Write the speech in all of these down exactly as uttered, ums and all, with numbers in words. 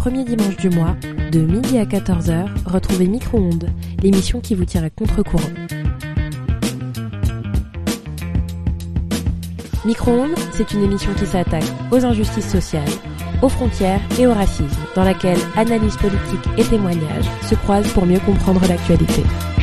premier dimanche du mois, de midi à quatorze heures, retrouvez Micro-ondes, l'émission qui vous tire à contre-courant. Micro-ondes, c'est une émission qui s'attaque aux injustices sociales, aux frontières et au racisme, dans laquelle analyse politique et témoignages se croisent pour mieux comprendre l'actualité.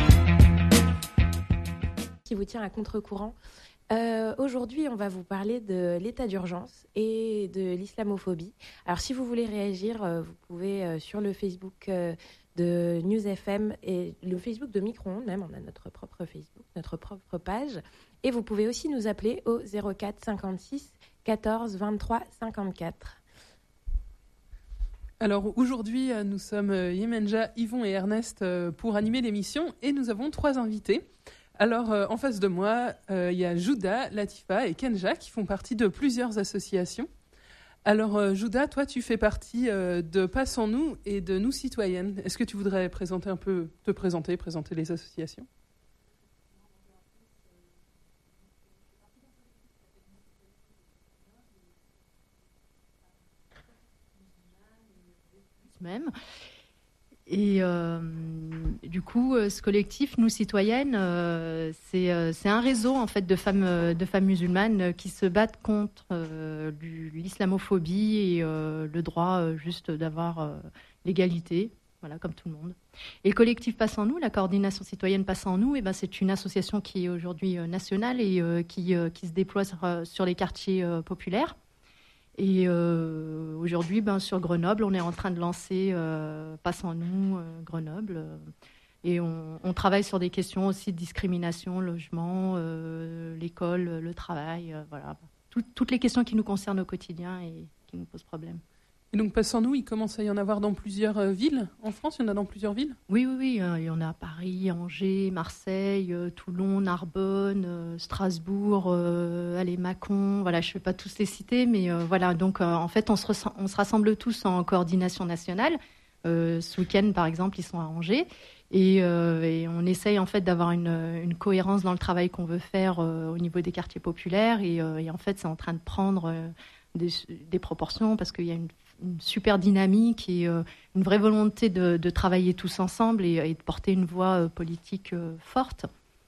Qui vous tire à contre-courant. Euh, aujourd'hui, on va vous parler de l'état d'urgence et de l'islamophobie. Alors, si vous voulez réagir, euh, vous pouvez euh, sur le Facebook euh, de News F M et le Facebook de Micro-ondes, même, on a notre propre Facebook, notre propre page. Et vous pouvez aussi nous appeler au zéro quatre cinquante-six quatorze vingt-trois cinquante-quatre. Alors aujourd'hui, nous sommes Yemenja, Yvon et Ernest pour animer l'émission et nous avons trois invités. Alors en face de moi, il y a Jouda, Latifa et Kenja qui font partie de plusieurs associations. Alors Jouda, toi tu fais partie de Passons-nous et de Nous Citoyennes. Est-ce que tu voudrais présenter un peu, te présenter, présenter les associations ? Même. Et euh, du coup, ce collectif Nous Citoyennes, euh, c'est, euh, c'est un réseau en fait de femmes, de femmes musulmanes qui se battent contre euh, l'islamophobie et euh, le droit euh, juste d'avoir euh, l'égalité, voilà, comme tout le monde. Et le collectif Passe en nous, la coordination citoyenne Passe en nous, et ben c'est une association qui est aujourd'hui euh, nationale et euh, qui, euh, qui se déploie sur, sur les quartiers euh, populaires. Et euh, aujourd'hui, ben, sur Grenoble, on est en train de lancer euh, Passe en nous, euh, Grenoble. Euh, et on, on travaille sur des questions aussi de discrimination, logement, euh, l'école, le travail. Euh, voilà. Tout, toutes les questions qui nous concernent au quotidien et qui nous posent problème. Et donc, Passe en nous, il commence à y en avoir dans plusieurs euh, villes en France. Il y en a dans plusieurs villes ? Oui, oui, oui. Euh, il y en a à Paris, Angers, Marseille, euh, Toulon, Narbonne, euh, Strasbourg, euh, allez, Mâcon. Voilà, je ne vais pas tous les citer, mais euh, voilà. Donc, euh, en fait, on se, res- on se rassemble tous en coordination nationale. Euh, ce week-end, par exemple, ils sont à Angers. Et, euh, et on essaye, en fait, d'avoir une, une cohérence dans le travail qu'on veut faire euh, au niveau des quartiers populaires. Et, euh, et en fait, c'est en train de prendre euh, des, des proportions parce qu'il y a une une super dynamique et euh, une vraie volonté de, de travailler tous ensemble et, et de porter une voix euh, politique euh, forte.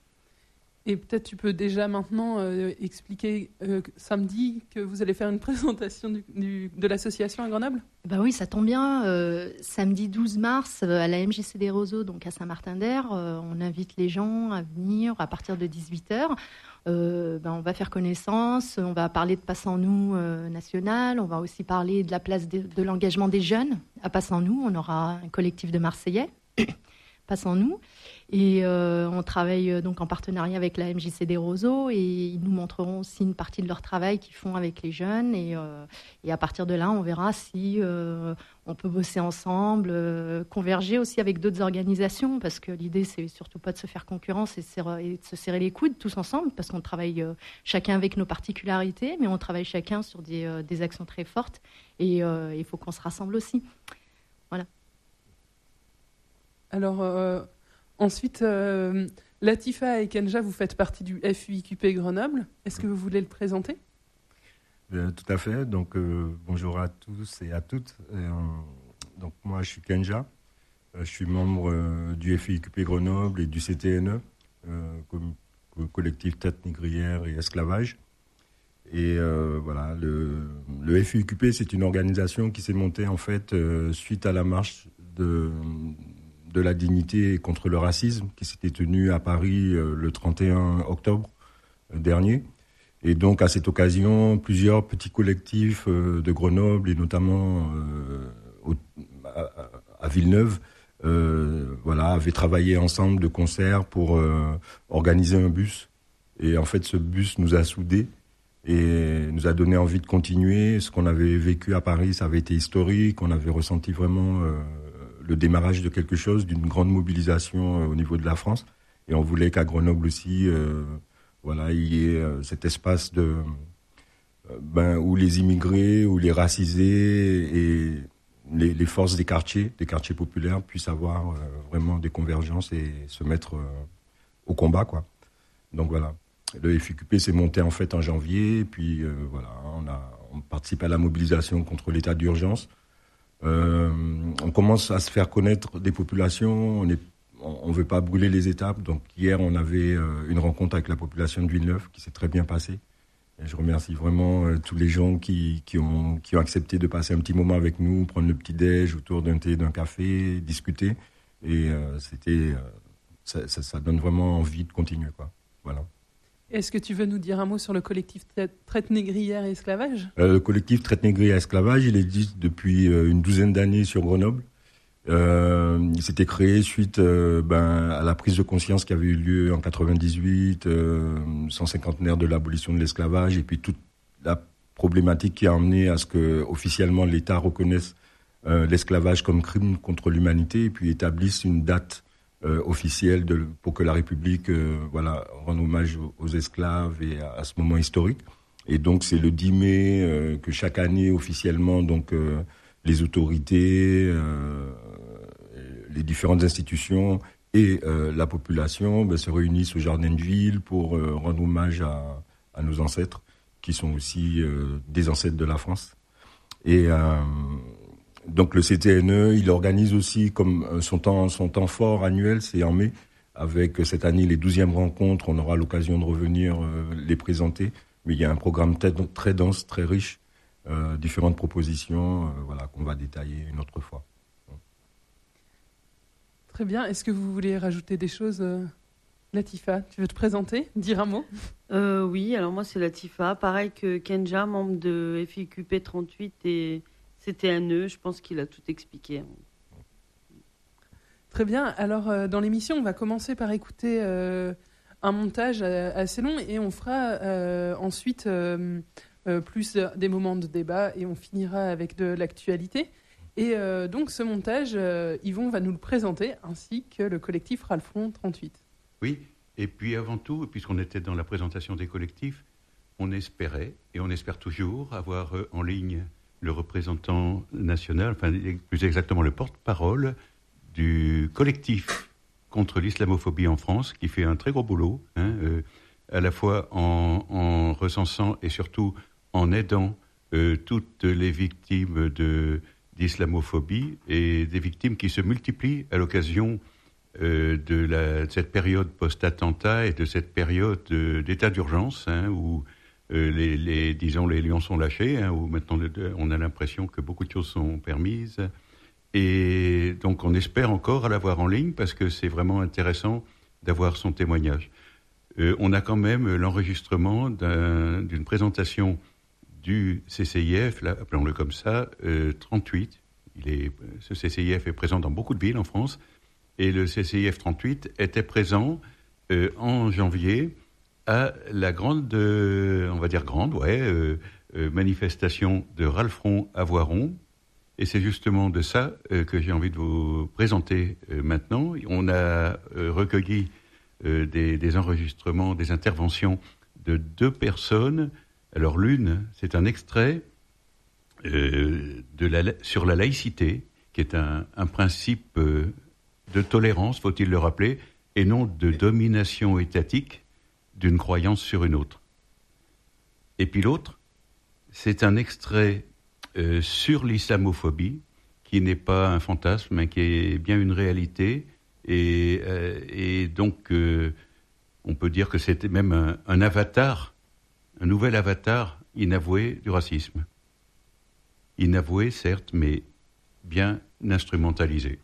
Et peut-être tu peux déjà maintenant euh, expliquer euh, samedi que vous allez faire une présentation du, du, de l'association à Grenoble ? Ben oui, ça tombe bien. Euh, samedi douze mars, euh, à la M J C des Roseaux, donc à Saint-Martin-d'Air, euh, on invite les gens à venir à partir de dix-huit heures. Euh, ben on va faire connaissance, on va parler de Passe en nous euh, national, on va aussi parler de la place de, de l'engagement des jeunes à Passe en nous. On aura un collectif de Marseillais, Passe en nous. Et euh, on travaille donc en partenariat avec la M J C des Roseaux et ils nous montreront aussi une partie de leur travail qu'ils font avec les jeunes. Et, euh, et à partir de là, on verra si euh, on peut bosser ensemble, euh, converger aussi avec d'autres organisations, parce que l'idée, c'est surtout pas de se faire concurrence et, serre, et de se serrer les coudes tous ensemble, parce qu'on travaille euh, chacun avec nos particularités, mais on travaille chacun sur des, euh, des actions très fortes et euh, il faut qu'on se rassemble aussi. Voilà. Alors... Euh... Ensuite, euh, Latifa et Kenja, vous faites partie du F U I Q P Grenoble. Est-ce que vous voulez le présenter ? euh, Tout à fait. Donc, euh, bonjour à tous et à toutes. Et, euh, donc, moi, je suis Kenja. Euh, je suis membre euh, du F U I Q P Grenoble et du C T N E, euh, comme, comme collectif Tête Négrière et Esclavage. Et euh, voilà, le, le F U I Q P, c'est une organisation qui s'est montée en fait euh, suite à la marche de... de la dignité contre le racisme qui s'était tenue à Paris euh, le trente et un octobre euh, dernier. Et donc, à cette occasion, plusieurs petits collectifs euh, de Grenoble et notamment euh, au, à, à Villeneuve euh, voilà, avaient travaillé ensemble de concert pour euh, organiser un bus. Et en fait, ce bus nous a soudés et nous a donné envie de continuer. Ce qu'on avait vécu à Paris, ça avait été historique. On avait ressenti vraiment... Euh, le démarrage de quelque chose, d'une grande mobilisation euh, au niveau de la France. Et on voulait qu'à Grenoble aussi, euh, voilà, il y ait euh, cet espace de, euh, ben, où les immigrés, où les racisés et les, les forces des quartiers, des quartiers populaires puissent avoir euh, vraiment des convergences et se mettre euh, au combat, quoi. Donc voilà. Le F U Q P s'est monté en fait en janvier, et puis euh, voilà, on a on participe à la mobilisation contre l'état d'urgence. Euh, on commence à se faire connaître des populations, on est on ne veut pas brûler les étapes. Donc hier, on avait euh, une rencontre avec la population de Villeneuve qui s'est très bien passée. Et je remercie vraiment euh, tous les gens qui, qui, ont, qui ont accepté de passer un petit moment avec nous, prendre le petit-déj autour d'un thé, d'un café, discuter. Et euh, c'était, euh, ça, ça, ça donne vraiment envie de continuer, quoi. Voilà. Est-ce que tu veux nous dire un mot sur le collectif Traite négrière et esclavage ? euh, Le collectif Traite négrière et esclavage, il existe depuis euh, une douzaine d'années sur Grenoble. Euh, il s'était créé suite euh, ben, à la prise de conscience qui avait eu lieu en quatre-vingt-dix-huit, euh, cent cinquantenaire de l'abolition de l'esclavage, et puis toute la problématique qui a amené à ce que officiellement l'État reconnaisse euh, l'esclavage comme crime contre l'humanité, et puis établisse une date euh, officielle de, pour que la République euh, voilà, rende hommage aux, aux esclaves et à, à ce moment historique. Et donc c'est le dix mai euh, que chaque année officiellement donc euh, les autorités, euh, les différentes institutions et euh, la population ben, se réunissent au Jardin de Ville pour euh, rendre hommage à, à nos ancêtres, qui sont aussi euh, des ancêtres de la France. Et euh, donc le C T N E, il organise aussi comme son temps, son temps fort annuel, c'est en mai, avec cette année les douzièmes rencontres. On aura l'occasion de revenir euh, les présenter. Mais il y a un programme très, très dense, très riche, euh, différentes propositions, euh, voilà, qu'on va détailler une autre fois. Très bien. Est-ce que vous voulez rajouter des choses, euh, Latifa ? Tu veux te présenter, dire un mot ? euh, Oui, alors moi c'est Latifa, pareil que Kenja, membre de F I Q P trente-huit et C T N E. Je pense qu'il a tout expliqué. Très bien. Alors euh, dans l'émission, on va commencer par écouter euh, un montage assez long et on fera euh, ensuite euh, euh, plus des moments de débat et on finira avec de l'actualité. Et euh, donc ce montage, euh, Yvon va nous le présenter, ainsi que le collectif Ralfron trente-huit. Oui, et puis avant tout, puisqu'on était dans la présentation des collectifs, on espérait, et on espère toujours, avoir euh, en ligne le représentant national, enfin plus exactement le porte-parole du collectif contre l'islamophobie en France, qui fait un très gros boulot, hein, euh, à la fois en, en recensant et surtout en aidant euh, toutes les victimes de... d'islamophobie et des victimes qui se multiplient à l'occasion euh, de, la, de cette période post-attentat et de cette période euh, d'état d'urgence hein, où euh, les, les, disons, les lions sont lâchés, hein, où maintenant on a l'impression que beaucoup de choses sont permises. Et donc on espère encore l'avoir en ligne parce que c'est vraiment intéressant d'avoir son témoignage. Euh, on a quand même l'enregistrement d'un, d'une présentation du C C I F, là, appelons-le comme ça, euh, trente-huit. Il est, ce C C I F est présent dans beaucoup de villes en France. Et le C C I F trente-huit était présent euh, en janvier à la grande, euh, on va dire grande, ouais, euh, euh, manifestation de Ralfron à Voiron. Et c'est justement de ça euh, que j'ai envie de vous présenter euh, maintenant. On a euh, recueilli euh, des, des enregistrements, des interventions de deux personnes. Alors l'une, c'est un extrait euh, de la, sur la laïcité, qui est un, un principe euh, de tolérance, faut-il le rappeler, et non de domination étatique d'une croyance sur une autre. Et puis l'autre, c'est un extrait euh, sur l'islamophobie, qui n'est pas un fantasme, mais qui est bien une réalité, et, euh, et donc euh, on peut dire que c'était même un, un avatar, un nouvel avatar inavoué du racisme. Inavoué, certes, mais bien instrumentalisé.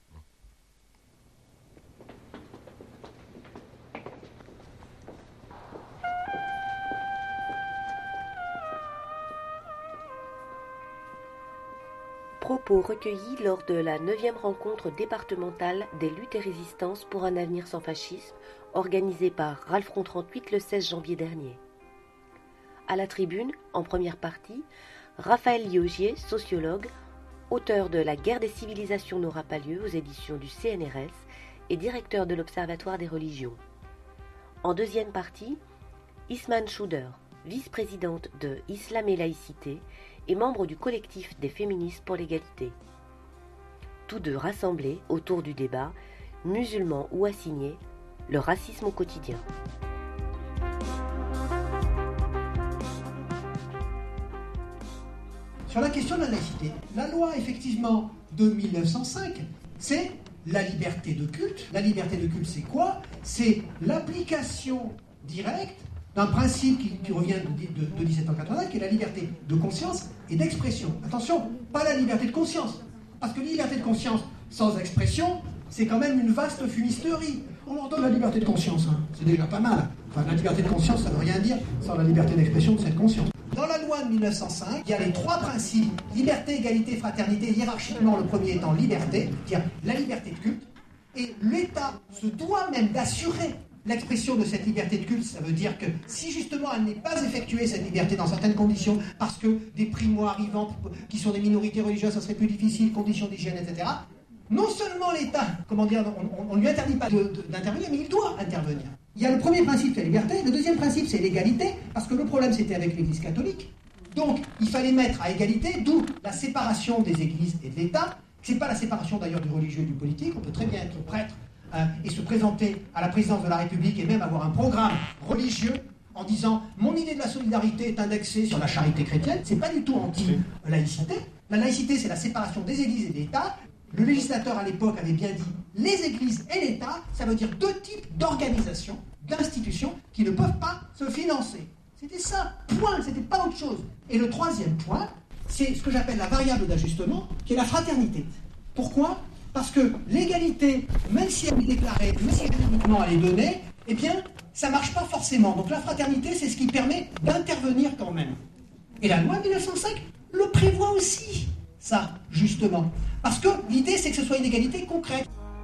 Propos recueillis lors de la neuvième rencontre départementale des luttes et résistances pour un avenir sans fascisme, organisée par Ralfron trente-huit le seize janvier dernier. À la tribune, en première partie, Raphaël Liogier, sociologue, auteur de La guerre des civilisations n'aura pas lieu aux éditions du C N R S et directeur de l'Observatoire des religions. En deuxième partie, Isman Chouder, vice-présidente de Islam et laïcité et membre du collectif des féministes pour l'égalité. Tous deux rassemblés autour du débat, musulmans ou assignés, le racisme au quotidien. sur la question de la laïcité. La loi, effectivement, de mille neuf cent cinq, c'est la liberté de culte. La liberté de culte, c'est quoi? C'est l'application directe d'un principe qui, qui revient de, de, de dix-sept cent quatre-vingt-un, qui est la liberté de conscience et d'expression. Attention, pas la liberté de conscience. Parce que la liberté de conscience sans expression, c'est quand même une vaste fumisterie. On leur donne la liberté de conscience, hein. C'est déjà pas mal. Enfin, la liberté de conscience, ça ne veut rien dire sans la liberté d'expression de cette conscience. Dans la loi de mille neuf cent cinq, il y a les trois principes, liberté, égalité, fraternité, hiérarchiquement le premier étant liberté, c'est-à-dire la liberté de culte, et l'État se doit même d'assurer l'expression de cette liberté de culte. Ça veut dire que si justement elle n'est pas effectuée, cette liberté, dans certaines conditions, parce que des primo-arrivants qui sont des minorités religieuses, ça serait plus difficile, conditions d'hygiène, et cetera, non seulement l'État, comment dire, on ne lui interdit pas de, de, d'intervenir, mais il doit intervenir. Il y a le premier principe, c'est la liberté. Le deuxième principe, c'est l'égalité, parce que le problème, c'était avec l'Église catholique. Donc, il fallait mettre à égalité, d'où la séparation des églises et de l'État. Ce n'est pas la séparation, d'ailleurs, du religieux et du politique. On peut très bien être prêtre euh, et se présenter à la présidence de la République et même avoir un programme religieux en disant « Mon idée de la solidarité est indexée sur la charité chrétienne ». Ce n'est pas du tout anti-laïcité. La laïcité, c'est la séparation des églises et de l'État. Le législateur à l'époque avait bien dit les églises et l'État, ça veut dire deux types d'organisations, d'institutions qui ne peuvent pas se financer. C'était ça, point, c'était pas autre chose. Et le troisième point, c'est ce que j'appelle la variable d'ajustement, qui est la fraternité. Pourquoi ? Parce que l'égalité, même si elle est déclarée, même si juridiquement elle est donnée, eh bien, ça ne marche pas forcément. Donc la fraternité, c'est ce qui permet d'intervenir quand même. Et la loi de mille neuf cent cinq le prévoit aussi, ça, justement. Parce que l'idée, c'est que ce soit une égalité concrète.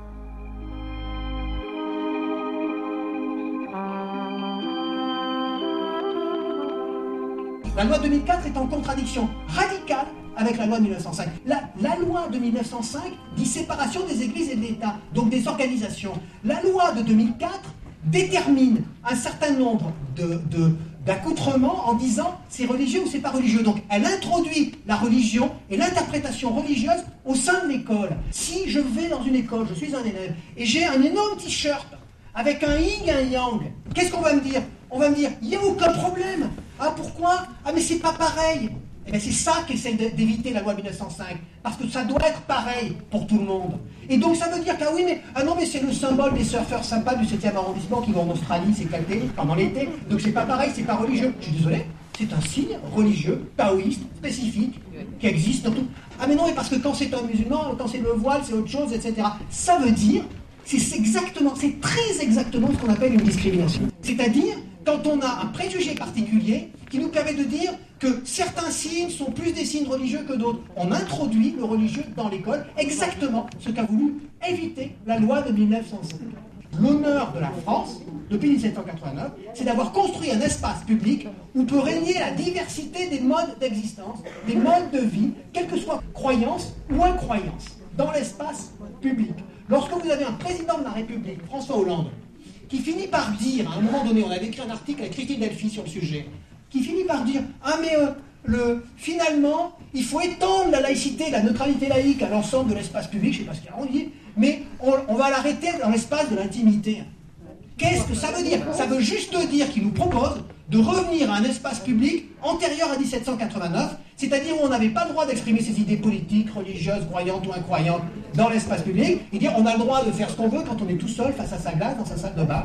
La loi de deux mille quatre est en contradiction radicale avec la loi de mille neuf cent cinq. La, la loi de mille neuf cent cinq dit séparation des églises et de l'État, donc des organisations. La loi de deux mille quatre détermine un certain nombre de, de, d'accoutrements en disant c'est religieux ou c'est pas religieux. Donc elle introduit la religion et l'interprétation religieuse au sein de l'école. Si je vais dans une école, je suis un élève, et j'ai un énorme t-shirt avec un yin, un yang, qu'est-ce qu'on va me dire ? On va me dire, il n'y a aucun problème. Ah, pourquoi ? Ah, mais c'est pas pareil. Eh bien, c'est ça qu'essaie d'éviter la loi de mille neuf cent cinq, parce que ça doit être pareil pour tout le monde. Et donc ça veut dire que, ah oui, mais, ah non, mais c'est le symbole des surfeurs sympas du septième arrondissement qui vont en Australie s'éclater pendant l'été, donc c'est pas pareil, c'est pas religieux. Je suis désolé, c'est un signe religieux, taoïste, spécifique, qui existe dans tout. Ah mais non, mais parce que quand c'est un musulman, quand c'est le voile, c'est autre chose, et cetera. Ça veut dire, c'est exactement, c'est très exactement ce qu'on appelle une discrimination. C'est-à-dire, quand on a un préjugé particulier qui nous permet de dire que certains signes sont plus des signes religieux que d'autres. On introduit le religieux dans l'école, exactement ce qu'a voulu éviter la loi de mille neuf cent cinq. L'honneur de la France, depuis dix-sept cent quatre-vingt-neuf, c'est d'avoir construit un espace public où peut régner la diversité des modes d'existence, des modes de vie, quelle que soit croyance ou incroyance, dans l'espace public. Lorsque vous avez un président de la République, François Hollande, qui finit par dire, à un moment donné, on avait écrit un article avec Christine Delphi sur le sujet, qui finit par dire « Ah mais euh, le, finalement, il faut étendre la laïcité, la neutralité laïque à l'ensemble de l'espace public, je ne sais pas ce qu'il a dit, mais on, on va l'arrêter dans l'espace de l'intimité. » Qu'est-ce que ça veut dire ? Ça veut juste dire qu'il nous propose de revenir à un espace public antérieur à dix-sept cent quatre-vingt-neuf, c'est-à-dire où on n'avait pas le droit d'exprimer ses idées politiques, religieuses, croyantes ou incroyantes dans l'espace public, et dire on a le droit de faire ce qu'on veut quand on est tout seul face à sa glace dans sa salle de bain.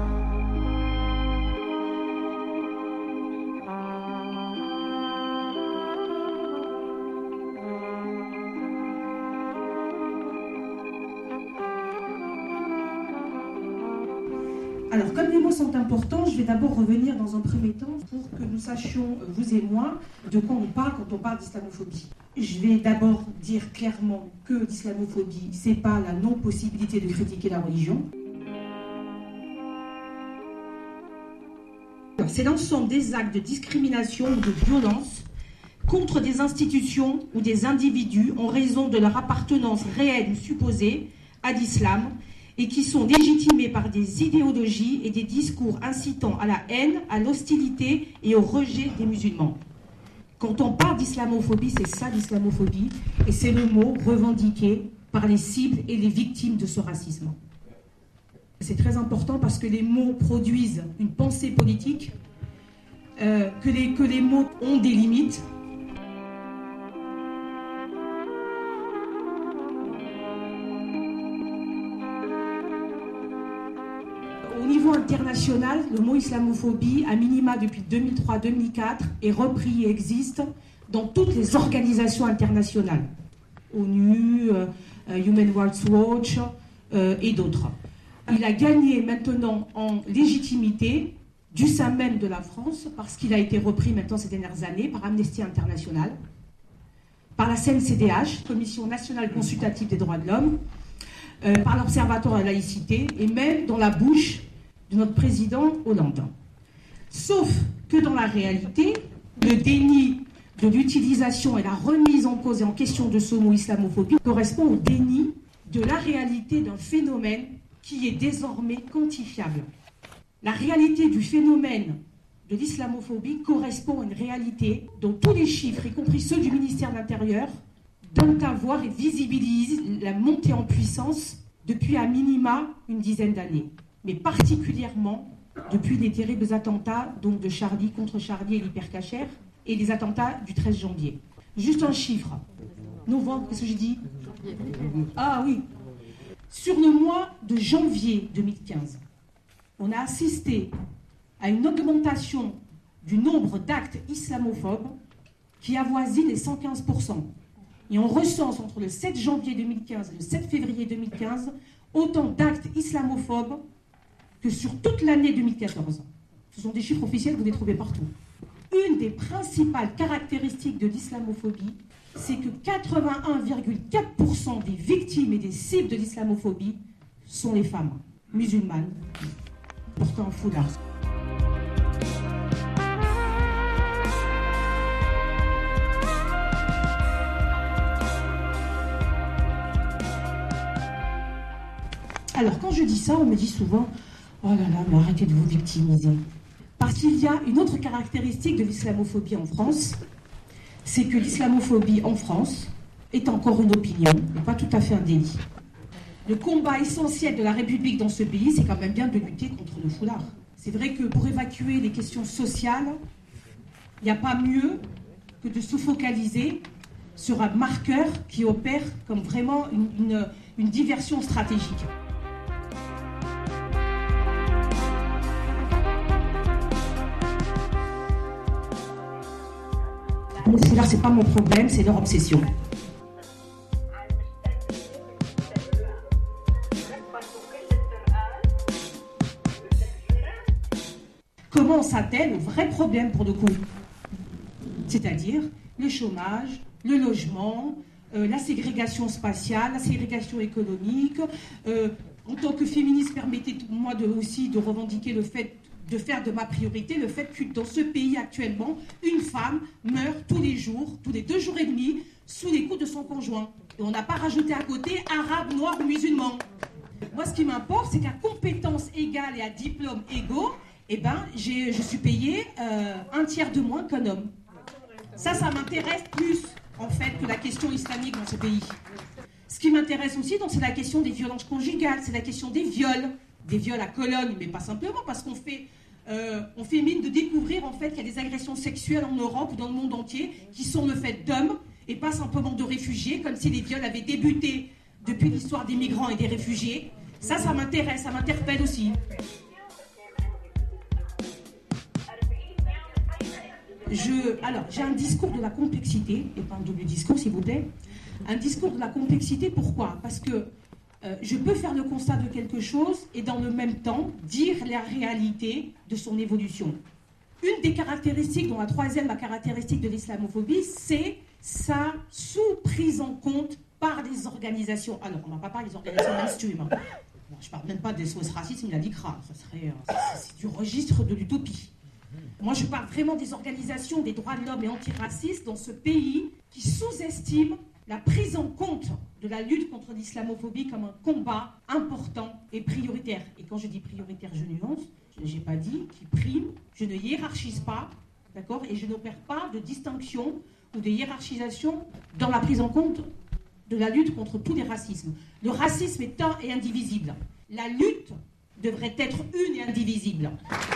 Alors, comme les mots sont importants, je vais d'abord revenir dans un premier temps pour que nous sachions, vous et moi, de quoi on parle quand on parle d'islamophobie. Je vais d'abord dire clairement que l'islamophobie, ce n'est pas la non-possibilité de critiquer la religion. C'est l'ensemble des actes de discrimination ou de violence contre des institutions ou des individus en raison de leur appartenance réelle ou supposée à l'islam, et qui sont légitimés par des idéologies et des discours incitant à la haine, à l'hostilité et au rejet des musulmans. Quand on parle d'islamophobie, c'est ça l'islamophobie, et c'est le mot revendiqué par les cibles et les victimes de ce racisme. C'est très important parce que les mots produisent une pensée politique, euh, que, les, que les mots ont des limites. international, le mot islamophobie, à minima depuis deux mille trois deux mille quatre, est repris et existe dans toutes les organisations internationales. ONU, euh, Human Rights Watch euh, et d'autres. Il a gagné maintenant en légitimité du sein même de la France parce qu'il a été repris maintenant ces dernières années par Amnesty International, par la C N C D H, Commission nationale consultative des droits de l'homme, euh, par l'Observatoire à la laïcité et même dans la bouche de notre président Hollande. Sauf que dans la réalité, le déni de l'utilisation et la remise en cause et en question de ce mot islamophobie correspond au déni de la réalité d'un phénomène qui est désormais quantifiable. La réalité du phénomène de l'islamophobie correspond à une réalité dont tous les chiffres, y compris ceux du ministère de l'Intérieur, donnent à voir et visibilisent la montée en puissance depuis à minima une dizaine d'années, mais particulièrement depuis les terribles attentats donc de Charlie contre Charlie et l'hypercachère et les attentats du treize janvier. Juste un chiffre. Novembre, qu'est-ce que j'ai dit ? Ah oui. Sur le mois de janvier deux mille quinze, on a assisté à une augmentation du nombre d'actes islamophobes qui avoisine les cent quinze pour cent. Et on recense entre le sept janvier deux mille quinze et le sept février deux mille quinze autant d'actes islamophobes que sur toute l'année deux mille quatorze. Ce sont des chiffres officiels que vous les trouvez partout. Une des principales caractéristiques de l'islamophobie, c'est que quatre-vingt-un virgule quatre pour cent des victimes et des cibles de l'islamophobie sont les femmes musulmanes portant un foulard. Alors, quand je dis ça, on me dit souvent « Oh là là, mais arrêtez de vous victimiser ». Parce qu'il y a une autre caractéristique de l'islamophobie en France, c'est que l'islamophobie en France est encore une opinion, et pas tout à fait un délit. Le combat essentiel de la République dans ce pays, c'est quand même bien de lutter contre le foulard. C'est vrai que pour évacuer les questions sociales, il n'y a pas mieux que de se focaliser sur un marqueur qui opère comme vraiment une, une, une diversion stratégique. Le foulard, c'est pas mon problème, c'est leur obsession. Comment on s'attelle au vrai problème pour le coup ? C'est-à-dire le chômage, le logement, euh, la ségrégation spatiale, la ségrégation économique. Euh, en tant que féministe, permettez-moi de, aussi de revendiquer le fait de faire de ma priorité le fait que dans ce pays actuellement, une femme meurt tous les jours, tous les deux jours et demi, sous les coups de son conjoint. Et on n'a pas rajouté à côté arabe, noir ou musulman. Moi, ce qui m'importe, c'est qu'à compétences égales et à diplômes égaux, eh ben, j'ai, je suis payée euh, un tiers de moins qu'un homme. Ça, ça m'intéresse plus, en fait, que la question islamique dans ce pays. Ce qui m'intéresse aussi, donc, c'est la question des violences conjugales, c'est la question des viols. Des viols à Cologne, mais pas simplement, parce qu'on fait, euh, on fait mine de découvrir en fait qu'il y a des agressions sexuelles en Europe ou dans le monde entier qui sont le fait d'hommes et pas simplement de réfugiés, comme si les viols avaient débuté depuis l'histoire des migrants et des réfugiés. Ça, ça m'intéresse, ça m'interpelle aussi. Je, alors, j'ai un discours de la complexité, et pas un double discours, s'il vous plaît. Un discours de la complexité, pourquoi ? Parce que Euh, je peux faire le constat de quelque chose et dans le même temps dire la réalité de son évolution. Une des caractéristiques, dont la troisième la caractéristique de l'islamophobie, c'est sa sous-prise en compte par des organisations. Alors, on ne va pas parler des organisations mainstream. Hein. Bon, je ne parle même pas des S O S racisme, il a dit crâne. Ça serait, euh, c'est, c'est du registre de l'utopie. Moi, je parle vraiment des organisations des droits de l'homme et antiracistes dans ce pays qui sous-estiment la prise en compte de la lutte contre l'islamophobie comme un combat important et prioritaire. Et quand je dis prioritaire, je nuance. Je n'ai pas dit qui prime. Je ne hiérarchise pas, d'accord ? Et je n'opère pas de distinction ou de hiérarchisation dans la prise en compte de la lutte contre tous les racismes. Le racisme est un et indivisible. La lutte devrait être une et indivisible. Pourquoi ?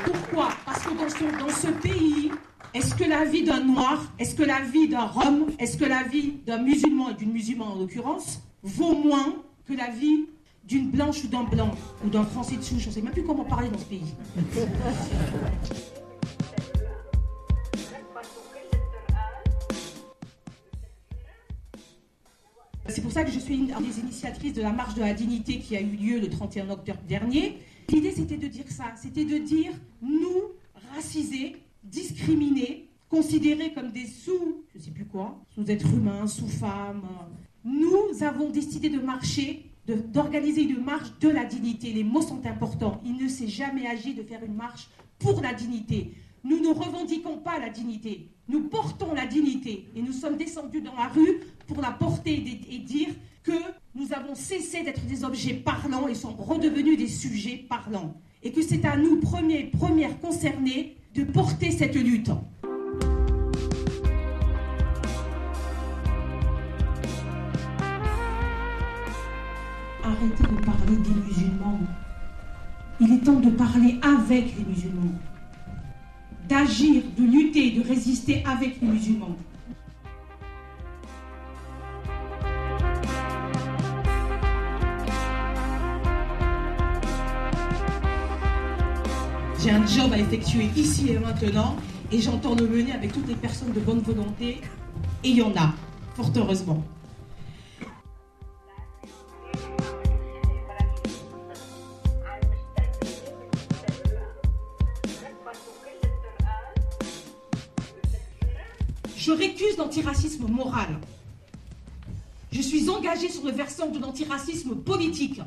Parce que dans ce, dans ce pays, est-ce que la vie d'un noir, est-ce que la vie d'un rom, est-ce que la vie d'un musulman et d'une musulmane en l'occurrence, vaut moins que la vie d'une blanche ou d'un blanc, ou d'un français de souche, on ne sait même plus comment parler dans ce pays. C'est pour ça que je suis une des initiatrices de la marche de la dignité qui a eu lieu le trente et un octobre dernier. L'idée, c'était de dire ça, c'était de dire, nous, racisés, discriminés, considérés comme des sous, je ne sais plus quoi, sous-êtres humains, sous-femmes, nous avons décidé de marcher, de, d'organiser une marche de la dignité. Les mots sont importants. Il ne s'est jamais agi de faire une marche pour la dignité. Nous ne revendiquons pas la dignité. Nous portons la dignité. Et nous sommes descendus dans la rue pour la porter et dire que nous avons cessé d'être des objets parlants et sommes redevenus des sujets parlants. Et que c'est à nous, premiers, premières concernées, de porter cette lutte. Arrêtez de parler des musulmans. Il est temps de parler avec les musulmans. D'agir, de lutter, de résister avec les musulmans. J'ai un job à effectuer ici et maintenant, et j'entends le mener avec toutes les personnes de bonne volonté, et il y en a, fort heureusement. Je récuse l'antiracisme moral. Je suis engagée sur le versant de l'antiracisme politique.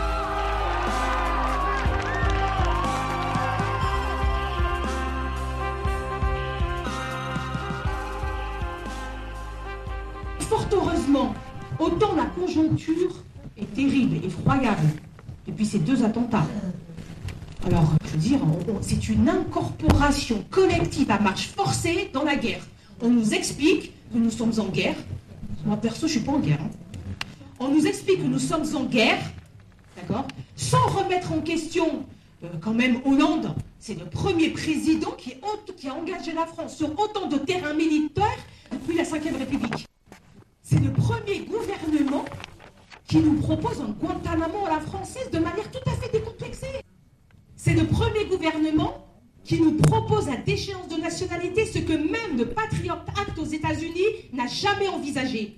Fort heureusement, autant la conjoncture est terrible, effroyable, depuis ces deux attentats. Alors, je veux dire, on, on, c'est une incorporation collective à marche forcée dans la guerre. On nous explique que nous sommes en guerre. Moi, perso, je ne suis pas en guerre. Hein. On nous explique que nous sommes en guerre, d'accord, sans remettre en question, euh, quand même, Hollande. C'est le premier président qui, est, qui a engagé la France sur autant de terrains militaires depuis la cinquième République. C'est le premier gouvernement qui nous propose un Guantanamo à la française de manière tout à fait décomplexée. C'est le premier gouvernement qui nous propose à déchéance de nationalité ce que même le Patriot Act aux États-Unis n'a jamais envisagé.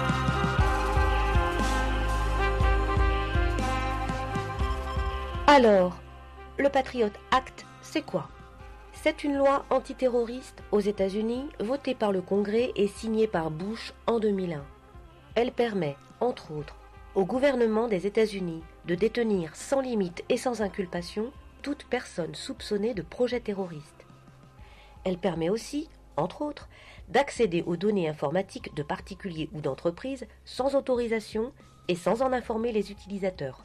Alors, le Patriot Act, c'est quoi? C'est une loi antiterroriste aux États-Unis votée par le Congrès et signée par Bush en deux mille un. Elle permet, entre autres, au gouvernement des États-Unis de détenir sans limite et sans inculpation toute personne soupçonnée de projet terroriste. Elle permet aussi, entre autres, d'accéder aux données informatiques de particuliers ou d'entreprises sans autorisation et sans en informer les utilisateurs.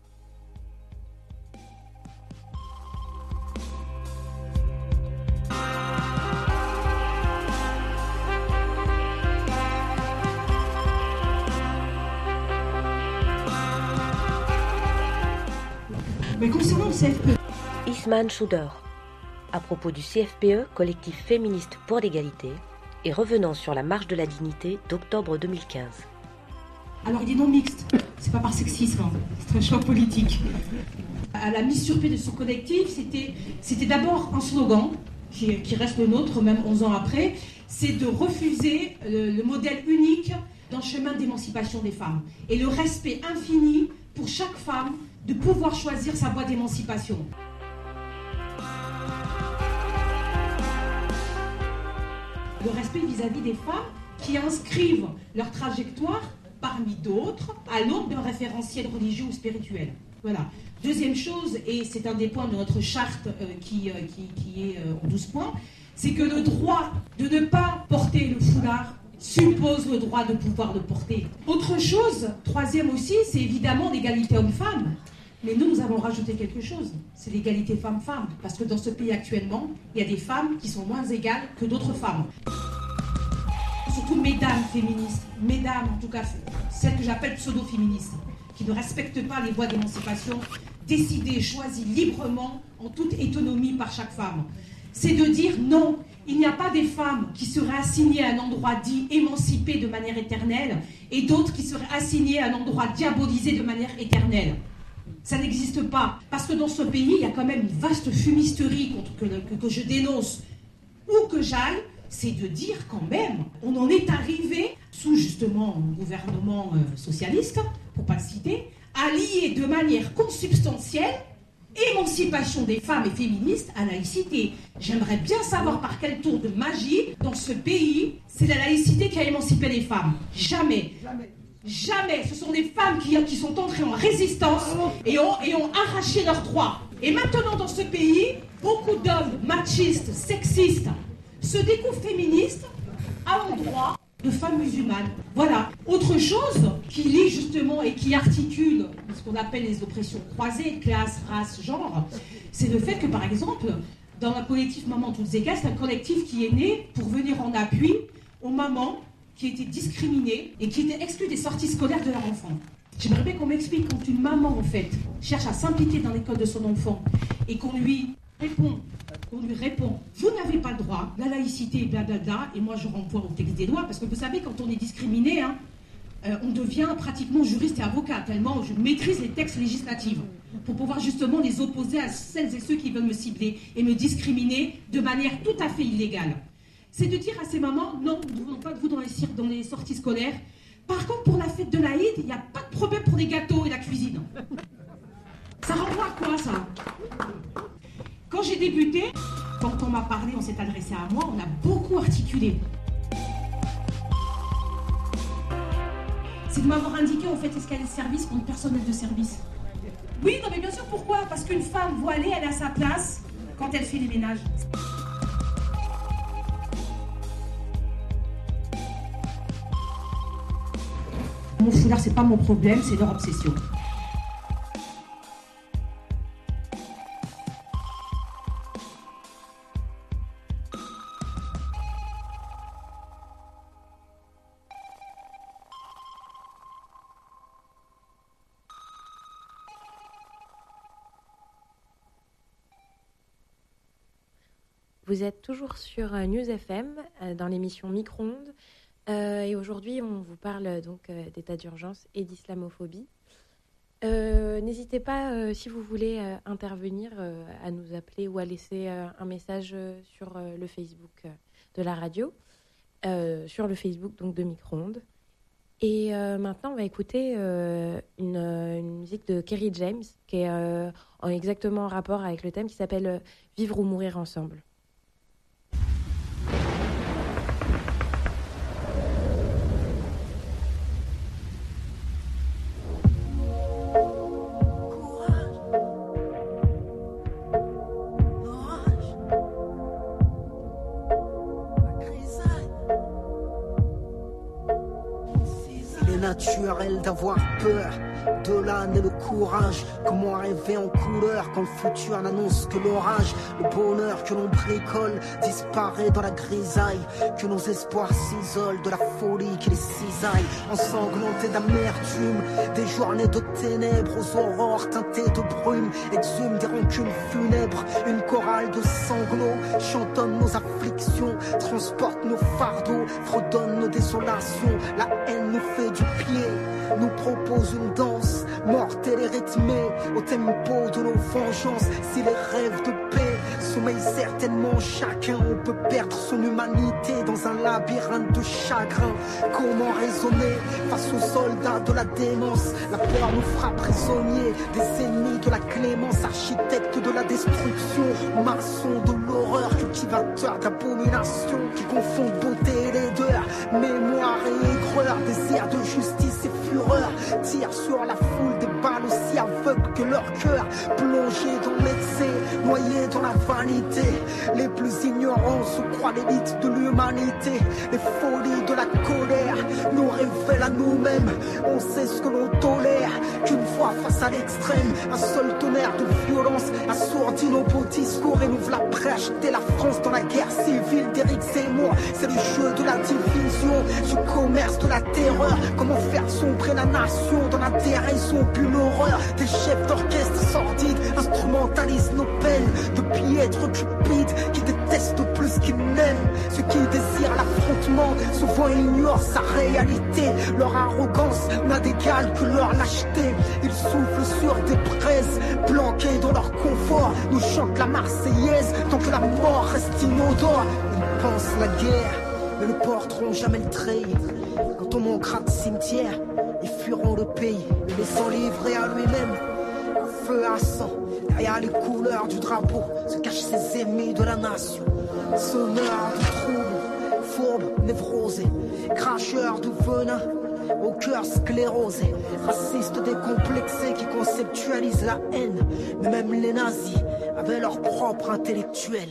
Mais concernant le C F P E... Isman Chouder, à propos du C F P E, collectif féministe pour l'égalité, et revenant sur la marche de la dignité d'octobre deux mille quinze. Alors il est non mixte, c'est pas par sexisme, hein. C'est un choix politique. À la mise sur pied de ce collectif, c'était, c'était d'abord un slogan, qui, qui reste le nôtre, même onze ans après, c'est de refuser le, le modèle unique d'un chemin d'émancipation des femmes, et le respect infini pour chaque femme de pouvoir choisir sa voie d'émancipation. Le respect vis-à-vis des femmes qui inscrivent leur trajectoire, parmi d'autres, à l'aube d'un référentiel religieux ou spirituel. Voilà. Deuxième chose, et c'est un des points de notre charte euh, qui, euh, qui, qui est euh, en douze points, c'est que le droit de ne pas porter le foulard suppose le droit de pouvoir le porter. Autre chose, troisième aussi, c'est évidemment l'égalité homme-femme. Mais nous, nous avons rajouté quelque chose, c'est l'égalité femme-femme. Parce que dans ce pays actuellement, il y a des femmes qui sont moins égales que d'autres femmes. Surtout mesdames féministes, mesdames en tout cas, celles que j'appelle pseudo-féministes, qui ne respectent pas les voies d'émancipation, décidées, choisies librement, en toute autonomie par chaque femme. C'est de dire non, Il n'y a pas des femmes qui seraient assignées à un endroit dit émancipé de manière éternelle et d'autres qui seraient assignées à un endroit diabolisé de manière éternelle. Ça n'existe pas. Parce que dans ce pays, il y a quand même une vaste fumisterie contre, que, que, que je dénonce ou que j'aille, c'est de dire quand même, on en est arrivé, sous justement un gouvernement euh, socialiste, pour ne pas le citer, à lier de manière consubstantielle émancipation des femmes et féministes à laïcité. J'aimerais bien savoir par quel tour de magie, dans ce pays, c'est la laïcité qui a émancipé les femmes. Jamais. Jamais. Jamais. Ce sont des femmes qui, qui sont entrées en résistance et ont, et ont arraché leurs droits. Et maintenant, dans ce pays, beaucoup d'hommes machistes, sexistes, se découvrent féministes à l'endroit de femmes musulmanes. Voilà. Autre chose qui lie justement et qui articule ce qu'on appelle les oppressions croisées, classe, race, genre, c'est le fait que, par exemple, dans le collectif Maman Toutes Égales, c'est un collectif qui est né pour venir en appui aux mamans qui étaient discriminées et qui étaient exclues des sorties scolaires de leur enfant. J'aimerais bien qu'on m'explique quand une maman, en fait, cherche à s'impliquer dans l'école de son enfant et qu'on lui répond, qu'on lui répond, vous n'avez pas le droit, la laïcité, blablabla, et moi je renvoie au texte des lois, parce que vous savez, quand on est discriminé, hein, euh, on devient pratiquement juriste et avocat, tellement je maîtrise les textes législatifs, pour pouvoir justement les opposer à celles et ceux qui veulent me cibler et me discriminer de manière tout à fait illégale. C'est de dire à ces mamans, non, nous ne voulons pas de vous dans les, dans les sorties scolaires. Par contre, pour la fête de l'Aïd, il n'y a pas de problème pour les gâteaux et la cuisine. Ça renvoie à quoi, ça? Quand j'ai débuté, quand on m'a parlé, on s'est adressé à moi, on a beaucoup articulé. C'est de m'avoir indiqué, en fait, est-ce qu'elle est de service pour une personnel de service. Oui, non, mais bien sûr, pourquoi? Parce qu'une femme voilée, elle a sa place quand elle fait les ménages. Mon foulard, c'est pas mon problème, c'est leur obsession. Vous êtes toujours sur News F M, dans l'émission Micro-ondes. Euh, et aujourd'hui, on vous parle donc euh, d'état d'urgence et d'islamophobie. Euh, n'hésitez pas, euh, si vous voulez euh, intervenir, euh, à nous appeler ou à laisser euh, un message euh, sur euh, le Facebook euh, de la radio, euh, sur le Facebook donc de Micro-ondes. Et euh, maintenant, on va écouter euh, une, une musique de Kerry James, qui est euh, en exactement en rapport avec le thème, qui s'appelle euh, « Vivre ou mourir ensemble ». Naturel d'avoir peur, de là naît le courage. Comment rêver en couleur quand le futur n'annonce que l'orage. Le bonheur que l'on bricole disparaît dans la grisaille. Que nos espoirs s'isolent de la folie qui les cisaille. Ensanglantés d'amertume, des journées de ténèbres aux aurores teintées de brume exhument des rancunes funèbres. Une chorale de sanglots chantonne nos afflictions, transporte nos fardeaux, fredonne nos désolations. La haine nous fait du pied, nous propose une danse mortelle et rythmée au tempo de nos vengeances. Si les rêves de paix sommeillent certainement chacun, on peut perdre son humanité dans un labyrinthe de chagrin. Comment raisonner face aux soldats de la démence? La peur nous fera prisonniers des ennemis de la clémence, architectes de la destruction, maçons de l'horreur, cultivateurs d'abomination qui confondent beauté et laideur, mémoire et aigreur, désir de justice et fureur, tirent sur la foule des balles aussi aveugles que leur cœur, plongés dans l'excès, noyés dans la vanité. Les plus ignorants se croient l'élite de l'humanité. Les folies de la colère nous révèlent à nous-mêmes. On sait ce que l'on tolère, qu'une fois face à l'extrême, un seul tonnerre de violence assourdit nos beaux discours et nous la prêt à jeter la France dans la guerre civile d'Éric Zemmour. C'est le jeu de la division, ce commerce de la terreur. Comment faire sombrer la nation passion dans la déraison, qu'une horreur. Des chefs d'orchestre sordides instrumentalisent nos peines de piètres cupides qui détestent plus qu'ils n'aiment. Ceux qui désirent l'affrontement souvent ignorent sa réalité. Leur arrogance n'a d'égal que leur lâcheté. Ils soufflent sur des braises planquées dans leur confort, nous chantent la Marseillaise tant que la mort reste inodore. Ils pensent la guerre mais ne porteront jamais le treillis. Quand on manquera de cimetière, ils fuiront le pays, le laissant livrer à lui-même. Feu à sang, derrière les couleurs du drapeau se cachent ses ennemis de la nation. Semeurs de troubles, fourbes, névrosés, cracheurs de venin, au cœur sclérosé, racistes décomplexés qui conceptualisent la haine. Mais même les nazis avaient leur propre intellectuel.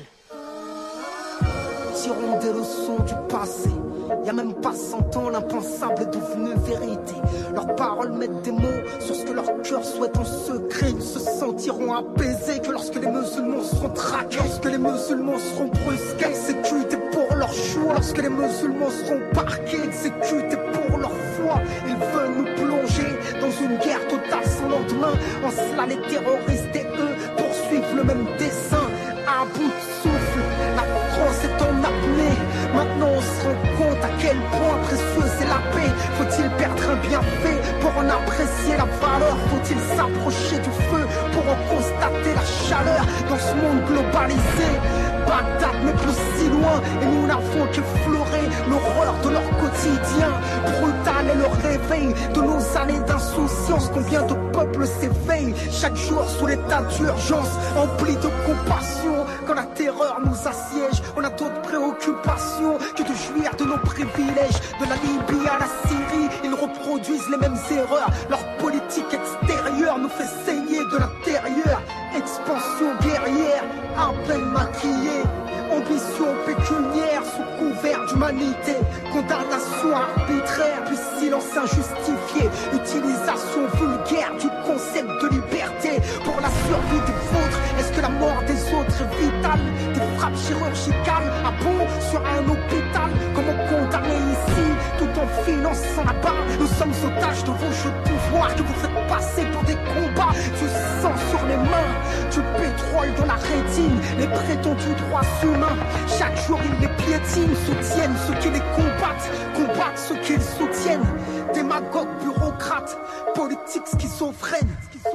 Tirons des leçons du passé. Y a même pas cent ans, l'impensable est devenu vérité. Leurs paroles mettent des mots sur ce que leur cœur souhaite en secret. Ils se sentiront apaisés que lorsque les musulmans seront traqués, lorsque les musulmans seront brusqués, exécutés pour leur choix, lorsque les musulmans seront parqués, exécutés pour leur foi. Ils veulent nous plonger dans une guerre totale sans lendemain. En cela, les terroristes et eux poursuivent le même dessein. À bout de souffle, la France est en apnée. Maintenant on se rend compte à quel point précieuse est la paix. Faut-il perdre un bienfait pour en apprécier la valeur? Faut-il s'approcher du feu pour en constater la chaleur dans ce monde globalisé? Bagdad n'est plus si loin et nous n'avons qu'effleuré l'horreur de leur quotidien. Brutal est le réveil de nos années d'insouciance. Combien de peuples s'éveillent chaque jour sous l'état d'urgence, empli de compassion. Quand la terreur nous assiège, on a d'autres préoccupations que de jouir de nos privilèges. De la Libye à la Syrie, ils reproduisent les mêmes erreurs. Leur politique extérieure nous fait saigner de l'intérieur. Expansion guerrière, à peine maquillée. Ambition pécuniaire sous couvert d'humanité. Condamnation arbitraire, puis silence injustifié. Utilisation vulgaire du concept de liberté. Pour la survie des vôtres, est-ce que la mort des autres est vitale? Des frappes chirurgicales à bon sur un hôpital. Comment condamner ici tout en finançant là-bas? Nous sommes otages de vos jeux de pouvoir que vous faites passer pour des combats. Du sang sur les mains, du pétrole dans la rétine. Les prétendus droits humains, chaque jour ils les piétinent, soutiennent ceux qui les combattent, combattent ceux qui les soutiennent. Démagogues, bureaucrates, politiques schizophrènes.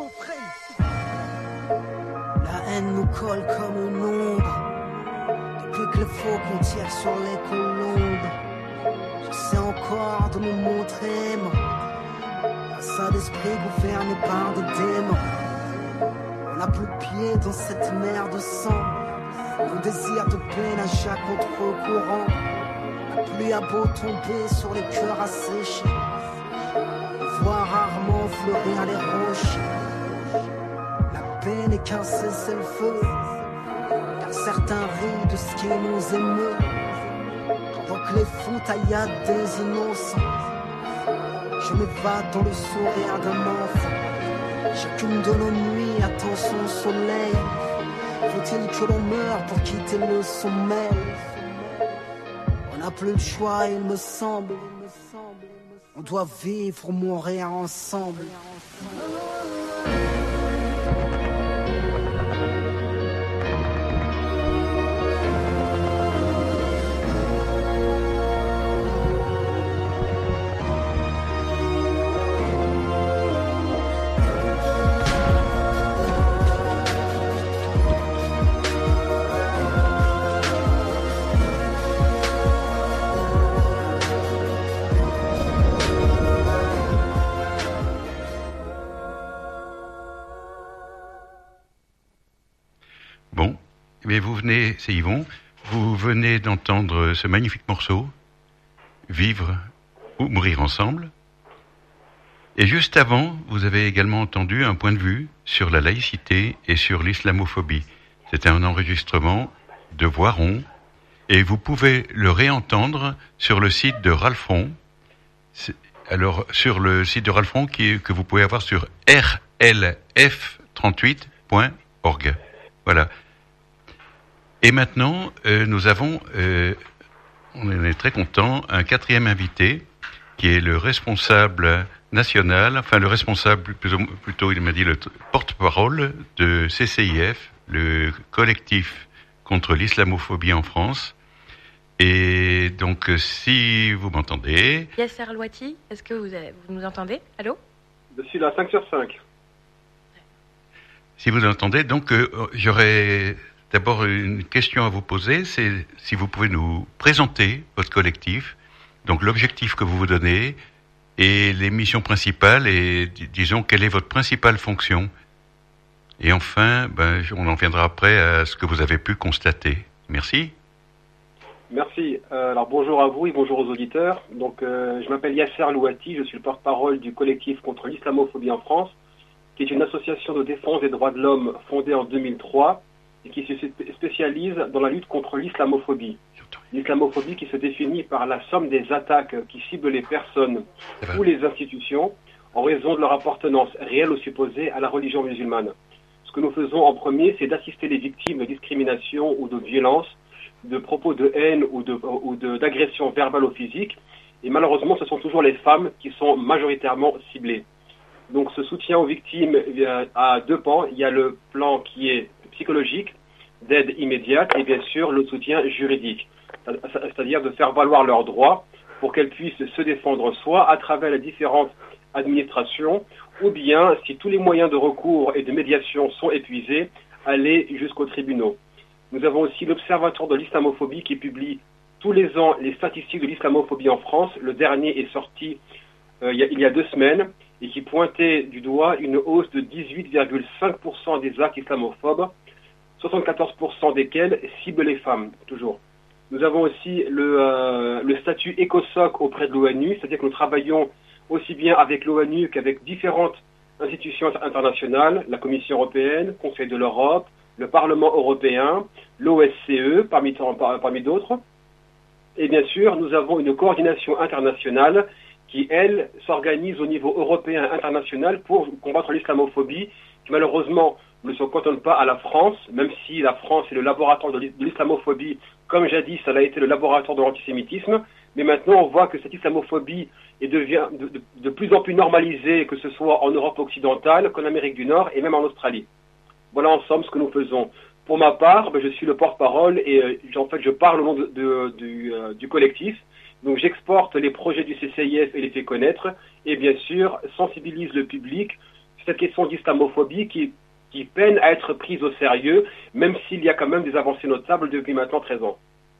La haine nous colle comme une ombre. Depuis que les faucons tirent sur les colombes, j'essaie encore de me montrer moi. Passat d'esprit gouverné par des démons. On n'a plus pied dans cette mer de sang. Mon désir de paix n'a jamais contre-courant. La pluie a beau tomber sur les cœurs asséchés, on voit rarement fleurir les roches. La paix n'est qu'un cessez-le-feu, car certains rient de ce qui nous émeut. Pendant que les foutaillades des innocents, je m'évade dans le sourire d'un enfant. Chacune de nos nuits attend son soleil. Faut-il que l'on meure pour quitter le sommeil? On n'a plus le choix, il me semble. On doit vivre ou mourir ensemble. Mais vous venez, c'est Yvon, vous venez d'entendre ce magnifique morceau, Vivre ou mourir ensemble. Et juste avant, vous avez également entendu un point de vue sur la laïcité et sur l'islamophobie. C'était un enregistrement de Voiron et vous pouvez le réentendre sur le site de Ralphron. Alors, sur le site de Ralphron qui, que vous pouvez avoir sur r l f trente-huit point org. Voilà. Et maintenant, euh, nous avons, euh, on est très content, un quatrième invité qui est le responsable national, enfin le responsable, plutôt, plutôt il m'a dit le porte-parole de C C I F, le collectif contre l'islamophobie en France. Et donc, si vous m'entendez... Yasser Louati, est-ce que vous, avez, vous nous entendez? Allô? Je suis là, cinq sur cinq. Si vous entendez, donc euh, j'aurais d'abord une question à vous poser, c'est si vous pouvez nous présenter votre collectif, donc l'objectif que vous vous donnez et les missions principales et disons quelle est votre principale fonction. Et enfin, ben, on en viendra après à ce que vous avez pu constater. Merci. Merci. Euh, alors bonjour à vous et bonjour aux auditeurs. Donc euh, je m'appelle Yasser Louati, je suis le porte-parole du collectif contre l'islamophobie en France, qui est une association de défense des droits de l'homme fondée en deux mille trois et qui se spécialise dans la lutte contre l'islamophobie. L'islamophobie qui se définit par la somme des attaques qui ciblent les personnes ou les institutions en raison de leur appartenance réelle ou supposée à la religion musulmane. Ce que nous faisons en premier, c'est d'assister les victimes de discrimination ou de violence, de propos de haine ou de, ou de, d'agression verbale ou physique. Et malheureusement, ce sont toujours les femmes qui sont majoritairement ciblées. Donc ce soutien aux victimes a deux pans. Il y a le plan qui est psychologique, d'aide immédiate, et bien sûr le soutien juridique, c'est-à-dire de faire valoir leurs droits pour qu'elles puissent se défendre soit à travers les différentes administrations, ou bien, si tous les moyens de recours et de médiation sont épuisés, aller jusqu'aux tribunaux. Nous avons aussi l'Observatoire de l'islamophobie qui publie tous les ans les statistiques de l'islamophobie en France. Le dernier est sorti euh, il, y a, il y a deux semaines et qui pointait du doigt une hausse de dix-huit virgule cinq pour cent des actes islamophobes, soixante-quatorze pour cent desquels ciblent les femmes, toujours. Nous avons aussi le, euh, le statut ECOSOC auprès de l'ONU, c'est-à-dire que nous travaillons aussi bien avec l'ONU qu'avec différentes institutions internationales, la Commission européenne, le Conseil de l'Europe, le Parlement européen, l'O S C E, parmi, parmi d'autres. Et bien sûr, nous avons une coordination internationale qui, elle, s'organise au niveau européen international pour combattre l'islamophobie, qui malheureusement ne se cantonne pas à la France, même si la France est le laboratoire de l'islamophobie, comme jadis, ça a été le laboratoire de l'antisémitisme. Mais maintenant, on voit que cette islamophobie est devient de, de, de plus en plus normalisée, que ce soit en Europe occidentale, qu'en Amérique du Nord et même en Australie. Voilà en somme ce que nous faisons. Pour ma part, ben, je suis le porte-parole et euh, en fait je parle au nom de, de, du, euh, du collectif. Donc j'exporte les projets du C C I F et les fais connaître et bien sûr sensibilise le public sur cette question d'islamophobie qui, qui peine à être prise au sérieux, même s'il y a quand même des avancées notables depuis maintenant treize ans.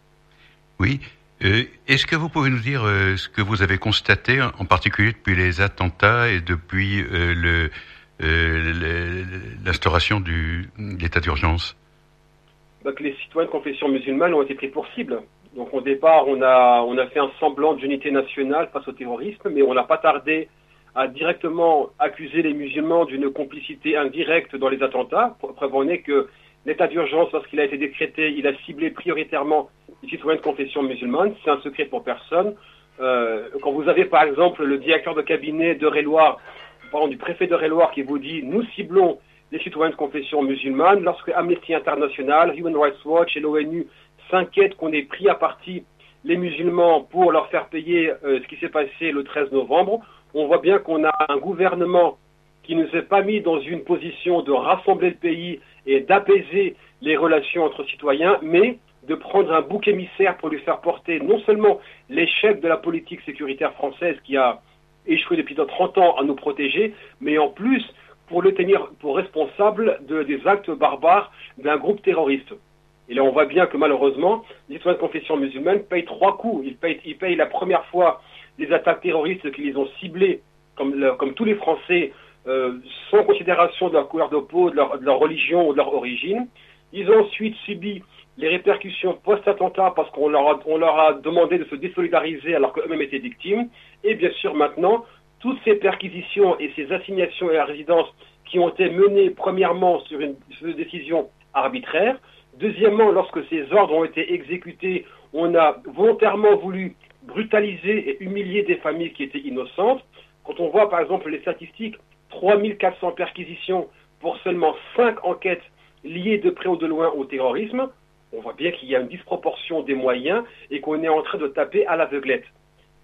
Oui. Euh, est-ce que vous pouvez nous dire euh, ce que vous avez constaté, en particulier depuis les attentats et depuis euh, le, euh, le, l'instauration du, de l'état d'urgence? Donc, les citoyens de confession musulmane ont été pris pour cible. Donc au départ, on a, on a fait un semblant d'unité nationale face au terrorisme, mais on n'a pas tardé à directement accuser les musulmans d'une complicité indirecte dans les attentats. Preuve en est que l'état d'urgence, lorsqu'il a été décrété, il a ciblé prioritairement les citoyens de confession musulmane. C'est un secret pour personne. Euh, quand vous avez par exemple le directeur de cabinet d'Eure-et-Loir, pardon, du préfet d'Eure-et-Loir qui vous dit « nous ciblons les citoyens de confession musulmane », lorsque Amnesty International, Human Rights Watch et l'ONU s'inquiètent qu'on ait pris à partie les musulmans pour leur faire payer euh, ce qui s'est passé le treize novembre, on voit bien qu'on a un gouvernement qui ne s'est pas mis dans une position de rassembler le pays et d'apaiser les relations entre citoyens, mais de prendre un bouc émissaire pour lui faire porter non seulement l'échec de la politique sécuritaire française qui a échoué depuis trente ans à nous protéger, mais en plus pour le tenir pour responsable de, des actes barbares d'un groupe terroriste. Et là, on voit bien que malheureusement, les citoyens de confession musulmane payent trois coups. Ils payent, ils payent la première fois les attaques terroristes qui les ont ciblés, comme, le, comme tous les Français, euh, sans considération de leur couleur de peau, de leur, de leur religion ou de leur origine. Ils ont ensuite subi les répercussions post-attentat parce qu'on leur a, on leur a demandé de se désolidariser alors qu'eux-mêmes étaient victimes. Et bien sûr, maintenant, toutes ces perquisitions et ces assignations à la résidence qui ont été menées premièrement sur une, sur une décision arbitraire. Deuxièmement, lorsque ces ordres ont été exécutés, on a volontairement voulu brutaliser et humilier des familles qui étaient innocentes. Quand on voit par exemple les statistiques, trois mille quatre cents perquisitions pour seulement cinq enquêtes liées de près ou de loin au terrorisme, on voit bien qu'il y a une disproportion des moyens et qu'on est en train de taper à l'aveuglette.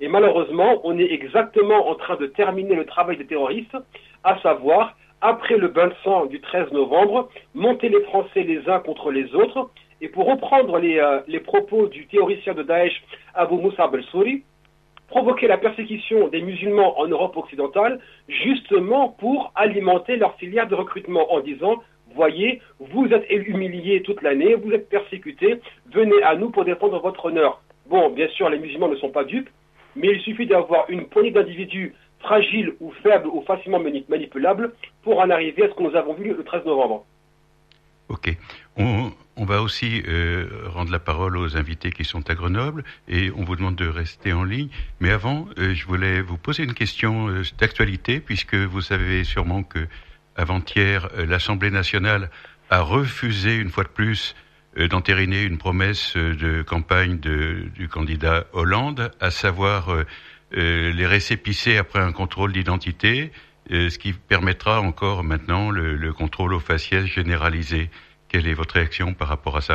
Et malheureusement, on est exactement en train de terminer le travail des terroristes, à savoir, après le bain de sang du treize novembre, monter les Français les uns contre les autres. Et pour reprendre les, euh, les propos du théoricien de Daesh, Abu Musab al-Souri, provoquer la persécution des musulmans en Europe occidentale, justement pour alimenter leur filière de recrutement en disant « Voyez, vous êtes humiliés toute l'année, vous êtes persécutés, venez à nous pour défendre votre honneur. » Bon, bien sûr, les musulmans ne sont pas dupes, mais il suffit d'avoir une poignée d'individus fragiles ou faibles ou facilement manipulables pour en arriver à ce que nous avons vu le treize novembre. Ok. On, on va aussi euh, rendre la parole aux invités qui sont à Grenoble et on vous demande de rester en ligne. Mais avant, euh, je voulais vous poser une question euh, d'actualité, puisque vous savez sûrement que avant-hier, euh, l'Assemblée nationale a refusé une fois de plus euh, d'entériner une promesse euh, de campagne de, du candidat Hollande, à savoir euh, euh, les récépissés après un contrôle d'identité, euh, ce qui permettra encore maintenant le, le contrôle au faciès généralisé. Quelle est votre réaction par rapport à ça ?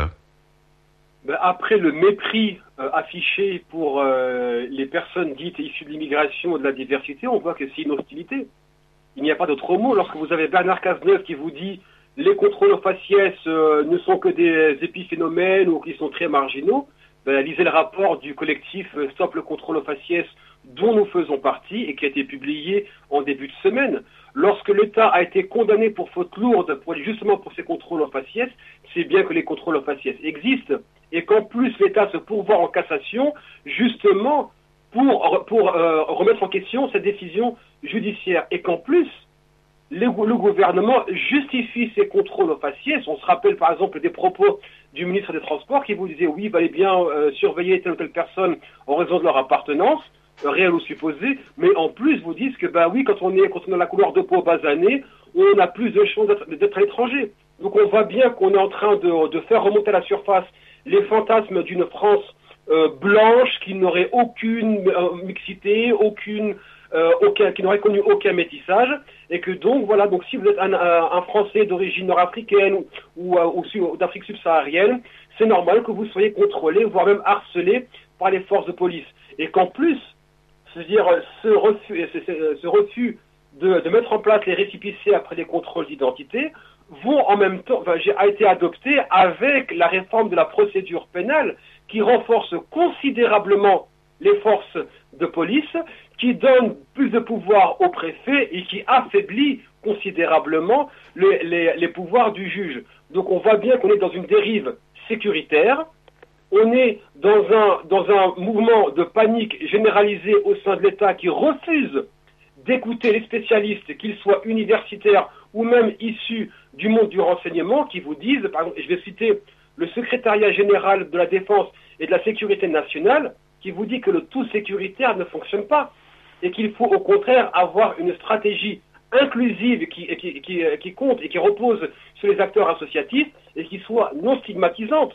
Ben après le mépris euh, affiché pour euh, les personnes dites issues de l'immigration et de la diversité, on voit que c'est une hostilité. Il n'y a pas d'autre mot. Lorsque vous avez Bernard Cazeneuve qui vous dit les contrôles au faciès euh, ne sont que des épiphénomènes ou qu'ils sont très marginaux, ben, lisez le rapport du collectif euh, Stop le contrôle au faciès dont nous faisons partie et qui a été publié en début de semaine. Lorsque l'État a été condamné pour faute lourde, pour, justement pour ces contrôles au faciès, c'est bien que les contrôles au faciès existent et qu'en plus l'État se pourvoit en cassation justement pour, pour euh, remettre en question cette décision judiciaire et qu'en plus le, le gouvernement justifie ces contrôles au faciès. On se rappelle par exemple des propos du ministre des Transports qui vous disait oui, il fallait bien euh, surveiller telle ou telle personne en raison de leur appartenance, réel ou supposé, mais en plus vous disent que bah oui, quand on est quand on a la couleur de peau basanée, on a plus de chances d'être, d'être à l'étranger. Donc on voit bien qu'on est en train de, de faire remonter à la surface les fantasmes d'une France euh, blanche qui n'aurait aucune euh, mixité, aucune euh, aucun, qui n'aurait connu aucun métissage, et que donc voilà, donc si vous êtes un, un, un Français d'origine nord-africaine ou, ou, ou, ou d'Afrique subsaharienne, c'est normal que vous soyez contrôlé, voire même harcelé par les forces de police, et qu'en plus c'est-à-dire ce refus, ce refus de, de mettre en place les récépissés après les contrôles d'identité vont en même temps, enfin, a été adopté avec la réforme de la procédure pénale qui renforce considérablement les forces de police, qui donne plus de pouvoir au préfet et qui affaiblit considérablement les, les, les pouvoirs du juge. Donc on voit bien qu'on est dans une dérive sécuritaire. On est dans un, dans un mouvement de panique généralisé au sein de l'État qui refuse d'écouter les spécialistes, qu'ils soient universitaires ou même issus du monde du renseignement, qui vous disent, par exemple, je vais citer le secrétariat général de la Défense et de la Sécurité nationale, qui vous dit que le tout sécuritaire ne fonctionne pas et qu'il faut au contraire avoir une stratégie inclusive qui, qui, qui, qui compte et qui repose sur les acteurs associatifs et qui soit non stigmatisante.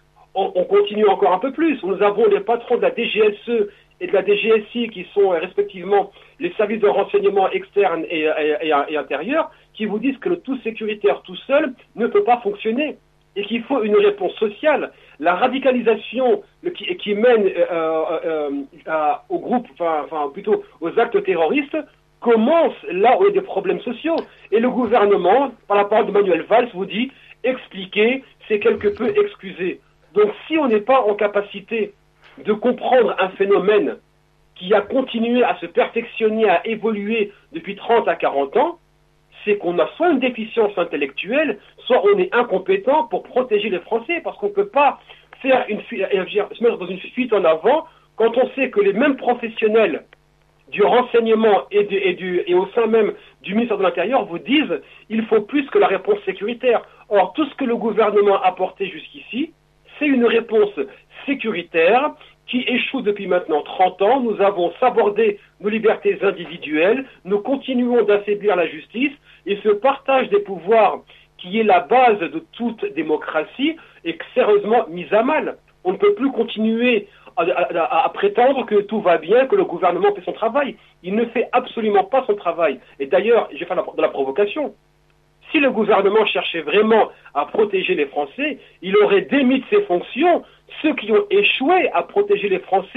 On continue encore un peu plus. Nous avons les patrons de la D G S E et de la D G S I qui sont respectivement les services de renseignement externes et, et, et, et intérieurs qui vous disent que le tout sécuritaire tout seul ne peut pas fonctionner et qu'il faut une réponse sociale. La radicalisation le, qui, qui mène euh, euh, euh, au groupe, enfin, enfin plutôt aux actes terroristes commence là où il y a des problèmes sociaux. Et le gouvernement, par la parole de Manuel Valls, vous dit expliquer, c'est quelque peu excuser. Donc si on n'est pas en capacité de comprendre un phénomène qui a continué à se perfectionner, à évoluer depuis trente à quarante ans, c'est qu'on a soit une déficience intellectuelle, soit on est incompétent pour protéger les Français, parce qu'on ne peut pas faire une fuite, se mettre dans une fuite en avant quand on sait que les mêmes professionnels du renseignement et, du, et, du, et au sein même du ministère de l'Intérieur vous disent il faut plus que la réponse sécuritaire. Or, tout ce que le gouvernement a apporté jusqu'ici, c'est une réponse sécuritaire qui échoue depuis maintenant trente ans. Nous avons sabordé nos libertés individuelles, nous continuons d'affaiblir la justice et ce partage des pouvoirs qui est la base de toute démocratie est sérieusement mis à mal. On ne peut plus continuer à, à, à prétendre que tout va bien, que le gouvernement fait son travail. Il ne fait absolument pas son travail. Et d'ailleurs, je vais faire de la provocation. Si le gouvernement cherchait vraiment à protéger les Français, il aurait démis de ses fonctions ceux qui ont échoué à protéger les Français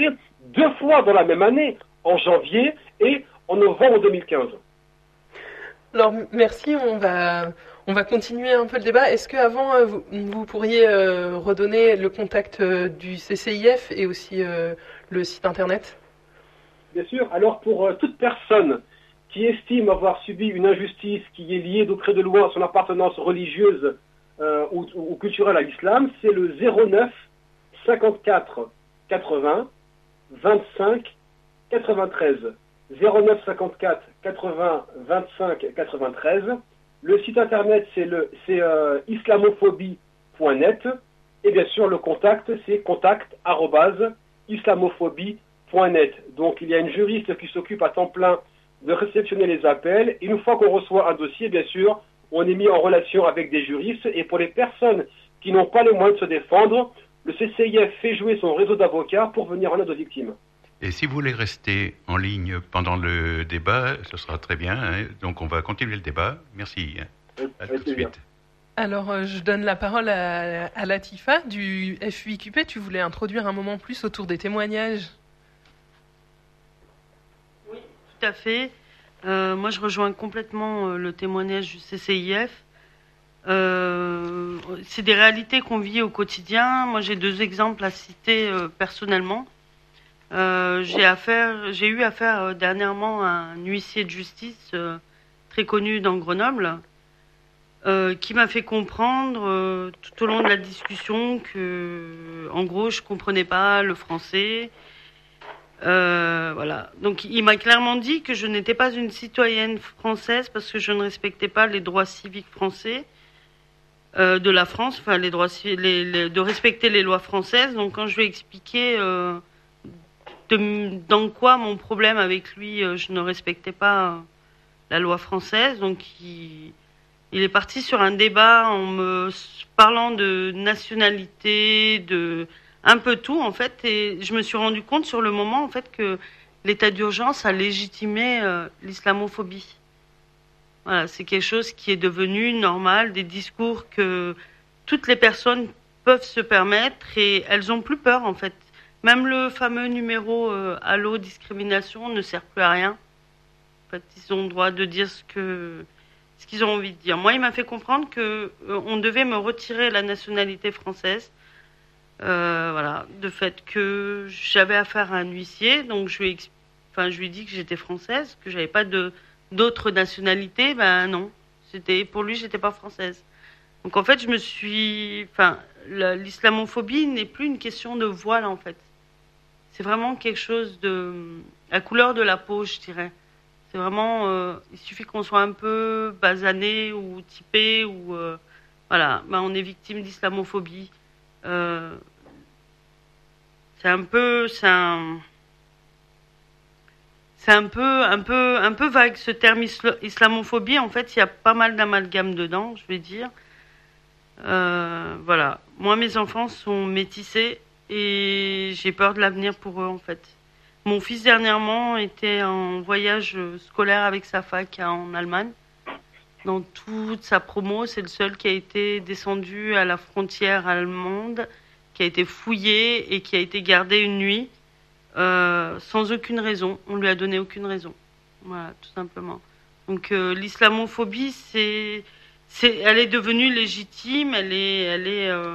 deux fois dans la même année, en janvier et en novembre deux mille quinze. Alors merci, on va, on va continuer un peu le débat. Est-ce qu'avant, euh, vous, vous pourriez euh, redonner le contact euh, du C C I F et aussi euh, le site internet ? Bien sûr. Alors pour euh, toute personne qui estime avoir subi une injustice qui est liée de près de loin à son appartenance religieuse euh, ou, ou culturelle à l'islam, c'est le zéro neuf cinquante-quatre quatre-vingts vingt-cinq quatre-vingt-treize. zéro neuf cinquante-quatre quatre-vingts vingt-cinq quatre-vingt-treize. Le site internet c'est le c'est euh, islamophobie point net et bien sûr le contact c'est contact arobase islamophobie point net. Donc il y a une juriste qui s'occupe à temps plein de réceptionner les appels. Et une fois qu'on reçoit un dossier, bien sûr, on est mis en relation avec des juristes. Et pour les personnes qui n'ont pas les moyens de se défendre, le C C I F fait jouer son réseau d'avocats pour venir en aide aux victimes. Et si vous voulez rester en ligne pendant le débat, ce sera très bien. Hein. Donc on va continuer le débat. Merci. À tout de suite. Alors euh, je donne la parole à, à Latifa du F U I Q P. Tu voulais introduire un moment plus autour des témoignages. Oui, tout à fait. Euh, moi je rejoins complètement euh, le témoignage du C C I F. Euh, c'est des réalités qu'on vit au quotidien. Moi j'ai deux exemples à citer euh, personnellement. Euh, j'ai affaire, j'ai eu affaire euh, dernièrement à un huissier de justice euh, très connu dans Grenoble, euh, qui m'a fait comprendre euh, tout au long de la discussion que, en gros, je comprenais pas le français. Euh, voilà. Donc, il m'a clairement dit que je n'étais pas une citoyenne française parce que je ne respectais pas les droits civiques français euh, de la France, enfin les droits, les, les, de respecter les lois françaises. Donc, quand je lui ai expliqué euh, De, dans quoi mon problème avec lui, euh, je ne respectais pas euh, la loi française. Donc il, il est parti sur un débat en me parlant de nationalité, de un peu tout en fait. Et je me suis rendu compte sur le moment en fait que l'état d'urgence a légitimé euh, l'islamophobie. Voilà, c'est quelque chose qui est devenu normal, des discours que toutes les personnes peuvent se permettre et elles ont plus peur en fait. Même le fameux numéro euh, Allo discrimination ne sert plus à rien. En fait, ils ont le droit de dire ce que ce qu'ils ont envie de dire. Moi, il m'a fait comprendre que euh, on devait me retirer la nationalité française. Euh, voilà, de fait que j'avais affaire à un huissier, donc je lui ai, enfin, je lui ai dit que j'étais française, que j'avais pas de d'autres nationalités. Ben non, c'était pour lui, j'étais pas française. Donc en fait, je me suis, enfin, la, l'islamophobie n'est plus une question de voile en fait. C'est vraiment quelque chose de... la couleur de la peau, je dirais. C'est vraiment... Euh, il suffit qu'on soit un peu basané ou typé ou... Euh, voilà, ben, on est victime d'islamophobie. Euh, c'est un peu... C'est un... C'est un peu, un, peu, un peu vague ce terme isla- islamophobie. En fait, il y a pas mal d'amalgame dedans, je vais dire. Euh, voilà. Moi, mes enfants sont métissés. Et j'ai peur de l'avenir pour eux, en fait. Mon fils, dernièrement, était en voyage scolaire avec sa fac en Allemagne. Dans toute sa promo, c'est le seul qui a été descendu à la frontière allemande, qui a été fouillé et qui a été gardé une nuit, euh, sans aucune raison. On lui a donné aucune raison. Voilà, tout simplement. Donc, euh, l'islamophobie, c'est, c'est, elle est devenue légitime, elle est... Elle est euh,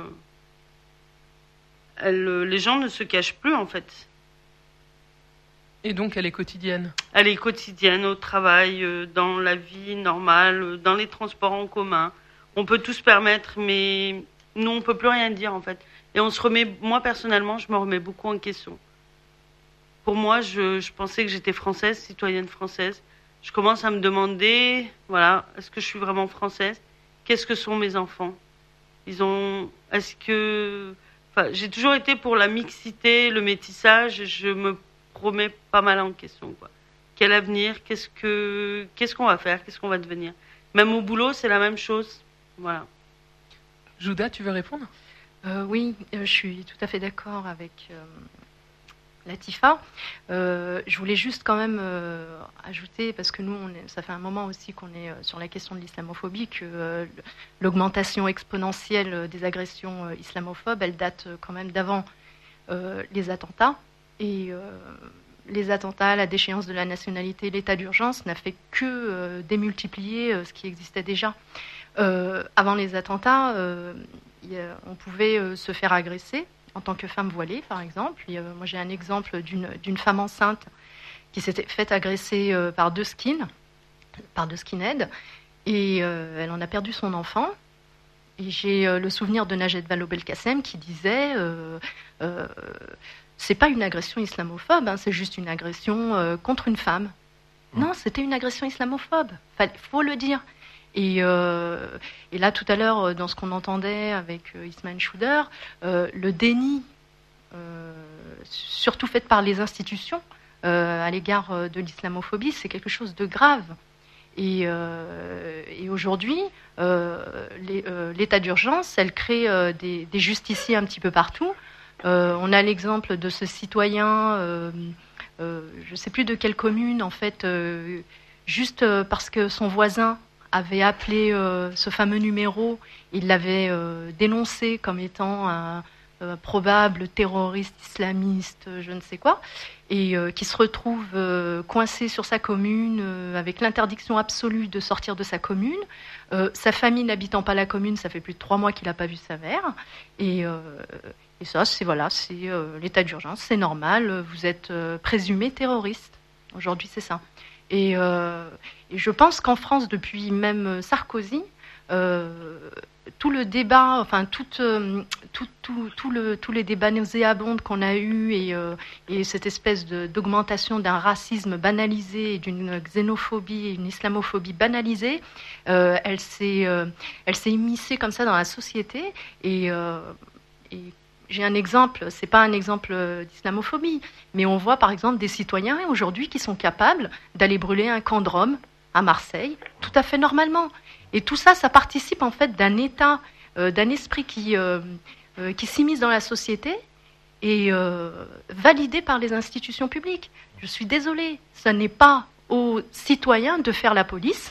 Elle, les gens ne se cachent plus en fait. Et donc elle est quotidienne. Elle est quotidienne au travail, euh, dans la vie normale, euh, dans les transports en commun. On peut tout se permettre, mais nous on peut plus rien dire en fait. Et on se remet, moi personnellement, je me remets beaucoup en question. Pour moi, je, je pensais que j'étais française, citoyenne française. Je commence à me demander, voilà, est-ce que je suis vraiment française ? Qu'est-ce que sont mes enfants ? Ils ont, est-ce que Enfin, j'ai toujours été pour la mixité, le métissage, et je me remets pas mal en question, quoi. Quel avenir ? Qu'est-ce que, qu'est-ce qu'on va faire ? Qu'est-ce qu'on va devenir ? Même au boulot, c'est la même chose. Voilà. Jouda, tu veux répondre ? euh, Oui, euh, je suis tout à fait d'accord avec euh, Latifa. Euh, je voulais juste quand même euh, ajouter, parce que nous, on est, ça fait un moment aussi qu'on est euh, sur la question de l'islamophobie, que euh, l'augmentation exponentielle des agressions euh, islamophobes, elle date euh, quand même d'avant euh, les attentats. Et euh, les attentats, la déchéance de la nationalité, l'état d'urgence n'a fait que euh, démultiplier euh, ce qui existait déjà. Euh, avant les attentats, euh, y a, on pouvait euh, se faire agresser en tant que femme voilée, par exemple. Et, euh, moi, j'ai un exemple d'une, d'une femme enceinte qui s'était faite agresser euh, par deux skins, par deux skinheads, et euh, elle en a perdu son enfant. Et j'ai euh, le souvenir de Najed Vallaud-Belkacem qui disait euh, euh, c'est pas une agression islamophobe, hein, c'est juste une agression euh, contre une femme. Mmh. Non, c'était une agression islamophobe, il faut le dire. Et, euh, et là, tout à l'heure, dans ce qu'on entendait avec euh, Ismaël Chouder, euh, le déni, euh, surtout fait par les institutions, euh, à l'égard de l'islamophobie, c'est quelque chose de grave. Et, euh, et aujourd'hui, euh, les, euh, l'état d'urgence, elle crée euh, des, des justiciers un petit peu partout. Euh, on a l'exemple de ce citoyen, euh, euh, je ne sais plus de quelle commune, en fait, euh, juste parce que son voisin avait appelé euh, ce fameux numéro, il l'avait euh, dénoncé comme étant un euh, probable terroriste islamiste, je ne sais quoi, et euh, qui se retrouve euh, coincé sur sa commune euh, avec l'interdiction absolue de sortir de sa commune. Euh, sa famille n'habitant pas la commune, ça fait plus de trois mois qu'il n'a pas vu sa mère. Et, euh, et ça, c'est, voilà, c'est euh, l'état d'urgence, c'est normal, vous êtes euh, présumé terroriste. Aujourd'hui, c'est ça. Et, euh, et je pense qu'en France, depuis même Sarkozy, euh, tout le débat, enfin tout, euh, tout, tout, tout le, tous les débats nauséabonds qu'on a eus et, euh, et cette espèce de, d'augmentation d'un racisme banalisé et d'une xénophobie et une islamophobie banalisée, euh, elle, s'est, euh, elle s'est immiscée comme ça dans la société. Et, euh, et j'ai un exemple, c'est pas un exemple d'islamophobie, mais on voit par exemple des citoyens aujourd'hui qui sont capables d'aller brûler un camp de Roms à Marseille, tout à fait normalement. Et tout ça, ça participe en fait d'un état, euh, d'un esprit qui, euh, euh, qui s'immisce dans la société et euh, validé par les institutions publiques. Je suis désolée, ce n'est pas aux citoyens de faire la police.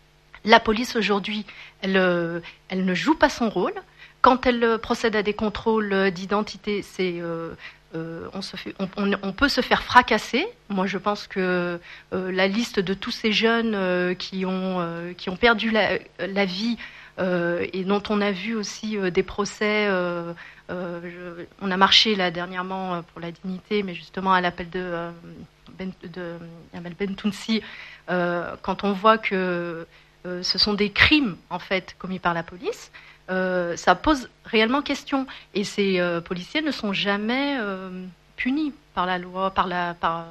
La police aujourd'hui, elle, euh, elle ne joue pas son rôle. Quand elle procède à des contrôles d'identité, c'est, euh, euh, on, se fait, on, on, on peut se faire fracasser. Moi, je pense que euh, la liste de tous ces jeunes euh, qui, ont, euh, qui ont perdu la, la vie euh, et dont on a vu aussi euh, des procès, euh, euh, je, on a marché là dernièrement pour la dignité, mais justement à l'appel de, euh, ben, de Yamal Bentounsi, euh, quand on voit que euh, ce sont des crimes en fait commis par la police. Euh, ça pose réellement question. Et ces euh, policiers ne sont jamais euh, punis par la loi, par la, par,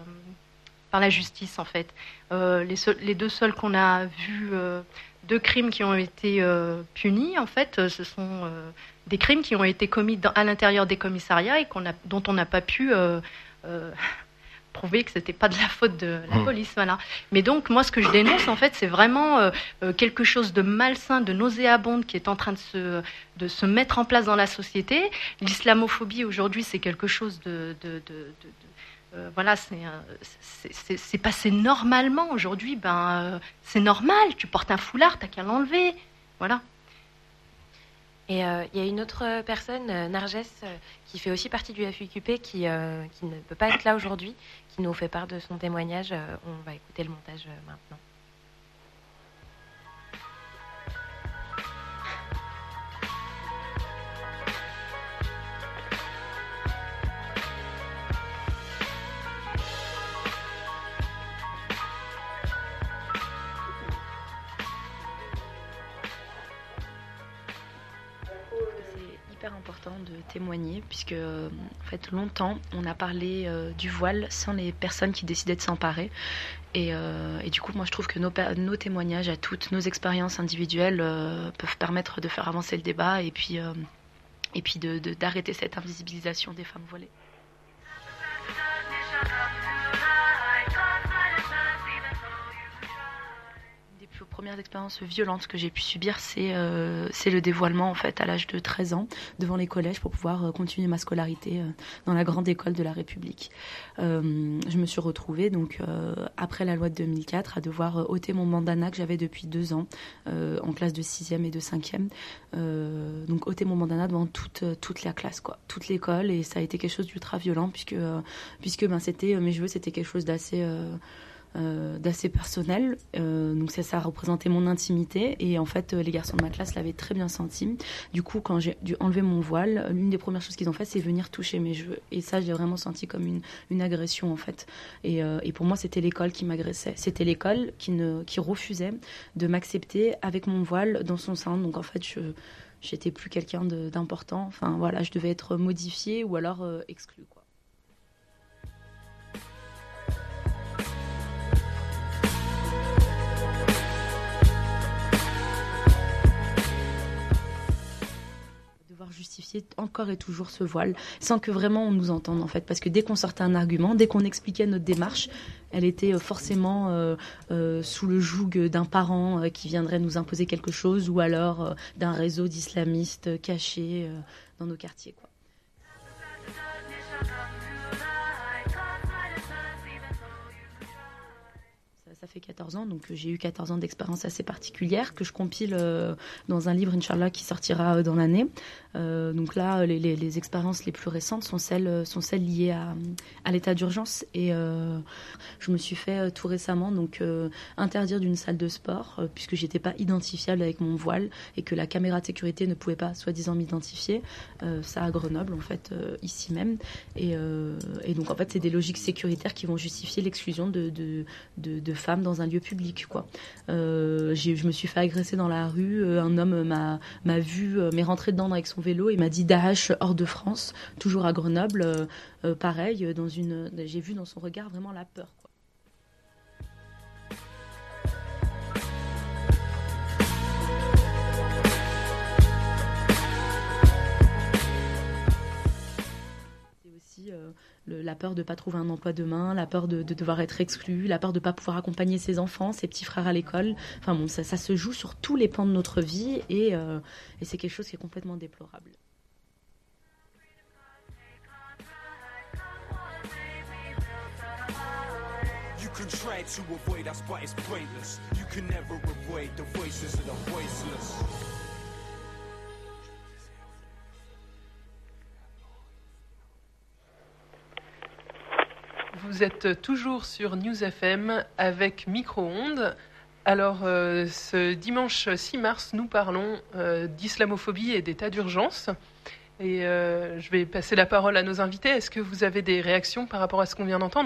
par la justice, en fait. Euh, les, seuls, les deux seuls qu'on a vus, euh, deux crimes qui ont été euh, punis, en fait, ce sont euh, des crimes qui ont été commis dans, à l'intérieur des commissariats et qu'on a, dont on n'a pas pu... Euh, euh, prouver que c'était pas de la faute de la police, voilà. Mais donc moi ce que je dénonce en fait c'est vraiment euh, quelque chose de malsain, de nauséabond qui est en train de se de se mettre en place dans la société. L'islamophobie aujourd'hui c'est quelque chose de, de, de, de, de euh, voilà c'est, c'est, c'est c'est passé normalement aujourd'hui. Ben euh, c'est normal, tu portes un foulard, t'as qu'à l'enlever, voilà. Et il euh, y a une autre personne, euh, Narges, euh, qui fait aussi partie du F I Q P, qui, euh, qui ne peut pas être là aujourd'hui, qui nous fait part de son témoignage. Euh, on va écouter le montage euh, maintenant. Important de témoigner puisque en fait longtemps on a parlé euh, du voile sans les personnes qui décidaient de s'emparer et, euh, et du coup moi je trouve que nos, nos témoignages à toutes nos expériences individuelles euh, peuvent permettre de faire avancer le débat et puis, euh, et puis de, de, d'arrêter cette invisibilisation des femmes voilées. Premières première expérience violente que j'ai pu subir, c'est, euh, c'est le dévoilement en fait à l'âge de treize ans devant les collèges pour pouvoir euh, continuer ma scolarité euh, dans la grande école de la République. Euh, je me suis retrouvée donc euh, après la loi de deux mille quatre à devoir euh, ôter mon bandana que j'avais depuis deux ans euh, en classe de sixième et de cinquième. Euh, donc ôter mon bandana devant toute toute la classe quoi, toute l'école, et ça a été quelque chose d'ultra violent puisque euh, puisque ben c'était mes cheveux, c'était quelque chose d'assez euh, Euh, d'assez personnel, euh, donc ça, ça représentait mon intimité, et en fait euh, les garçons de ma classe l'avaient très bien senti. Du coup, quand j'ai dû enlever mon voile, l'une des premières choses qu'ils ont fait, c'est venir toucher mes cheveux, et ça j'ai vraiment senti comme une, une agression en fait, et, euh, et pour moi c'était l'école qui m'agressait, c'était l'école qui, ne, qui refusait de m'accepter avec mon voile dans son sein, donc en fait je j'étais plus quelqu'un de, d'important, enfin voilà, je devais être modifiée ou alors euh, exclue quoi. Justifier encore et toujours ce voile sans que vraiment on nous entende en fait, parce que dès qu'on sortait un argument, dès qu'on expliquait notre démarche, elle était forcément euh, euh, sous le joug d'un parent euh, qui viendrait nous imposer quelque chose, ou alors euh, d'un réseau d'islamistes cachés euh, dans nos quartiers quoi. Ça fait quatorze ans, donc j'ai eu quatorze ans d'expérience assez particulière que je compile euh, dans un livre, Inch'Allah, qui sortira euh, dans l'année. Euh, donc là, les, les, les expériences les plus récentes sont celles, sont celles liées à, à l'état d'urgence. Et euh, je me suis fait euh, tout récemment donc, euh, interdire d'une salle de sport, euh, puisque je n'étais pas identifiable avec mon voile et que la caméra de sécurité ne pouvait pas, soi-disant, m'identifier. Euh, ça à Grenoble, en fait, euh, ici même. Et, euh, et donc, en fait, c'est des logiques sécuritaires qui vont justifier l'exclusion de, de, de, de femmes dans un lieu public, quoi. Euh, j'ai, je me suis fait agresser dans la rue. Euh, un homme m'a, m'a vu, euh, m'est rentré dedans avec son vélo et m'a dit Daesh hors de France, toujours à Grenoble. Euh, euh, pareil, dans une, j'ai vu dans son regard vraiment la peur, quoi. Euh, le, la peur de ne pas trouver un emploi demain, la peur de, de devoir être exclu, la peur de ne pas pouvoir accompagner ses enfants, ses petits frères à l'école. Enfin bon, ça, ça se joue sur tous les pans de notre vie et, euh, et c'est quelque chose qui est complètement déplorable. You can try to avoid us, but it's pointless. You can never avoid the voices of the voiceless. Vous êtes toujours sur News F M avec Micro-ondes. Alors, euh, ce dimanche six mars, nous parlons euh, d'islamophobie et d'état d'urgence. Et euh, je vais passer la parole à nos invités. Est-ce que vous avez des réactions par rapport à ce qu'on vient d'entendre ?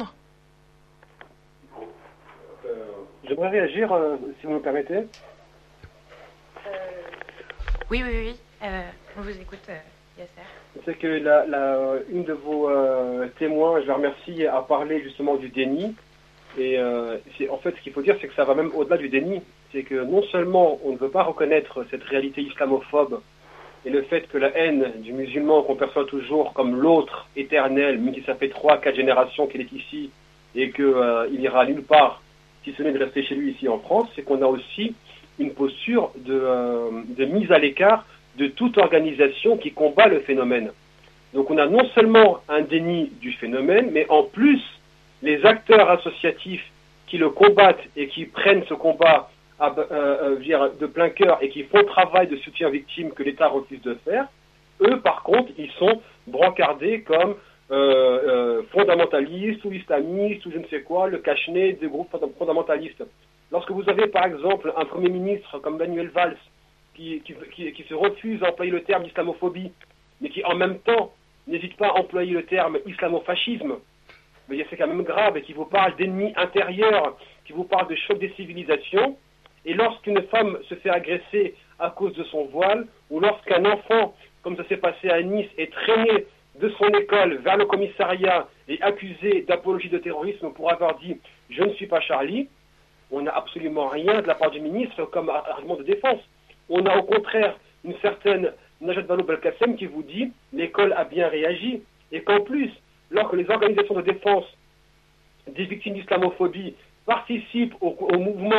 euh, J'aimerais réagir, euh, si vous me permettez. Euh... Oui, oui, oui. Euh, on vous écoute, euh, Yasser. C'est que la, la, une de vos euh, témoins, je la remercie, a parlé justement du déni. Et euh, c'est, en fait, ce qu'il faut dire, c'est que ça va même au-delà du déni. C'est que non seulement on ne veut pas reconnaître cette réalité islamophobe et le fait que la haine du musulman qu'on perçoit toujours comme l'autre éternel, même si ça fait trois, quatre générations qu'il est ici et qu'il euh, ira nulle part, si ce n'est de rester chez lui ici en France, c'est qu'on a aussi une posture de, euh, de mise à l'écart de toute organisation qui combat le phénomène. Donc on a non seulement un déni du phénomène, mais en plus, les acteurs associatifs qui le combattent et qui prennent ce combat à, euh, euh, de plein cœur et qui font le travail de soutien aux victimes que l'État refuse de faire, eux, par contre, ils sont brancardés comme euh, euh, fondamentalistes ou islamistes ou je ne sais quoi, le cache-nez des groupes fondamentalistes. Lorsque vous avez, par exemple, un Premier ministre comme Manuel Valls, Qui, qui, qui, qui se refuse à employer le terme islamophobie, mais qui en même temps n'hésite pas à employer le terme islamofascisme, mais c'est quand même grave, et qui vous parle d'ennemis intérieurs, qui vous parle de choc des civilisations, et lorsqu'une femme se fait agresser à cause de son voile, ou lorsqu'un enfant, comme ça s'est passé à Nice, est traîné de son école vers le commissariat et accusé d'apologie de terrorisme pour avoir dit « je ne suis pas Charlie », on n'a absolument rien de la part du ministre comme argument de défense. On a au contraire une certaine Najat Vallaud-Belkacem qui vous dit l'école a bien réagi et qu'en plus, lorsque les organisations de défense des victimes d'islamophobie participent au, au mouvement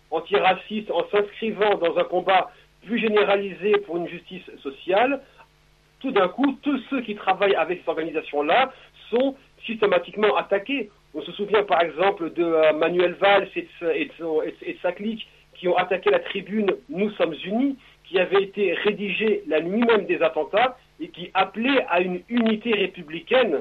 antiraciste en s'inscrivant dans un combat plus généralisé pour une justice sociale, tout d'un coup, tous ceux qui travaillent avec ces organisations-là sont systématiquement attaqués. On se souvient par exemple de euh, Manuel Valls et de, et, de, et de sa clique qui ont attaqué la tribune « Nous sommes unis », qui avait été rédigée la nuit même des attentats et qui appelait à une unité républicaine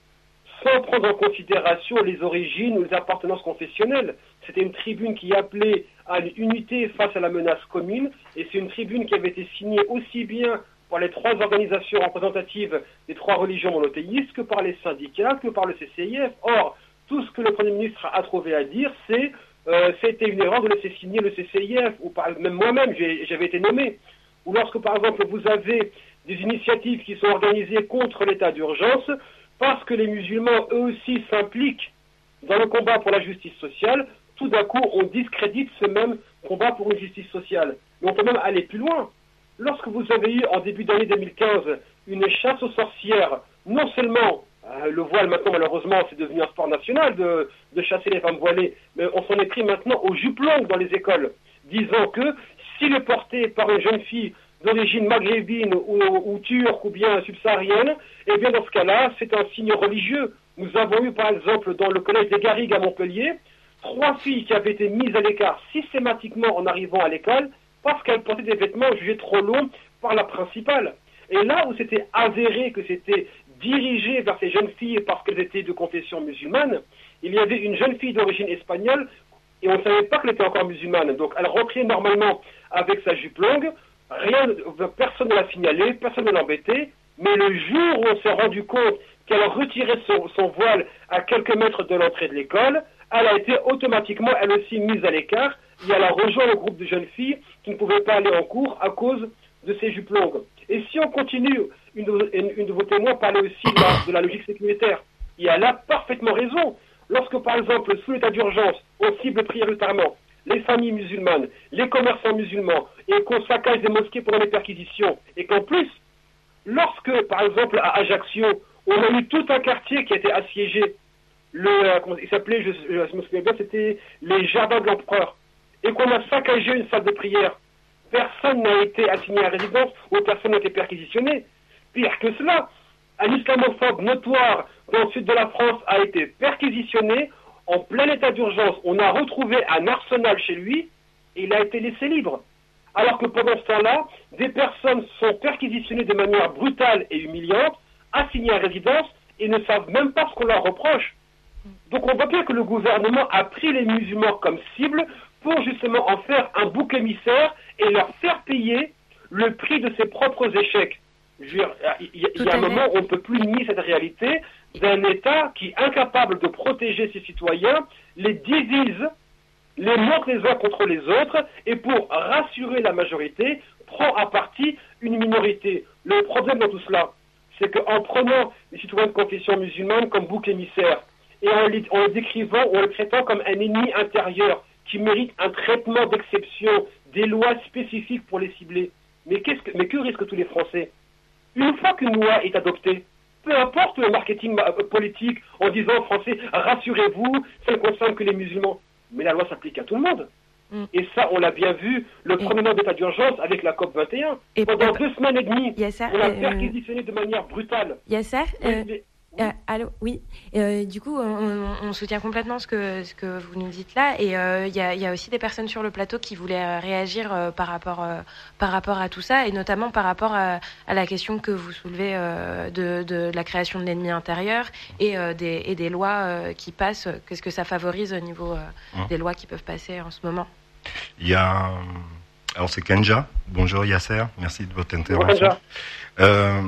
sans prendre en considération les origines ou les appartenances confessionnelles. C'était une tribune qui appelait à une unité face à la menace commune, et c'est une tribune qui avait été signée aussi bien par les trois organisations représentatives des trois religions monothéistes que par les syndicats, que par le C C I F. Or, tout ce que le Premier ministre a trouvé à dire, c'est euh, c'était une erreur de laisser signer le C C I F, ou par, même moi-même, j'ai, j'avais été nommé. Ou lorsque, par exemple, vous avez des initiatives qui sont organisées contre l'état d'urgence, parce que les musulmans, eux aussi, s'impliquent dans le combat pour la justice sociale, tout d'un coup, on discrédite ce même combat pour une justice sociale. Mais on peut même aller plus loin. Lorsque vous avez eu, en début d'année deux mille quinze, une chasse aux sorcières, non seulement, euh, le voile maintenant, malheureusement, c'est devenu un sport national de, de chasser les femmes voilées, mais on s'en est pris maintenant aux jupes longues dans les écoles, disant que s'il est porté par une jeune fille d'origine maghrébine ou, ou turque ou bien subsaharienne, eh bien dans ce cas-là, c'est un signe religieux. Nous avons eu par exemple dans le collège des Garrigues à Montpellier, trois filles qui avaient été mises à l'écart systématiquement en arrivant à l'école parce qu'elles portaient des vêtements jugés trop longs par la principale. Et là où c'était avéré que c'était dirigé vers ces jeunes filles parce qu'elles étaient de confession musulmane, il y avait une jeune fille d'origine espagnole et on ne savait pas qu'elle était encore musulmane. Donc elle rentrait normalement avec sa jupe longue, rien, personne ne l'a signalé, personne ne l'embêtait, mais le jour où on s'est rendu compte qu'elle retirait son, son voile à quelques mètres de l'entrée de l'école, elle a été automatiquement, elle aussi, mise à l'écart, et elle a rejoint le groupe de jeunes filles qui ne pouvaient pas aller en cours à cause de ces jupes longues. Et si on continue, une de, une, une de vos témoins parlait aussi de la, de la logique sécuritaire, et elle a parfaitement raison. Lorsque, par exemple, sous l'état d'urgence, on cible prioritairement les familles musulmanes, les commerçants musulmans, et qu'on saccage des mosquées pendant les perquisitions, et qu'en plus, lorsque, par exemple, à Ajaccio, on a eu tout un quartier qui a été assiégé, le, euh, comment il s'appelait, je, je me souviens bien, c'était les Jardins de l'Empereur, et qu'on a saccagé une salle de prière. Personne n'a été assigné à résidence ou personne n'a été perquisitionné. Pire que cela, un islamophobe notoire dans le sud de la France a été perquisitionné en plein état d'urgence. On a retrouvé un arsenal chez lui et il a été laissé libre. Alors que pendant ce temps-là, des personnes sont perquisitionnées de manière brutale et humiliante, assignées à résidence et ne savent même pas ce qu'on leur reproche. Donc on voit bien que le gouvernement a pris les musulmans comme cible pour justement en faire un bouc émissaire et leur faire payer le prix de ses propres échecs. Je veux dire, il y a un moment où on ne peut plus nier cette réalité d'un État qui, incapable de protéger ses citoyens, les divise, les monte les uns contre les autres, et pour rassurer la majorité, prend à partie une minorité. Le problème dans tout cela, c'est qu'en prenant les citoyens de confession musulmane comme bouc émissaire, et en les, en les décrivant ou en les traitant comme un ennemi intérieur qui mérite un traitement d'exception, des lois spécifiques pour les cibler, mais, qu'est-ce que, mais que risquent tous les Français? Une fois qu'une loi est adoptée, peu importe le marketing politique en disant aux Français « rassurez-vous, ça ne concerne que les musulmans », mais la loi s'applique à tout le monde. Mm. Et ça, on l'a bien vu, le et... premier mois d'état d'urgence avec la COP vingt et un. Et pendant et... deux semaines et demie, Yasser, on a euh... perquisitionné de manière brutale. Yasser, euh... les... Euh, allô, oui. Euh, du coup, on, on soutient complètement ce que ce que vous nous dites là, et il euh, y, a, y a aussi des personnes sur le plateau qui voulaient réagir euh, par rapport euh, par rapport à tout ça, et notamment par rapport à, à la question que vous soulevez euh, de, de la création de l'ennemi intérieur et euh, des et des lois euh, qui passent. Qu'est-ce que ça favorise au niveau euh, mmh. des lois qui peuvent passer en ce moment? Il y a alors c'est Kenja. Bonjour Yasser, merci de votre intervention. Bonjour. Euh,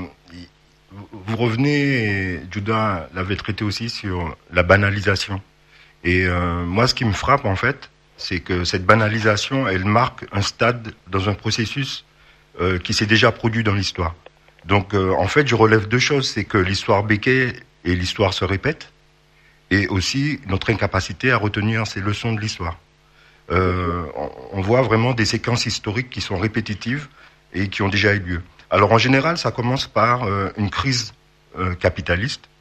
Vous revenez, et Judah l'avait traité aussi, sur la banalisation. Et euh, moi, ce qui me frappe, en fait, c'est que cette banalisation, elle marque un stade dans un processus euh, qui s'est déjà produit dans l'histoire. Donc, euh, en fait, je relève deux choses. C'est que l'histoire béquée et l'histoire se répètent, et aussi notre incapacité à retenir ces leçons de l'histoire. Euh, on, on voit vraiment des séquences historiques qui sont répétitives et qui ont déjà eu lieu. Alors en général, ça commence par euh, une crise euh, capitaliste,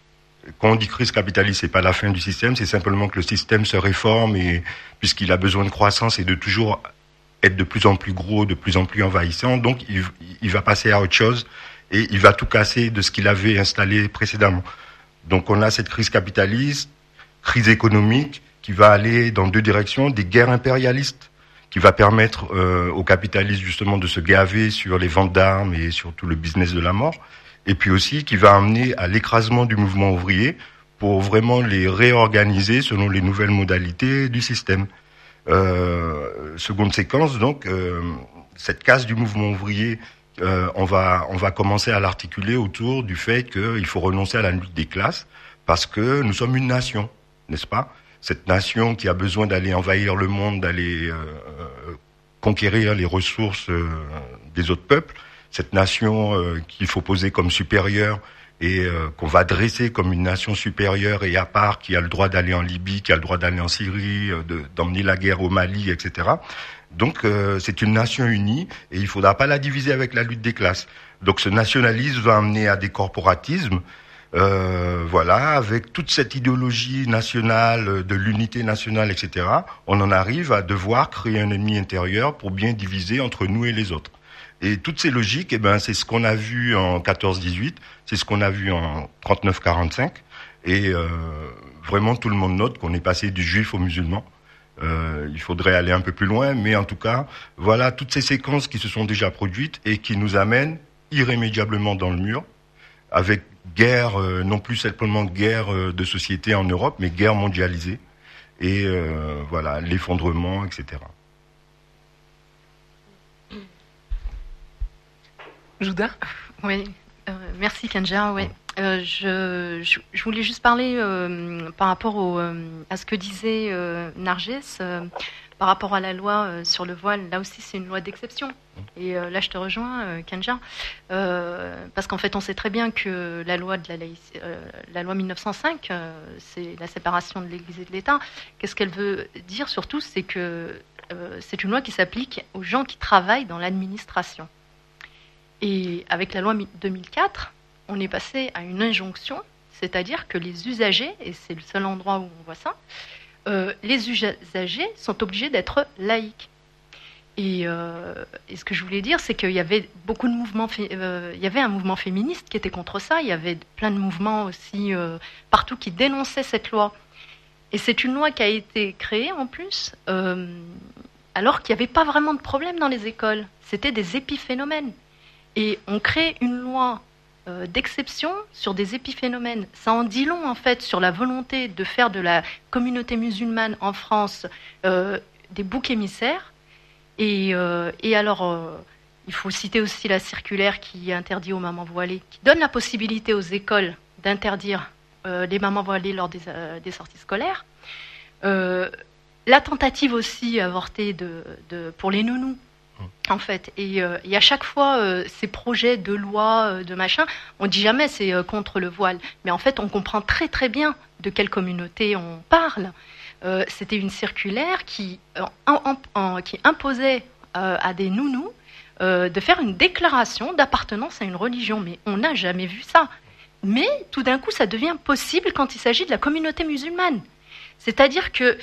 Quand on dit crise capitaliste, c'est pas la fin du système, c'est simplement que le système se réforme et puisqu'il a besoin de croissance et de toujours être de plus en plus gros, de plus en plus envahissant, donc il, il va passer à autre chose et il va tout casser de ce qu'il avait installé précédemment. Donc on a cette crise capitaliste, crise économique, qui va aller dans deux directions, des guerres impérialistes, qui va permettre euh, aux capitalistes justement de se gaver sur les ventes d'armes et sur tout le business de la mort, et puis aussi qui va amener à l'écrasement du mouvement ouvrier pour vraiment les réorganiser selon les nouvelles modalités du système. Euh, seconde séquence, donc, euh, cette casse du mouvement ouvrier, euh, on va on va commencer à l'articuler autour du fait qu'il faut renoncer à la lutte des classes parce que nous sommes une nation, n'est-ce pas ? Cette nation qui a besoin d'aller envahir le monde, d'aller euh, conquérir les ressources euh, des autres peuples, cette nation euh, qu'il faut poser comme supérieure et euh, qu'on va dresser comme une nation supérieure et à part, qui a le droit d'aller en Libye, qui a le droit d'aller en Syrie, euh, de, d'emmener la guerre au Mali, et cetera. Donc euh, c'est une nation unie et il ne faudra pas la diviser avec la lutte des classes. Donc ce nationalisme va amener à des corporatismes, euh, voilà, avec toute cette idéologie nationale, de l'unité nationale, et cetera. On en arrive à devoir créer un ennemi intérieur pour bien diviser entre nous et les autres. Et toutes ces logiques, eh ben, c'est ce qu'on a vu en quatorze dix-huit, c'est ce qu'on a vu en trente-neuf quarante-cinq, et euh, vraiment tout le monde note qu'on est passé du juif au musulman. Euh, il faudrait aller un peu plus loin, mais en tout cas, voilà toutes ces séquences qui se sont déjà produites et qui nous amènent irrémédiablement dans le mur, avec guerre, euh, non plus simplement guerre euh, de société en Europe, mais guerre mondialisée, et euh, voilà, l'effondrement, et cetera. Jouda ? Oui, euh, merci Kenja. Ouais. Euh, je, je, je voulais juste parler euh, par rapport au, euh, à ce que disait euh, Narges, euh, par rapport à la loi euh, sur le voile. Là aussi, c'est une loi d'exception. Et euh, là, je te rejoins, euh, Kenja, euh, parce qu'en fait, on sait très bien que la loi de la, laïc, euh, la loi mille neuf cent cinq, euh, c'est la séparation de l'Église et de l'État. Qu'est-ce qu'elle veut dire surtout, c'est que euh, c'est une loi qui s'applique aux gens qui travaillent dans l'administration. Et avec la loi deux mille quatre, on est passé à une injonction, c'est-à-dire que les usagers, et c'est le seul endroit où on voit ça, euh, les usagers sont obligés d'être laïcs. Et, euh, et ce que je voulais dire, c'est qu'il y avait beaucoup de mouvements, euh, il y avait un mouvement féministe qui était contre ça, il y avait plein de mouvements aussi euh, partout qui dénonçaient cette loi. Et c'est une loi qui a été créée en plus, euh, alors qu'il n'y avait pas vraiment de problème dans les écoles. C'était des épiphénomènes. Et on crée une loi euh, d'exception sur des épiphénomènes. Ça en dit long, en fait, sur la volonté de faire de la communauté musulmane en France euh, des boucs émissaires. Et, euh, et alors, euh, il faut citer aussi la circulaire qui interdit aux mamans voilées, qui donne la possibilité aux écoles d'interdire euh, les mamans voilées lors des, euh, des sorties scolaires. Euh, la tentative aussi avortée de, de, pour les nounous, en fait, et, euh, et à chaque fois, euh, ces projets de loi, euh, de machin, on dit jamais c'est euh, contre le voile, mais en fait, on comprend très très bien de quelle communauté on parle. Euh, c'était une circulaire qui, euh, en, en, qui imposait euh, à des nounous euh, de faire une déclaration d'appartenance à une religion, mais on n'a jamais vu ça. Mais tout d'un coup, ça devient possible quand il s'agit de la communauté musulmane. C'est-à-dire que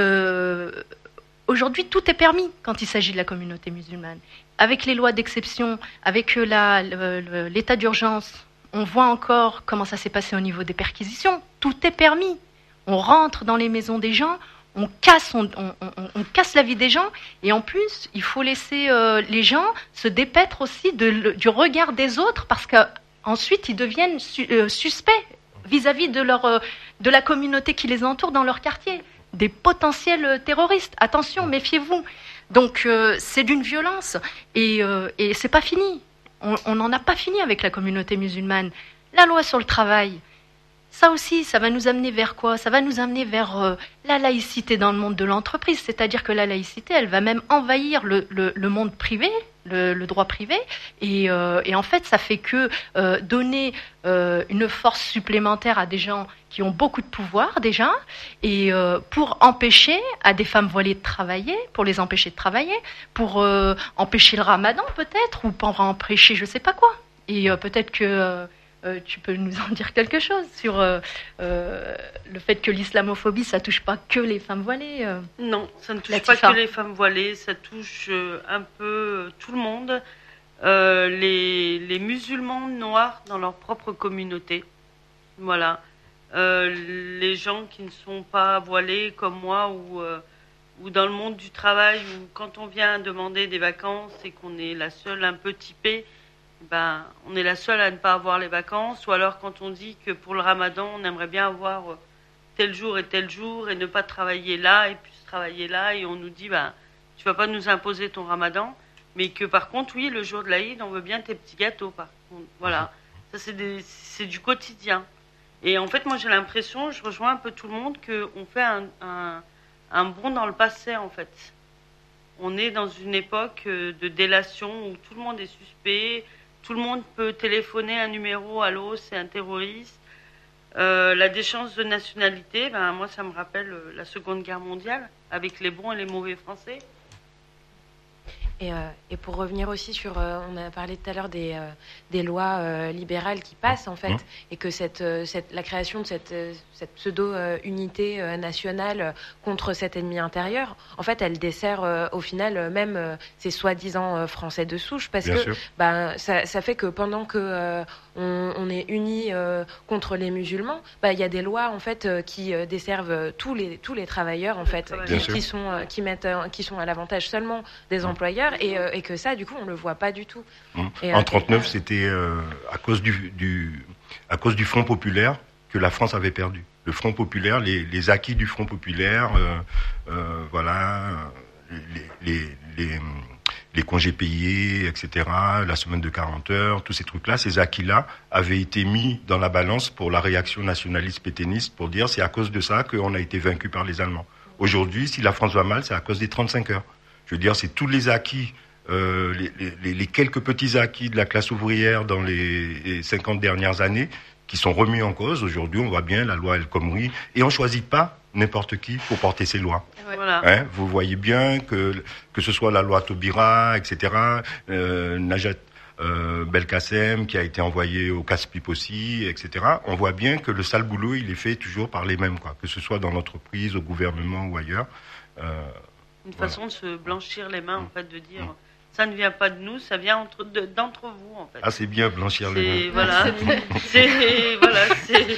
euh, aujourd'hui, tout est permis quand il s'agit de la communauté musulmane. Avec les lois d'exception, avec la, le, l'état d'urgence, on voit encore comment ça s'est passé au niveau des perquisitions. Tout est permis. On rentre dans les maisons des gens, on casse, on, on, on, on casse la vie des gens, et en plus, il faut laisser euh, les gens se dépaître aussi de, le, du regard des autres, parce qu'ensuite, ils deviennent su, euh, suspects vis-à-vis de, leur, euh, de la communauté qui les entoure dans leur quartier. Des potentiels terroristes. Attention, méfiez-vous. Donc, euh, c'est d'une violence. Et, euh, et c'est pas fini. On n'en a pas fini avec la communauté musulmane. La loi sur le travail, ça aussi, ça va nous amener vers quoi ? Ça va nous amener vers euh, la laïcité dans le monde de l'entreprise. C'est-à-dire que la laïcité, elle va même envahir le, le, le monde privé, le, le droit privé. Et, euh, et en fait, ça fait que euh, donner euh, une force supplémentaire à des gens qui ont beaucoup de pouvoir déjà, et euh, pour empêcher à des femmes voilées de travailler, pour les empêcher de travailler, pour euh, empêcher le ramadan peut-être, ou pour empêcher je sais pas quoi. Et euh, peut-être que... Euh, euh, tu peux nous en dire quelque chose sur euh, euh, le fait que l'islamophobie, ça touche pas que les femmes voilées euh, Non, ça ne touche Latifa. pas que les femmes voilées, ça touche euh, un peu euh, tout le monde. Euh, les, les musulmans noirs dans leur propre communauté. Voilà. Euh, les gens qui ne sont pas voilés comme moi ou, euh, ou dans le monde du travail où quand on vient demander des vacances et qu'on est la seule un peu typée, ben, on est la seule à ne pas avoir les vacances, ou alors quand on dit que pour le ramadan, on aimerait bien avoir tel jour et tel jour et ne pas travailler là et puis travailler là, et on nous dit, ben, tu vas pas nous imposer ton ramadan, mais que par contre, oui, le jour de l'Aïd, on veut bien tes petits gâteaux, par contre. Voilà, ça c'est, des, c'est du quotidien. Et en fait, moi j'ai l'impression, je rejoins un peu tout le monde, qu'on fait un, un, un bond dans le passé, en fait. On est dans une époque de délation où tout le monde est suspect. Tout le monde peut téléphoner un numéro, allô, c'est un terroriste. Euh, la déchéance de nationalité, ben, moi, ça me rappelle la Seconde Guerre mondiale, avec les bons et les mauvais Français. Et, euh, et pour revenir aussi sur, euh, on a parlé tout à l'heure des, euh, des lois euh, libérales qui passent, en fait, mmh. et que cette, euh, cette, la création de cette, euh, cette pseudo-unité euh, nationale euh, contre cet ennemi intérieur, en fait, elle dessert euh, au final euh, même euh, ces soi-disant euh, Français de souche, parce Bien que bah, ça, ça fait que pendant que euh, on, on est unis euh, contre les musulmans, bah, y a des lois, en fait, euh, qui euh, desservent tous les, tous les travailleurs, en fait, qui, qui, sont, euh, qui, mettent, euh, qui sont à l'avantage seulement des employeurs. Et, euh, et que ça, du coup, on ne le voit pas du tout. Mmh. Et, en euh, trente-neuf, c'était euh, à, cause du, du, à cause du Front populaire que la France avait perdu. Le Front populaire, les, les acquis du Front populaire, euh, euh, voilà, les, les, les, les congés payés, et cetera, la semaine de quarante heures, tous ces trucs-là, ces acquis-là avaient été mis dans la balance pour la réaction nationaliste pétainiste pour dire c'est à cause de ça qu'on a été vaincu par les Allemands. Aujourd'hui, si la France va mal, c'est à cause des trente-cinq heures. Je veux dire, c'est tous les acquis, euh, les, les, les quelques petits acquis de la classe ouvrière dans les cinquante dernières années qui sont remis en cause. Aujourd'hui, on voit bien la loi El Khomri et on ne choisit pas n'importe qui pour porter ces lois. Voilà. Hein, vous voyez bien que que ce soit la loi Taubira, et cetera, euh, Najat euh, Belkacem qui a été envoyé au casse-pipe aussi, et cetera. On voit bien que le sale boulot, il est fait toujours par les mêmes, quoi, que ce soit dans l'entreprise, au gouvernement ou ailleurs. Euh, Une voilà. façon de se blanchir les mains, en fait, de dire mmh. ça ne vient pas de nous, ça vient entre, de, d'entre vous, en fait. Ah, c'est bien blanchir c'est, les mains. Voilà, c'est, voilà, c'est...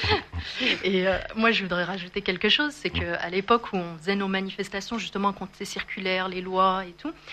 Et euh, moi, je voudrais rajouter quelque chose, c'est qu'à l'époque où on faisait nos manifestations justement contre ces circulaires, les lois et tout,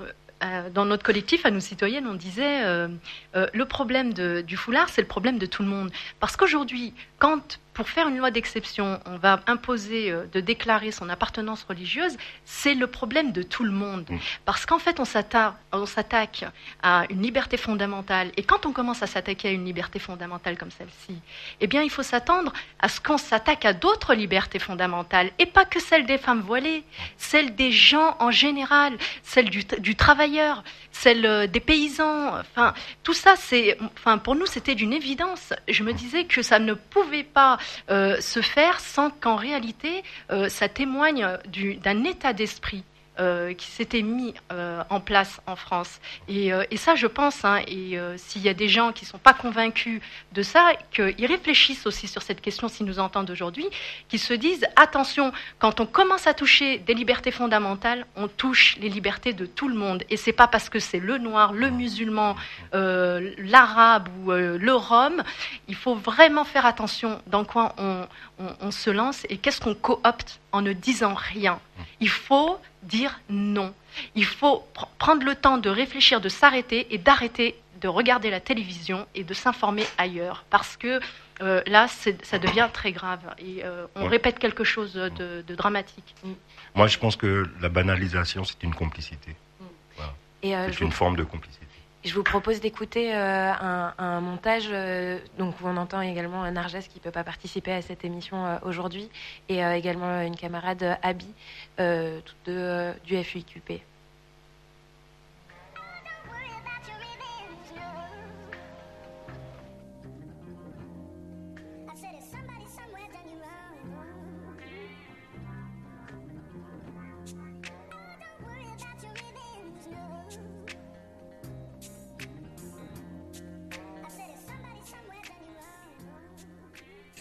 euh, dans notre collectif, à nous citoyennes, on disait euh, euh, le problème de, du foulard, c'est le problème de tout le monde. Parce qu'aujourd'hui, quand pour faire une loi d'exception, on va imposer euh, de déclarer son appartenance religieuse, c'est le problème de tout le monde. Mmh. Parce qu'en fait, on s'attaque, on s'attaque à une liberté fondamentale. Et quand on commence à s'attaquer à une liberté fondamentale comme celle-ci, eh bien, il faut s'attendre à ce qu'on s'attaque à d'autres libertés fondamentales. Et pas que celles des femmes voilées, celles des gens en général, celles du, du travailleur, celles des paysans. Enfin, tout ça, c'est, enfin, pour nous, c'était d'une évidence. Je me disais que ça ne pouvait pas Euh, se faire sans qu'en réalité euh, ça témoigne du, d'un état d'esprit euh, qui s'était mis euh, en place en France. Et, euh, et ça, je pense, hein, et euh, s'il y a des gens qui ne sont pas convaincus de ça, qu'ils réfléchissent aussi sur cette question s'ils nous entendent aujourd'hui, qu'ils se disent, attention, quand on commence à toucher des libertés fondamentales, on touche les libertés de tout le monde. Et ce n'est pas parce que c'est le noir, le musulman, euh, l'arabe ou euh, le rome. Il faut vraiment faire attention dans quoi on, on, on se lance et qu'est-ce qu'on coopte en ne disant rien. Il faut dire non. Il faut pr- prendre le temps de réfléchir, de s'arrêter et d'arrêter de regarder la télévision et de s'informer ailleurs. Parce que euh, là, c'est, ça devient très grave. Et euh, on ouais. répète quelque chose de, de dramatique. Moi, je pense que la banalisation, c'est une complicité. Voilà. Et euh, c'est une vous... forme de complicité. Je vous propose d'écouter euh, un, un montage, euh, donc où on entend également Narges qui ne peut pas participer à cette émission euh, aujourd'hui, et euh, également une camarade euh, Abby, euh, toutes deux euh, du F U I Q P.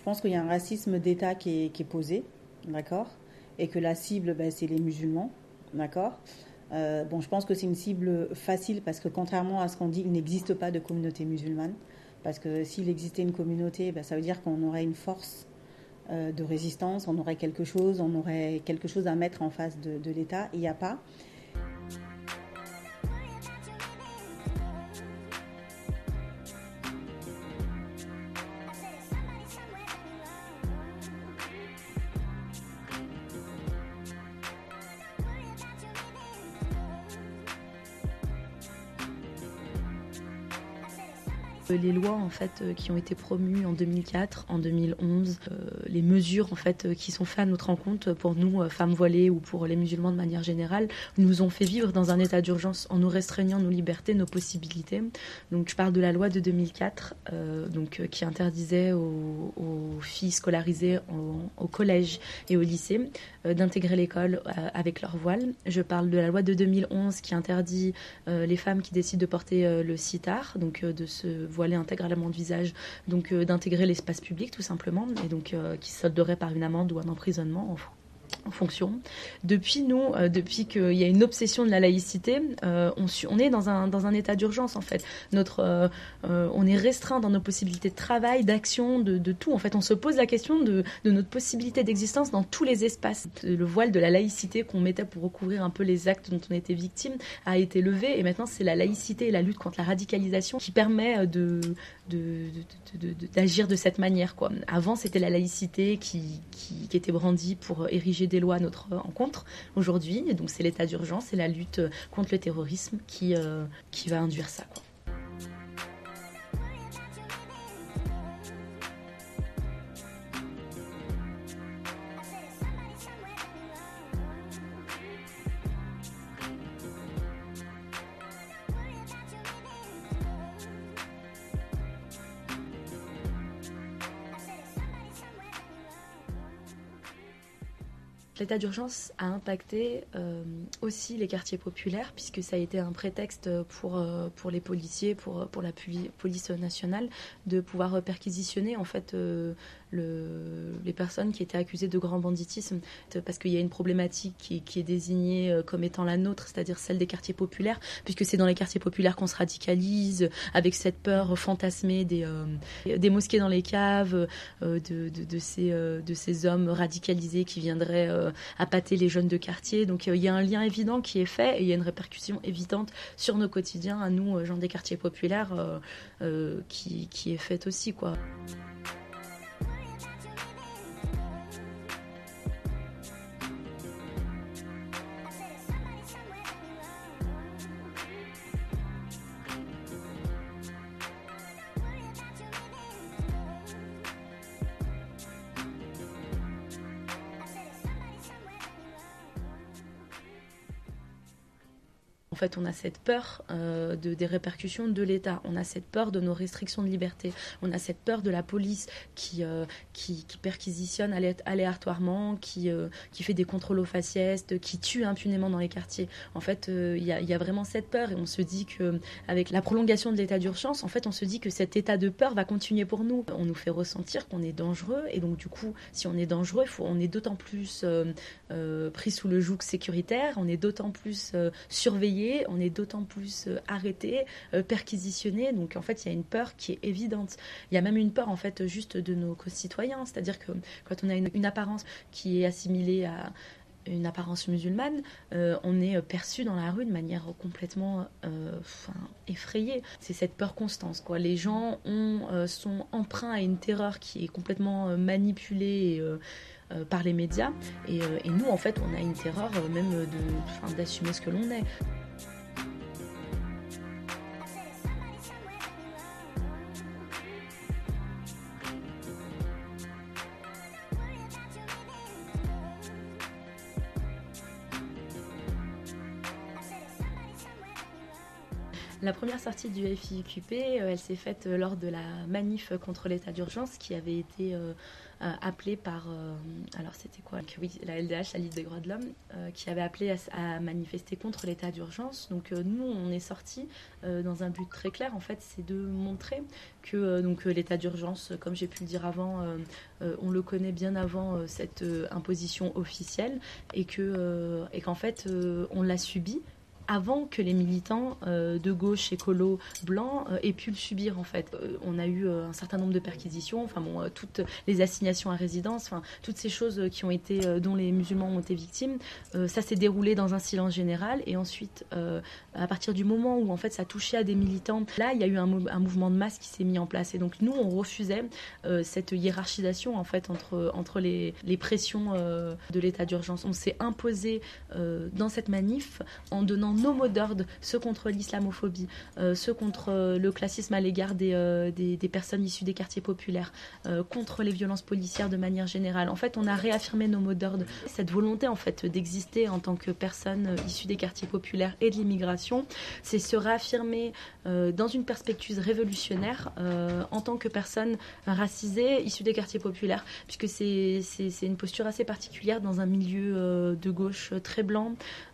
pense qu'il y a un racisme d'État qui est, qui est posé, d'accord, et que la cible, ben, c'est les musulmans, d'accord. Euh, bon, je pense que c'est une cible facile parce que contrairement à ce qu'on dit, il n'existe pas de communauté musulmane. Parce que s'il existait une communauté, ben, ça veut dire qu'on aurait une force euh, de résistance, on aurait quelque chose, on aurait quelque chose à mettre en face de, de l'État. Il n'y a pas. Les lois en fait qui ont été promues en deux mille quatre, en deux mille onze, euh, les mesures en fait qui sont faites à notre encontre pour nous euh, femmes voilées ou pour les musulmans de manière générale nous ont fait vivre dans un état d'urgence en nous restreignant nos libertés, nos possibilités. Donc je parle de la loi de deux mille quatre euh, donc euh, qui interdisait aux, aux filles scolarisées en, au collège et au lycée euh, d'intégrer l'école euh, avec leur voile. Je parle de la loi de deux mille onze qui interdit euh, les femmes qui décident de porter euh, le sitar, donc euh, de se voiler intégralement du visage, donc euh, d'intégrer l'espace public tout simplement, et donc euh, qui solderait par une amende ou un emprisonnement en, en fonction. Depuis nous, euh, depuis qu'il y a une obsession de la laïcité, euh, on, on est dans un, dans un état d'urgence en fait. Notre, euh, euh, on est restreint dans nos possibilités de travail, d'action, de, de tout. En fait, on se pose la question de, de notre possibilité d'existence dans tous les espaces. Le voile de la laïcité qu'on mettait pour recouvrir un peu les actes dont on était victime a été levé, et maintenant c'est la laïcité et la lutte contre la radicalisation qui permet de, de, de, de, de, d'agir de cette manière, quoi. Avant, c'était la laïcité qui, qui, qui était brandie pour ériger des lois à notre encontre. Aujourd'hui, donc c'est l'état d'urgence et la lutte contre le terrorisme qui, euh, qui va induire ça, quoi. L'état d'urgence a impacté euh, aussi les quartiers populaires, puisque ça a été un prétexte pour, euh, pour les policiers, pour, pour la poli- police nationale, de pouvoir perquisitionner en fait euh, le, les personnes qui étaient accusées de grand banditisme, parce qu'il y a une problématique qui, qui est désignée comme étant la nôtre, c'est-à-dire celle des quartiers populaires, puisque c'est dans les quartiers populaires qu'on se radicalise, avec cette peur fantasmée des, euh, des mosquées dans les caves, euh, de, de, de, ces, euh, de ces hommes radicalisés qui viendraient euh, appâter les jeunes de quartier. Donc euh, il y a un lien évident qui est fait et il y a une répercussion évidente sur nos quotidiens, à nous, gens des quartiers populaires, euh, euh, qui, qui est faite aussi, quoi. En fait, on a cette peur euh, de, des répercussions de l'État, on a cette peur de nos restrictions de liberté, on a cette peur de la police qui, euh, qui, qui perquisitionne alé- aléatoirement, qui, euh, qui fait des contrôles aux faciès, qui tue impunément dans les quartiers. En fait, il euh, y, y a vraiment cette peur, et on se dit qu'avec la prolongation de l'état d'urgence, en fait, on se dit que cet état de peur va continuer pour nous. On nous fait ressentir qu'on est dangereux, et donc du coup, si on est dangereux, il faut, on est d'autant plus euh, euh, pris sous le joug sécuritaire, on est d'autant plus euh, surveillé, on est d'autant plus euh, arrêté, euh, perquisitionné. Donc en fait, il y a une peur qui est évidente. Il y a même une peur en fait juste de nos concitoyens, c'est-à-dire que quand on a une, une apparence qui est assimilée à une apparence musulmane, euh, on est perçu dans la rue de manière complètement euh, enfin, effrayée. C'est cette peur constante, quoi. Les gens ont, euh, sont empreints à une terreur qui est complètement euh, manipulée et, euh, euh, par les médias. Et, euh, et nous, en fait, on a une terreur euh, même de, enfin, d'assumer ce que l'on est. La première sortie du F I Q P, euh, elle s'est faite euh, lors de la manif contre l'état d'urgence qui avait été euh, euh, appelée par, euh, alors c'était quoi ? Oui, la L D H, la Ligue des droits de l'homme, euh, qui avait appelé à, à manifester contre l'état d'urgence. Donc euh, nous, on est sortis euh, dans un but très clair, en fait, c'est de montrer que euh, donc, euh, l'état d'urgence, comme j'ai pu le dire avant, euh, euh, on le connaît bien avant euh, cette euh, imposition officielle et, que, euh, et qu'en fait, euh, on l'a subi avant que les militants euh, de gauche, écolo, blancs euh, aient pu le subir en fait. Euh, on a eu euh, un certain nombre de perquisitions, enfin bon, euh, toutes les assignations à résidence, enfin toutes ces choses qui ont été, euh, dont les musulmans ont été victimes, euh, ça s'est déroulé dans un silence général et ensuite, euh, à partir du moment où en fait ça touchait à des militants, là il y a eu un, mou- un mouvement de masse qui s'est mis en place et donc nous on refusait euh, cette hiérarchisation en fait entre, entre les, les pressions euh, de l'état d'urgence. On s'est imposé euh, dans cette manif en donnant nos mots d'ordre, ceux contre l'islamophobie, euh, ceux contre euh, le classisme à l'égard des, euh, des, des personnes issues des quartiers populaires, euh, contre les violences policières de manière générale. En fait, on a réaffirmé nos mots d'ordre. Cette volonté en fait d'exister en tant que personne euh, issue des quartiers populaires et de l'immigration, c'est se réaffirmer euh, dans une perspective révolutionnaire euh, en tant que personne racisée issue des quartiers populaires, puisque c'est, c'est, c'est une posture assez particulière dans un milieu euh, de gauche très blanc,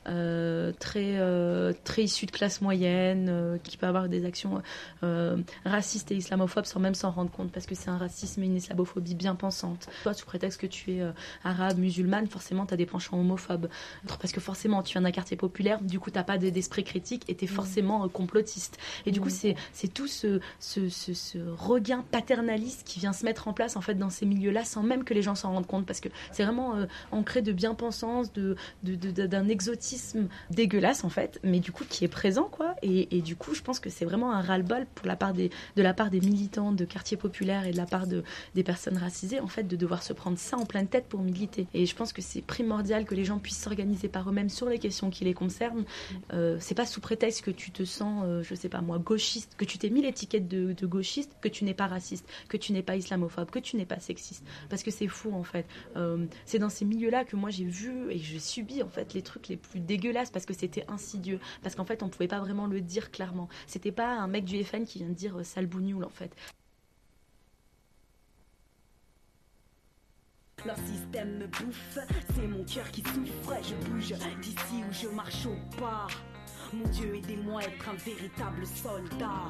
euh, très euh, très issu de classe moyenne, euh, qui peut avoir des actions euh, racistes et islamophobes sans même s'en rendre compte, parce que c'est un racisme et une islamophobie bien pensante. Toi, sous prétexte que tu es euh, arabe, musulmane, forcément tu as des penchants homophobes, parce que forcément tu viens d'un quartier populaire, du coup t'as pas d'esprit critique et tu es forcément euh, complotiste. Et du coup c'est, c'est tout ce, ce, ce, ce regain paternaliste qui vient se mettre en place en fait dans ces milieux-là sans même que les gens s'en rendent compte, parce que c'est vraiment euh, ancré de bien-pensance, de, de, de, d'un exotisme dégueulasse en fait, mais du coup qui est présent quoi. Et, et du coup je pense que c'est vraiment un ras-le-bol pour la part des, de la part des militants de quartiers populaires et de la part de, des personnes racisées en fait de devoir se prendre ça en pleine tête pour militer. Et je pense que c'est primordial que les gens puissent s'organiser par eux-mêmes sur les questions qui les concernent. Euh, c'est pas sous prétexte que tu te sens, euh, je sais pas moi, gauchiste, que tu t'es mis l'étiquette de, de gauchiste, que tu n'es pas raciste, que tu n'es pas islamophobe, que tu n'es pas sexiste, parce que c'est fou en fait. Euh, c'est dans ces milieux-là que moi j'ai vu et j'ai subi en fait les trucs les plus dégueulasse parce que c'était insidieux, parce qu'en fait on pouvait pas vraiment le dire clairement. C'était pas un mec du F N qui vient de dire euh, sale bougnoule en fait. Leur système me bouffe, c'est mon cœur qui souffre. Je bouge d'ici où je marche au pas. Mon Dieu, aidez-moi à être un véritable soldat.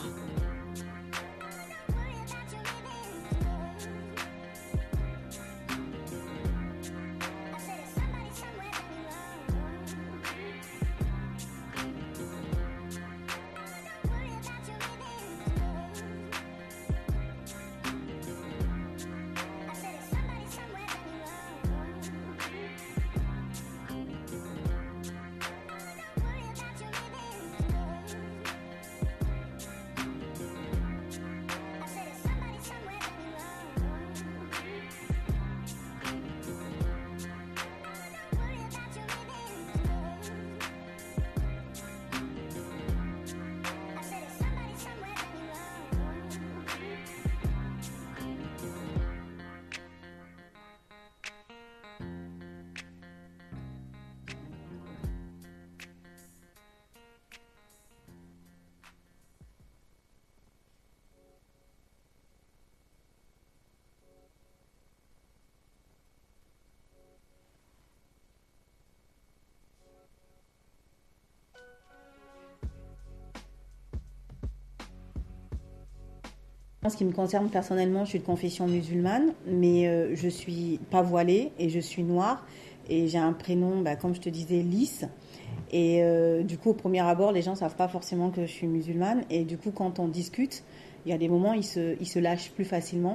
En ce qui me concerne personnellement, je suis de confession musulmane, mais euh, je suis pas voilée et je suis noire et j'ai un prénom, bah, comme je te disais, Lys. Et euh, du coup, au premier abord, les gens savent pas forcément que je suis musulmane. Et du coup, quand on discute, il y a des moments, ils se, ils se lâchent plus facilement.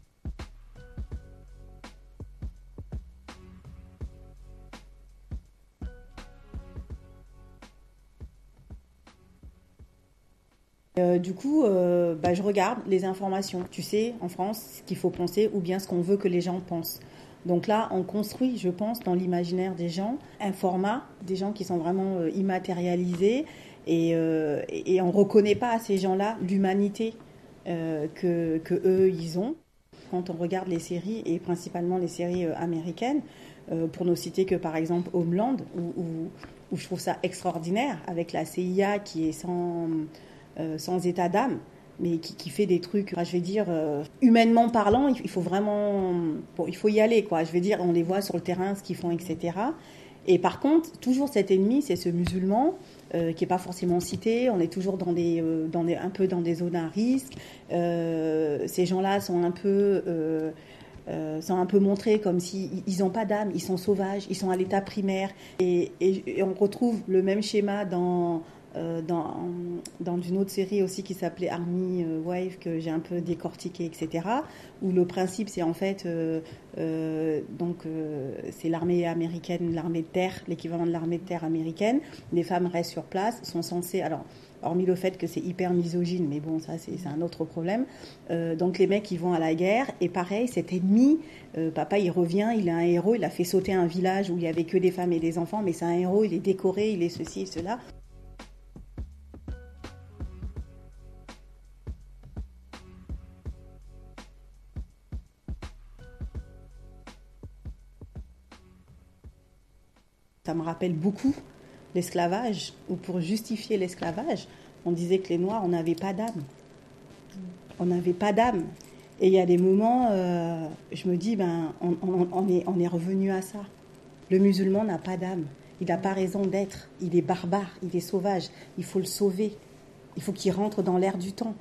Euh, du coup, euh, bah, je regarde les informations. Tu sais, en France, ce qu'il faut penser ou bien ce qu'on veut que les gens pensent. Donc là, on construit, je pense, dans l'imaginaire des gens, un format, des gens qui sont vraiment euh, immatérialisés et, euh, et, et on ne reconnaît pas à ces gens-là l'humanité euh, que, que eux, ils ont. Quand on regarde les séries, et principalement les séries euh, américaines, euh, pour ne citer que par exemple Homeland, où, où, où je trouve ça extraordinaire, avec la C I A qui est sans... euh, sans état d'âme, mais qui, qui fait des trucs, je vais dire, euh, humainement parlant, il faut vraiment, bon, il faut y aller, quoi. Je vais dire, on les voit sur le terrain, ce qu'ils font, et cetera. Et par contre, toujours cet ennemi, c'est ce musulman euh, qui n'est pas forcément cité. On est toujours dans des, euh, dans des, un peu dans des zones à risque. Euh, ces gens-là sont un peu, euh, euh, sont un peu montrés comme s'ils ils n'ont pas d'âme, ils sont sauvages, ils sont à l'état primaire. Et, et, et on retrouve le même schéma dans Euh, dans, dans une autre série aussi qui s'appelait Army Wave, que j'ai un peu décortiqué, et cetera, où le principe c'est en fait euh, euh, donc euh, c'est l'armée américaine, l'armée de terre, l'équivalent de l'armée de terre américaine. Les femmes restent sur place, sont censées, alors hormis le fait que c'est hyper misogyne, mais bon, ça c'est, c'est un autre problème. Euh, donc les mecs ils vont à la guerre, et pareil, cet ennemi, euh, papa il revient, il est un héros, il a fait sauter un village où il y avait que des femmes et des enfants, mais c'est un héros, il est décoré, il est ceci et cela. Ça me rappelle beaucoup l'esclavage, où pour justifier l'esclavage, on disait que les Noirs, on n'avait pas d'âme. On n'avait pas d'âme. Et il y a des moments, euh, je me dis, ben, on, on, on, est, on est revenu à ça. Le musulman n'a pas d'âme. Il n'a pas raison d'être. Il est barbare, il est sauvage. Il faut le sauver. Il faut qu'il rentre dans l'air du temps.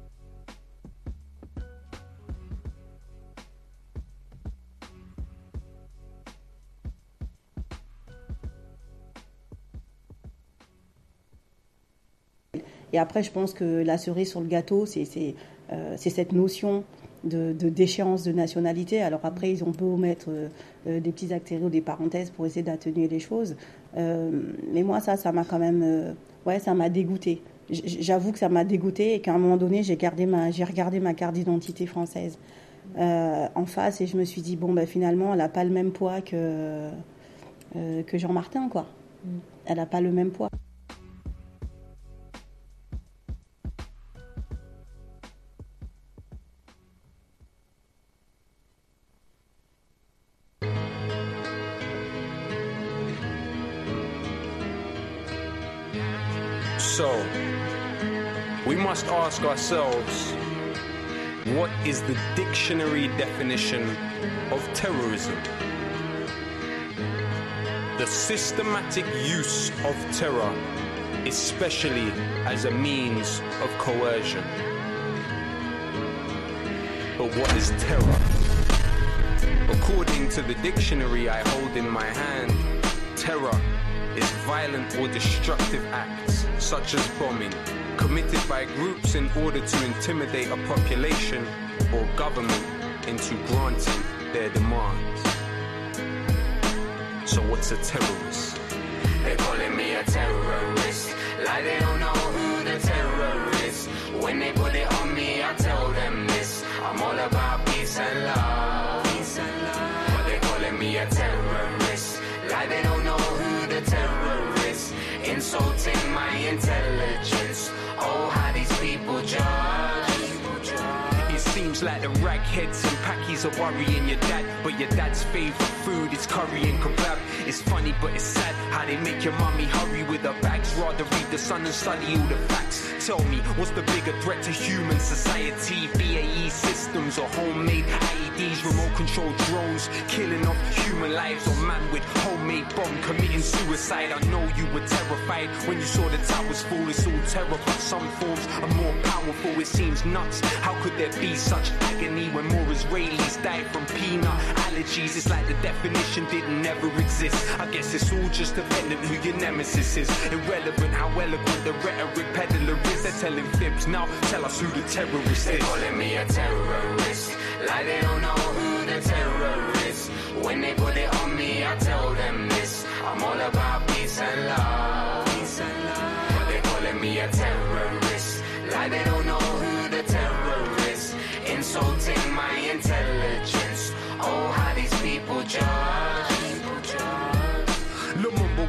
Et après, je pense que la cerise sur le gâteau, c'est, c'est, euh, c'est cette notion de, de déchéance de nationalité. Alors après, ils ont beau mettre euh, euh, des petits actériaux, des parenthèses pour essayer d'atténuer les choses. Euh, mais moi, ça, ça m'a quand même... Euh, ouais, ça m'a dégoûtée. J'avoue que ça m'a dégoûtée et qu'à un moment donné, j'ai, gardé ma, j'ai regardé ma carte d'identité française euh, en face et je me suis dit, bon, ben, finalement, elle n'a pas le même poids que, euh, que Jean Martin, quoi. Elle n'a pas le même poids. So, we must ask ourselves, what is the dictionary definition of terrorism? The systematic use of terror, especially as a means of coercion. But what is terror? According to the dictionary I hold in my hand, terror is violent or destructive acts, such as bombing, committed by groups in order to intimidate a population or government into granting their demands. So what's a terrorist? They're calling me a terrorist, like they don't know who the terror is. When they put it on me, I tell them this, I'm all about peace and love. Peace and love. But they're calling me a terrorist, like they don't know who the terrorist, insulting my intelligence. Oh, how these people judge. It seems like the ragheads and packies are worrying your dad, but your dad's favourite food is curry and kebab. It's funny but it's sad how they make your mummy hurry with her bags, rather read the Sun and study all the facts. Tell me, what's the bigger threat to human society? B A E systems or homemade I E Ds, remote control drones, killing off human lives, or man with homemade bomb committing suicide? I know you were terrified when you saw the towers fall. It's all terror, but some forms are more powerful. It seems nuts. How could there be such agony when more Israelis die from peanut allergies? It's like the definition didn't never exist. I guess it's all just dependent who your nemesis is. Irrelevant how eloquent the rhetoric peddler is. They're telling fibs, now tell us who the terrorist is. They're calling me a terrorist, like they don't know who the terror is. When they put it on me, I tell them this, I'm all about peace and love. Peace and love. But they're calling me a terrorist, like they don't know who the terror is, insulting my intelligence. Oh, how these people judge.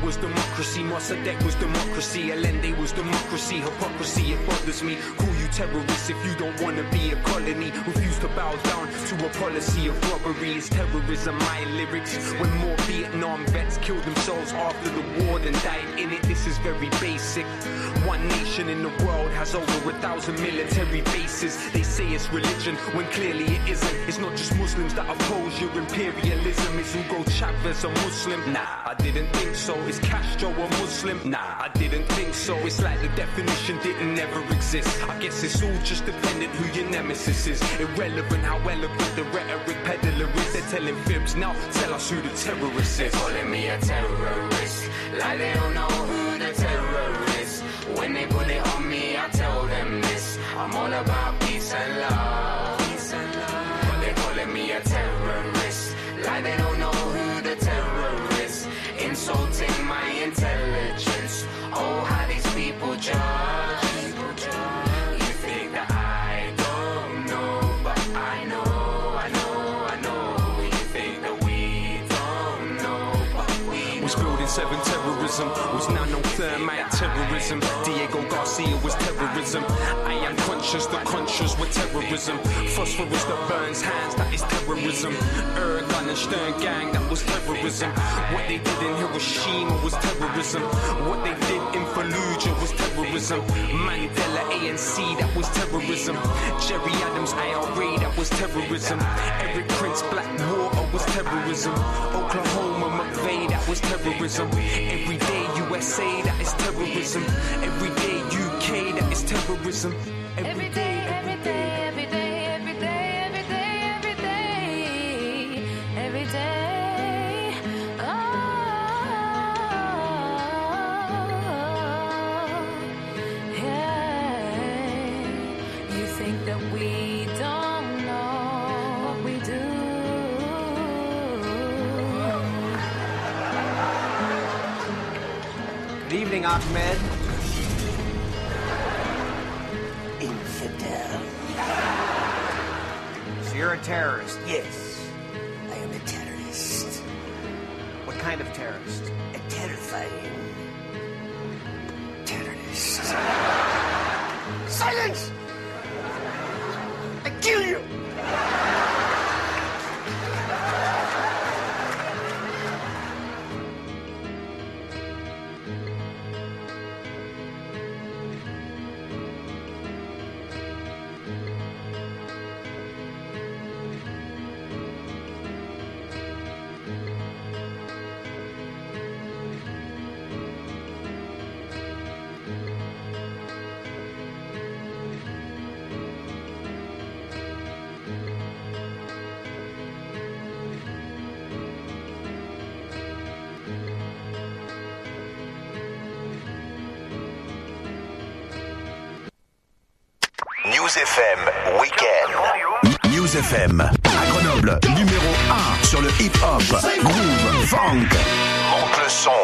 was democracy, Mossadegh was democracy, Allende was democracy, hypocrisy, it bothers me. Call you terrorists if you don't wanna be a colony. Refuse to bow down to a policy of robbery. It's terrorism, my lyrics. When more Vietnam vets killed themselves after the war than died in it, this is very basic. One nation in the world has over a thousand military bases. They say it's religion, when clearly it isn't. It's not just Muslims that oppose your imperialism. Is Hugo Chavez a Muslim? Nah, I didn't think so. Is Castro a Muslim? Nah, I didn't think so. It's like the definition didn't ever exist. I guess it's all just dependent who your nemesis is. Irrelevant how eloquent the rhetoric peddler is. They're telling fibs, now tell us who the terrorist is. They're calling me a terrorist, like they don't know who the terror is. When they put it on me, I tell them this: I'm all about peace and love. Peace and love. But they're calling me a terrorist, like they don't know who the terror is. Insulting my intelligence. Oh, how these people judge. You think that I don't know, but I know, I know, I know. You think that we don't know, but we know. Was building seven terrorism, was nanothermite terrorism. Diego Garcia was terrorism. I am conscious, the conscious were terrorism. Phosphorus that burns hands, that is terrorism. Erdogan and Stern gang, that was terrorism. What they did in Hiroshima was terrorism. What they did in Fallujah was terrorism. Mandela, A N C, that was terrorism. Jerry Adams, I R A, that was terrorism. Eric Prince, Blackwater was terrorism. Oklahoma, McVeigh, that was terrorism. Everyday U S A, that is terrorism. Everyday U K, that is terrorism. Every day, every day, every day, every day, every day, every day, every day. Oh, yeah. You think that we don't know what we do. Good evening, Ahmed. Infidel. So you're a terrorist? Yes, I am a terrorist. What kind of terrorist? A terrifying terrorist. Silence! I kill you! News F M Week-end. News F M à Grenoble, numéro un sur le hip-hop, groove, funk. Monte le son.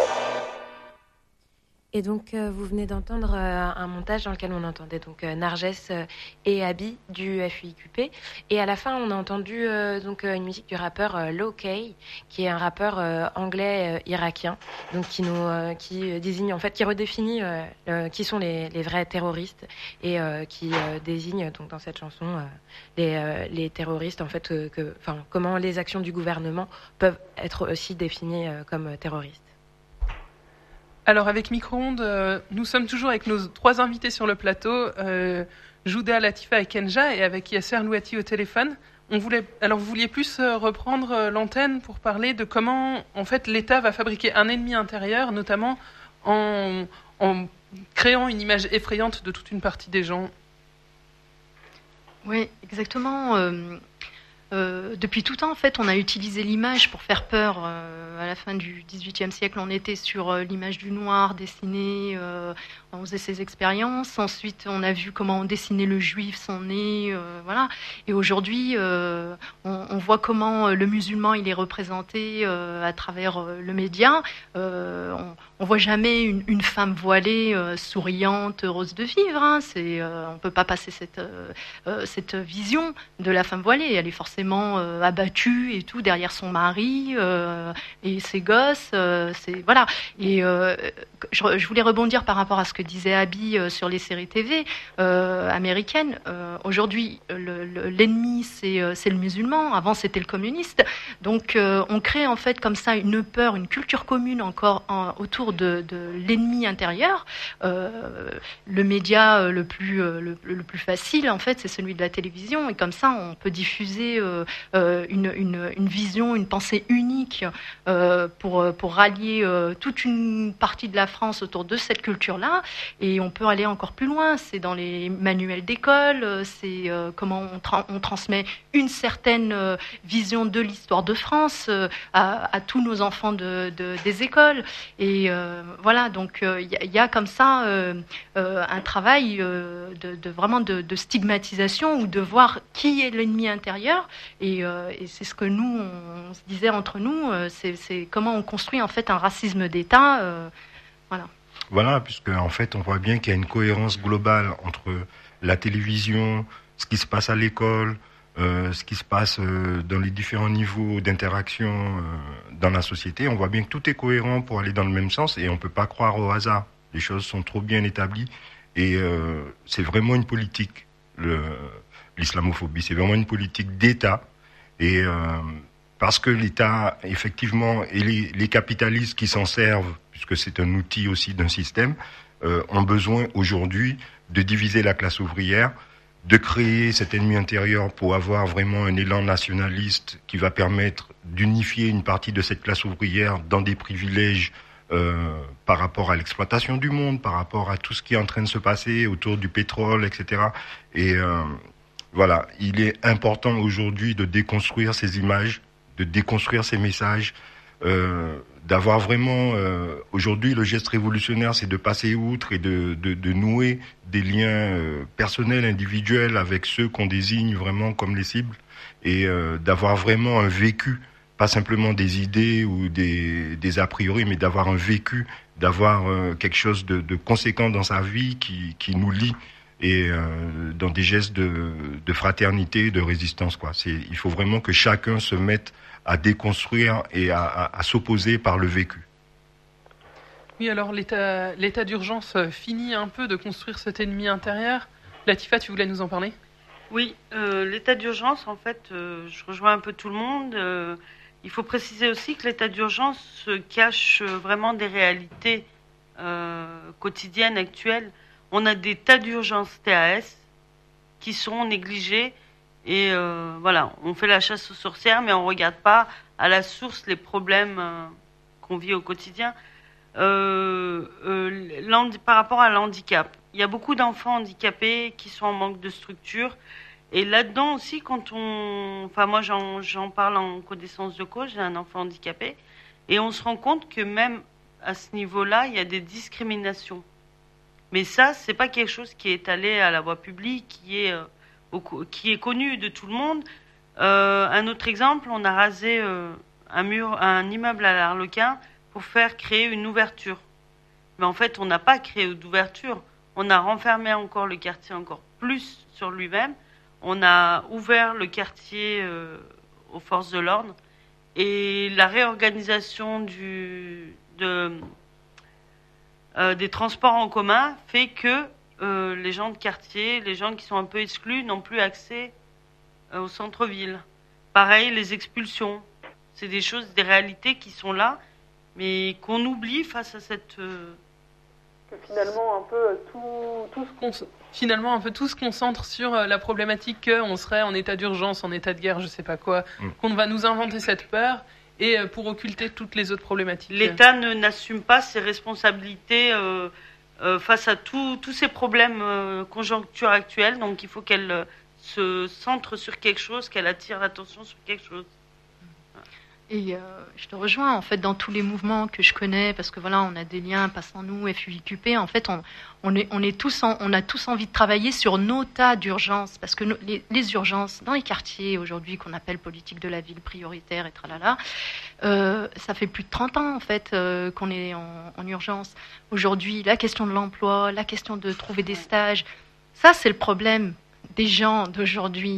Et donc, euh, vous venez d'entendre euh, un montage dans lequel on entendait donc euh, Narges euh, et Abi du F I Q P. Et à la fin, on a entendu euh, donc euh, une musique du rappeur euh, Low-K, qui est un rappeur euh, anglais euh, irakien, donc qui nous euh, qui désigne en fait, qui redéfinit euh, euh, qui sont les, les vrais terroristes et euh, qui euh, désigne donc dans cette chanson euh, les euh, les terroristes en fait euh, que enfin comment les actions du gouvernement peuvent être aussi définies euh, comme euh, terroristes. Alors avec Micro-ondes, euh, nous sommes toujours avec nos trois invités sur le plateau, euh, Jouda, Latifa et Kenja, et avec Yasser Louati au téléphone. On voulait, alors vous vouliez plus euh, reprendre euh, l'antenne pour parler de comment en fait l'État va fabriquer un ennemi intérieur, notamment en, en créant une image effrayante de toute une partie des gens. Oui, exactement. Euh... Euh, depuis tout temps, en fait, on a utilisé l'image pour faire peur. Euh, à la fin du dix-huitième siècle, on était sur euh, l'image du noir dessiné, euh, on faisait ces expériences. Ensuite, on a vu comment on dessinait le juif, son nez, euh, voilà. Et aujourd'hui, euh, on, on voit comment le musulman il est représenté euh, à travers euh, le média. Euh, on, on voit jamais une, une femme voilée, euh, souriante, heureuse de vivre. Hein. C'est, euh, on peut pas passer cette euh, euh, cette vision de la femme voilée. Elle est forcément forcément euh, abattue et tout derrière son mari euh, et ses gosses. Euh, c'est voilà. Et euh, je, je voulais rebondir par rapport à ce que disait Abby euh, sur les séries T V euh, américaines. Euh, aujourd'hui, le, le, l'ennemi c'est, euh, c'est le musulman. Avant, c'était le communiste. Donc, euh, on crée en fait comme ça une peur, une culture commune encore en, autour de, de l'ennemi intérieur. Euh, le média le plus le, le plus facile en fait, c'est celui de la télévision. Et comme ça, on peut diffuser euh, euh, une, une, une vision, une pensée unique euh, pour pour rallier euh, toute une partie de la France autour de cette culture-là. Et on peut aller encore plus loin. C'est dans les manuels d'école. C'est euh, comment on, tra- on transmet une certaine euh, vision de l'histoire de France euh, à, à tous nos enfants de, de, des écoles. Et euh, voilà, donc il euh, y, y a comme ça euh, euh, un travail euh, de, de vraiment de, de stigmatisation ou de voir qui est l'ennemi intérieur. Et, euh, et c'est ce que nous, on, on se disait entre nous, euh, c'est, c'est comment on construit en fait un racisme d'État. Euh, voilà. Voilà, puisque en fait, on voit bien qu'il y a une cohérence globale entre la télévision, ce qui se passe à l'école, Euh, ce qui se passe euh, dans les différents niveaux d'interaction euh, dans la société. On voit bien que tout est cohérent pour aller dans le même sens et on ne peut pas croire au hasard. Les choses sont trop bien établies et euh, c'est vraiment une politique, le, l'islamophobie. C'est vraiment une politique d'État et euh, parce que l'État, effectivement, et les, les capitalistes qui s'en servent, puisque c'est un outil aussi d'un système, euh, ont besoin aujourd'hui de diviser la classe ouvrière, de créer cet ennemi intérieur pour avoir vraiment un élan nationaliste qui va permettre d'unifier une partie de cette classe ouvrière dans des privilèges euh, par rapport à l'exploitation du monde, par rapport à tout ce qui est en train de se passer autour du pétrole, et cetera. Et euh, voilà, il est important aujourd'hui de déconstruire ces images, de déconstruire ces messages, euh, d'avoir vraiment... Euh, aujourd'hui, le geste révolutionnaire, c'est de passer outre et de, de, de nouer des liens euh, personnels, individuels avec ceux qu'on désigne vraiment comme les cibles et euh, d'avoir vraiment un vécu, pas simplement des idées ou des, des a priori, mais d'avoir un vécu, d'avoir euh, quelque chose de, de conséquent dans sa vie qui, qui nous lie et euh, dans des gestes de, de fraternité, de résistance, quoi. C'est, il faut vraiment que chacun se mette à déconstruire et à, à, à s'opposer par le vécu. Oui, alors l'état, l'état d'urgence finit un peu de construire cet ennemi intérieur. Latifa, tu voulais nous en parler ? Oui, euh, l'état d'urgence, en fait, euh, je rejoins un peu tout le monde. Euh, il faut préciser aussi que l'état d'urgence cache vraiment des réalités euh, quotidiennes, actuelles. On a des tas d'urgences T A S qui sont négligées. Et euh, voilà, on fait la chasse aux sorcières, mais on ne regarde pas à la source les problèmes euh, qu'on vit au quotidien. Euh, euh, par rapport à l'handicap, il y a beaucoup d'enfants handicapés qui sont en manque de structure. Et là-dedans aussi, quand on... Enfin, moi, j'en, j'en parle en connaissance de cause, j'ai un enfant handicapé. Et on se rend compte que même à ce niveau-là, il y a des discriminations. Mais ça, c'est pas quelque chose qui est étalé à la voie publique, qui est... Euh, qui est connu de tout le monde. Euh, un autre exemple, on a rasé euh, un mur, un immeuble à l'Arlequin pour faire créer une ouverture. Mais en fait, on n'a pas créé d'ouverture. On a renfermé encore le quartier encore plus sur lui-même. On a ouvert le quartier euh, aux forces de l'ordre. Et la réorganisation du, de, euh, des transports en commun fait que Euh, les gens de quartier, les gens qui sont un peu exclus, n'ont plus accès euh, au centre-ville. Pareil, les expulsions. C'est des choses, des réalités qui sont là, mais qu'on oublie face à cette... Euh... Que finalement, un peu tout, tout ce qu'on... Finalement, un peu tout se concentre sur la problématique qu'on serait en état d'urgence, en état de guerre, je sais pas quoi, mm. qu'on va nous inventer cette peur, et pour occulter toutes les autres problématiques. L'État ne, n'assume pas ses responsabilités... Euh, Euh, face à tous ces problèmes euh, conjoncture actuels, donc il faut qu'elle euh, se centre sur quelque chose, qu'elle attire l'attention sur quelque chose. Et euh, je te rejoins en fait dans tous les mouvements que je connais, parce que voilà, on a des liens Passons nous, F U I Q P. En fait, on, on est, on est tous, en, on a tous envie de travailler sur nos tas d'urgences, parce que nos, les, les urgences dans les quartiers aujourd'hui qu'on appelle politique de la ville prioritaire et tralala, euh, ça fait plus de trente ans en fait euh, qu'on est en, en urgence. Aujourd'hui, la question de l'emploi, la question de trouver des stages, ça c'est le problème des gens d'aujourd'hui.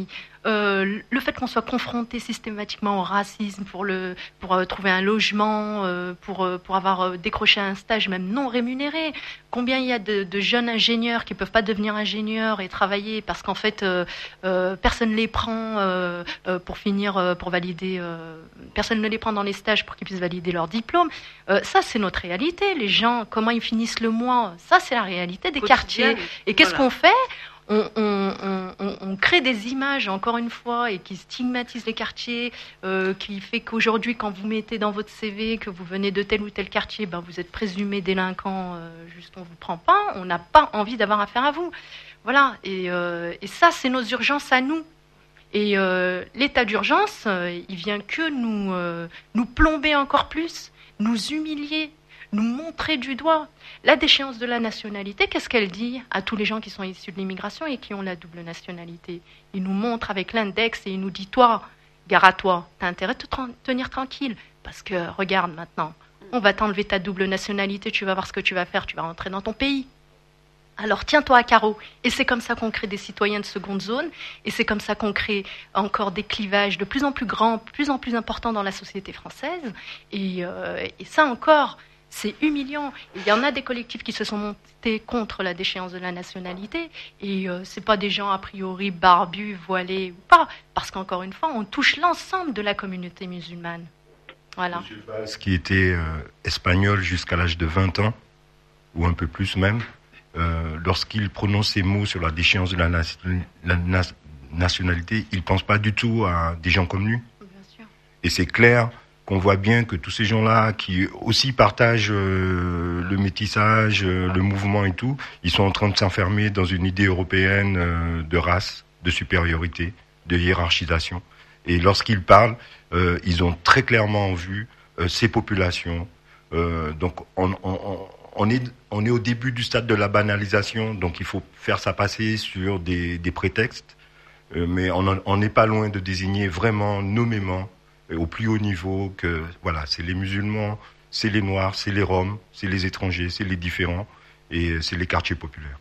euh, le fait qu'on soit confronté systématiquement au racisme pour, le, pour euh, trouver un logement, euh, pour, euh, pour avoir euh, décroché un stage même non rémunéré. Combien il y a de, de jeunes ingénieurs qui ne peuvent pas devenir ingénieurs et travailler parce qu'en fait, euh, euh, personne ne les prend euh, euh, pour finir, euh, pour valider, euh, personne ne les prend dans les stages pour qu'ils puissent valider leur diplôme. Euh, ça, c'est notre réalité. Les gens, comment ils finissent le mois, ça, c'est la réalité des quartiers. Et qu'est-ce Voilà. qu'on fait ? On, on, on, on crée des images, encore une fois, et qui stigmatisent les quartiers, euh, qui fait qu'aujourd'hui, quand vous mettez dans votre C V que vous venez de tel ou tel quartier, ben, vous êtes présumé délinquant, euh, juste on ne vous prend pas, on n'a pas envie d'avoir affaire à vous. Voilà, et, euh, et ça, c'est nos urgences à nous. Et euh, l'état d'urgence, euh, il vient que nous, euh, nous plomber encore plus, nous humilier, nous montrer du doigt. La déchéance de la nationalité, qu'est-ce qu'elle dit à tous les gens qui sont issus de l'immigration et qui ont la double nationalité ? Il nous montre avec l'index et il nous dit, toi, gare à toi, t'as intérêt de te tra- tenir tranquille. Parce que, regarde maintenant, on va t'enlever ta double nationalité, tu vas voir ce que tu vas faire, tu vas rentrer dans ton pays. Alors tiens-toi à carreau. Et c'est comme ça qu'on crée des citoyens de seconde zone, et c'est comme ça qu'on crée encore des clivages de plus en plus grands, de plus en plus importants dans la société française. Et, euh, et ça encore, c'est humiliant. Il y en a des collectifs qui se sont montés contre la déchéance de la nationalité, et euh, c'est pas des gens a priori barbus, voilés ou pas, parce qu'encore une fois, on touche l'ensemble de la communauté musulmane. Voilà. Ce qui était euh, espagnol jusqu'à l'âge de vingt ans, ou un peu plus même, euh, lorsqu'il prononce ces mots sur la déchéance de la, na- la na- nationalité, il ne pense pas du tout à des gens comme lui. Bien sûr. Et c'est clair qu'on voit bien que tous ces gens-là qui aussi partagent euh, le métissage, euh, le mouvement et tout, ils sont en train de s'enfermer dans une idée européenne euh, de race, de supériorité, de hiérarchisation. Et lorsqu'ils parlent, euh, ils ont très clairement en vue euh, ces populations. Euh, donc on, on, on, est, on est au début du stade de la banalisation, donc il faut faire ça passer sur des, des prétextes, euh, mais on n'est pas loin de désigner vraiment nommément au plus haut niveau que voilà, c'est les musulmans, c'est les noirs, c'est les roms, c'est les étrangers, c'est les différents et c'est les quartiers populaires.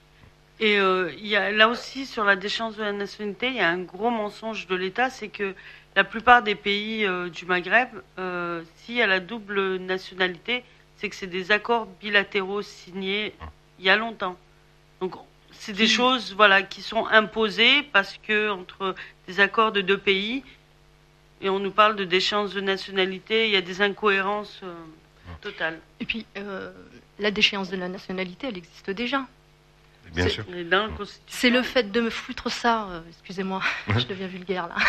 Et euh, il y a, là aussi, sur la déchéance de la nationalité, il y a un gros mensonge de l'État, c'est que la plupart des pays euh, du Maghreb, euh, s'il y a la double nationalité, c'est que c'est des accords bilatéraux signés il y a longtemps. Donc c'est des choses voilà, qui sont imposées parce que entre des accords de deux pays, et on nous parle de déchéance de nationalité, il y a des incohérences euh, totales. Et puis, euh, la déchéance de la nationalité, elle existe déjà. Bien c'est, sûr. C'est le fait de me foutre ça, euh, excusez-moi, je deviens vulgaire là.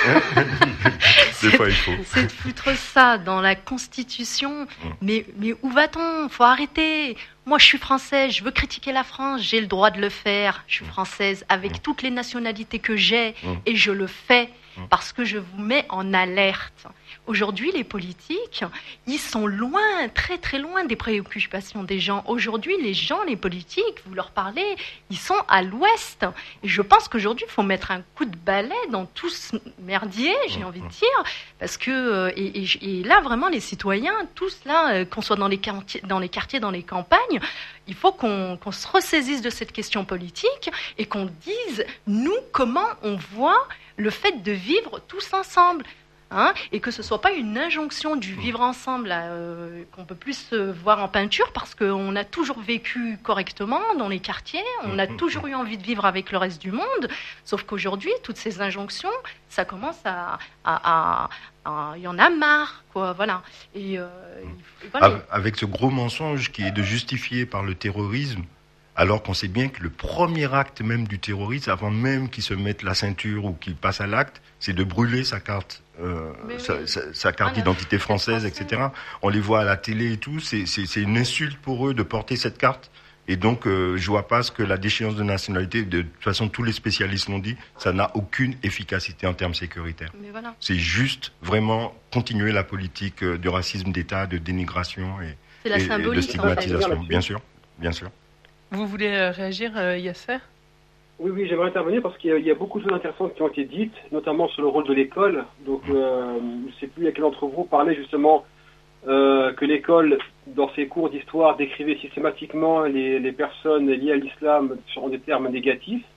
Des fois, il faut. C'est de foutre ça dans la Constitution. Mais, mais où va-t-on ? Faut arrêter. Moi, je suis française, je veux critiquer la France, j'ai le droit de le faire. Je suis française avec toutes les nationalités que j'ai et je le fais parce que je vous mets en alerte. Aujourd'hui, les politiques, ils sont loin, très très loin des préoccupations des gens. Aujourd'hui, les gens, les politiques, vous leur parlez, ils sont à l'ouest. Et je pense qu'aujourd'hui, il faut mettre un coup de balai dans tout ce merdier, j'ai envie de dire, parce que et, et, et là, vraiment, les citoyens, tous là, qu'on soit dans les quartiers, dans les quartiers, dans les campagnes, il faut qu'on, qu'on se ressaisisse de cette question politique et qu'on dise, nous, comment on voit le fait de vivre tous ensemble. Hein, et que ce ne soit pas une injonction du vivre ensemble là, euh, qu'on peut plus euh, voir en peinture parce qu'on a toujours vécu correctement dans les quartiers, on a toujours eu envie de vivre avec le reste du monde, sauf qu'aujourd'hui, toutes ces injonctions, ça commence à... à, à il y en a marre, quoi, voilà. Et, euh, et voilà. Avec ce gros mensonge qui est de justifier par le terrorisme, alors qu'on sait bien que le premier acte même du terroriste, avant même qu'il se mette la ceinture ou qu'il passe à l'acte, c'est de brûler sa carte, euh, sa, oui. sa, sa carte ah, d'identité française, et cetera. On les voit à la télé et tout, c'est, c'est, c'est une insulte pour eux de porter cette carte. Et donc, euh, je vois pas ce que la déchéance de nationalité, de toute façon, tous les spécialistes l'ont dit, ça n'a aucune efficacité en termes sécuritaires. Mais voilà. C'est juste vraiment continuer la politique de racisme d'État, de dénigration et, c'est la et, et de stigmatisation, bien sûr, bien sûr. Vous voulez euh, réagir, euh, Yasser ? Oui, oui, j'aimerais intervenir parce qu'il y a, il y a beaucoup de choses intéressantes qui ont été dites, notamment sur le rôle de l'école. Donc, euh, je ne sais plus à quel d'entre vous parlait justement euh, que l'école, dans ses cours d'histoire, décrivait systématiquement les, les personnes liées à l'islam en des termes négatifs.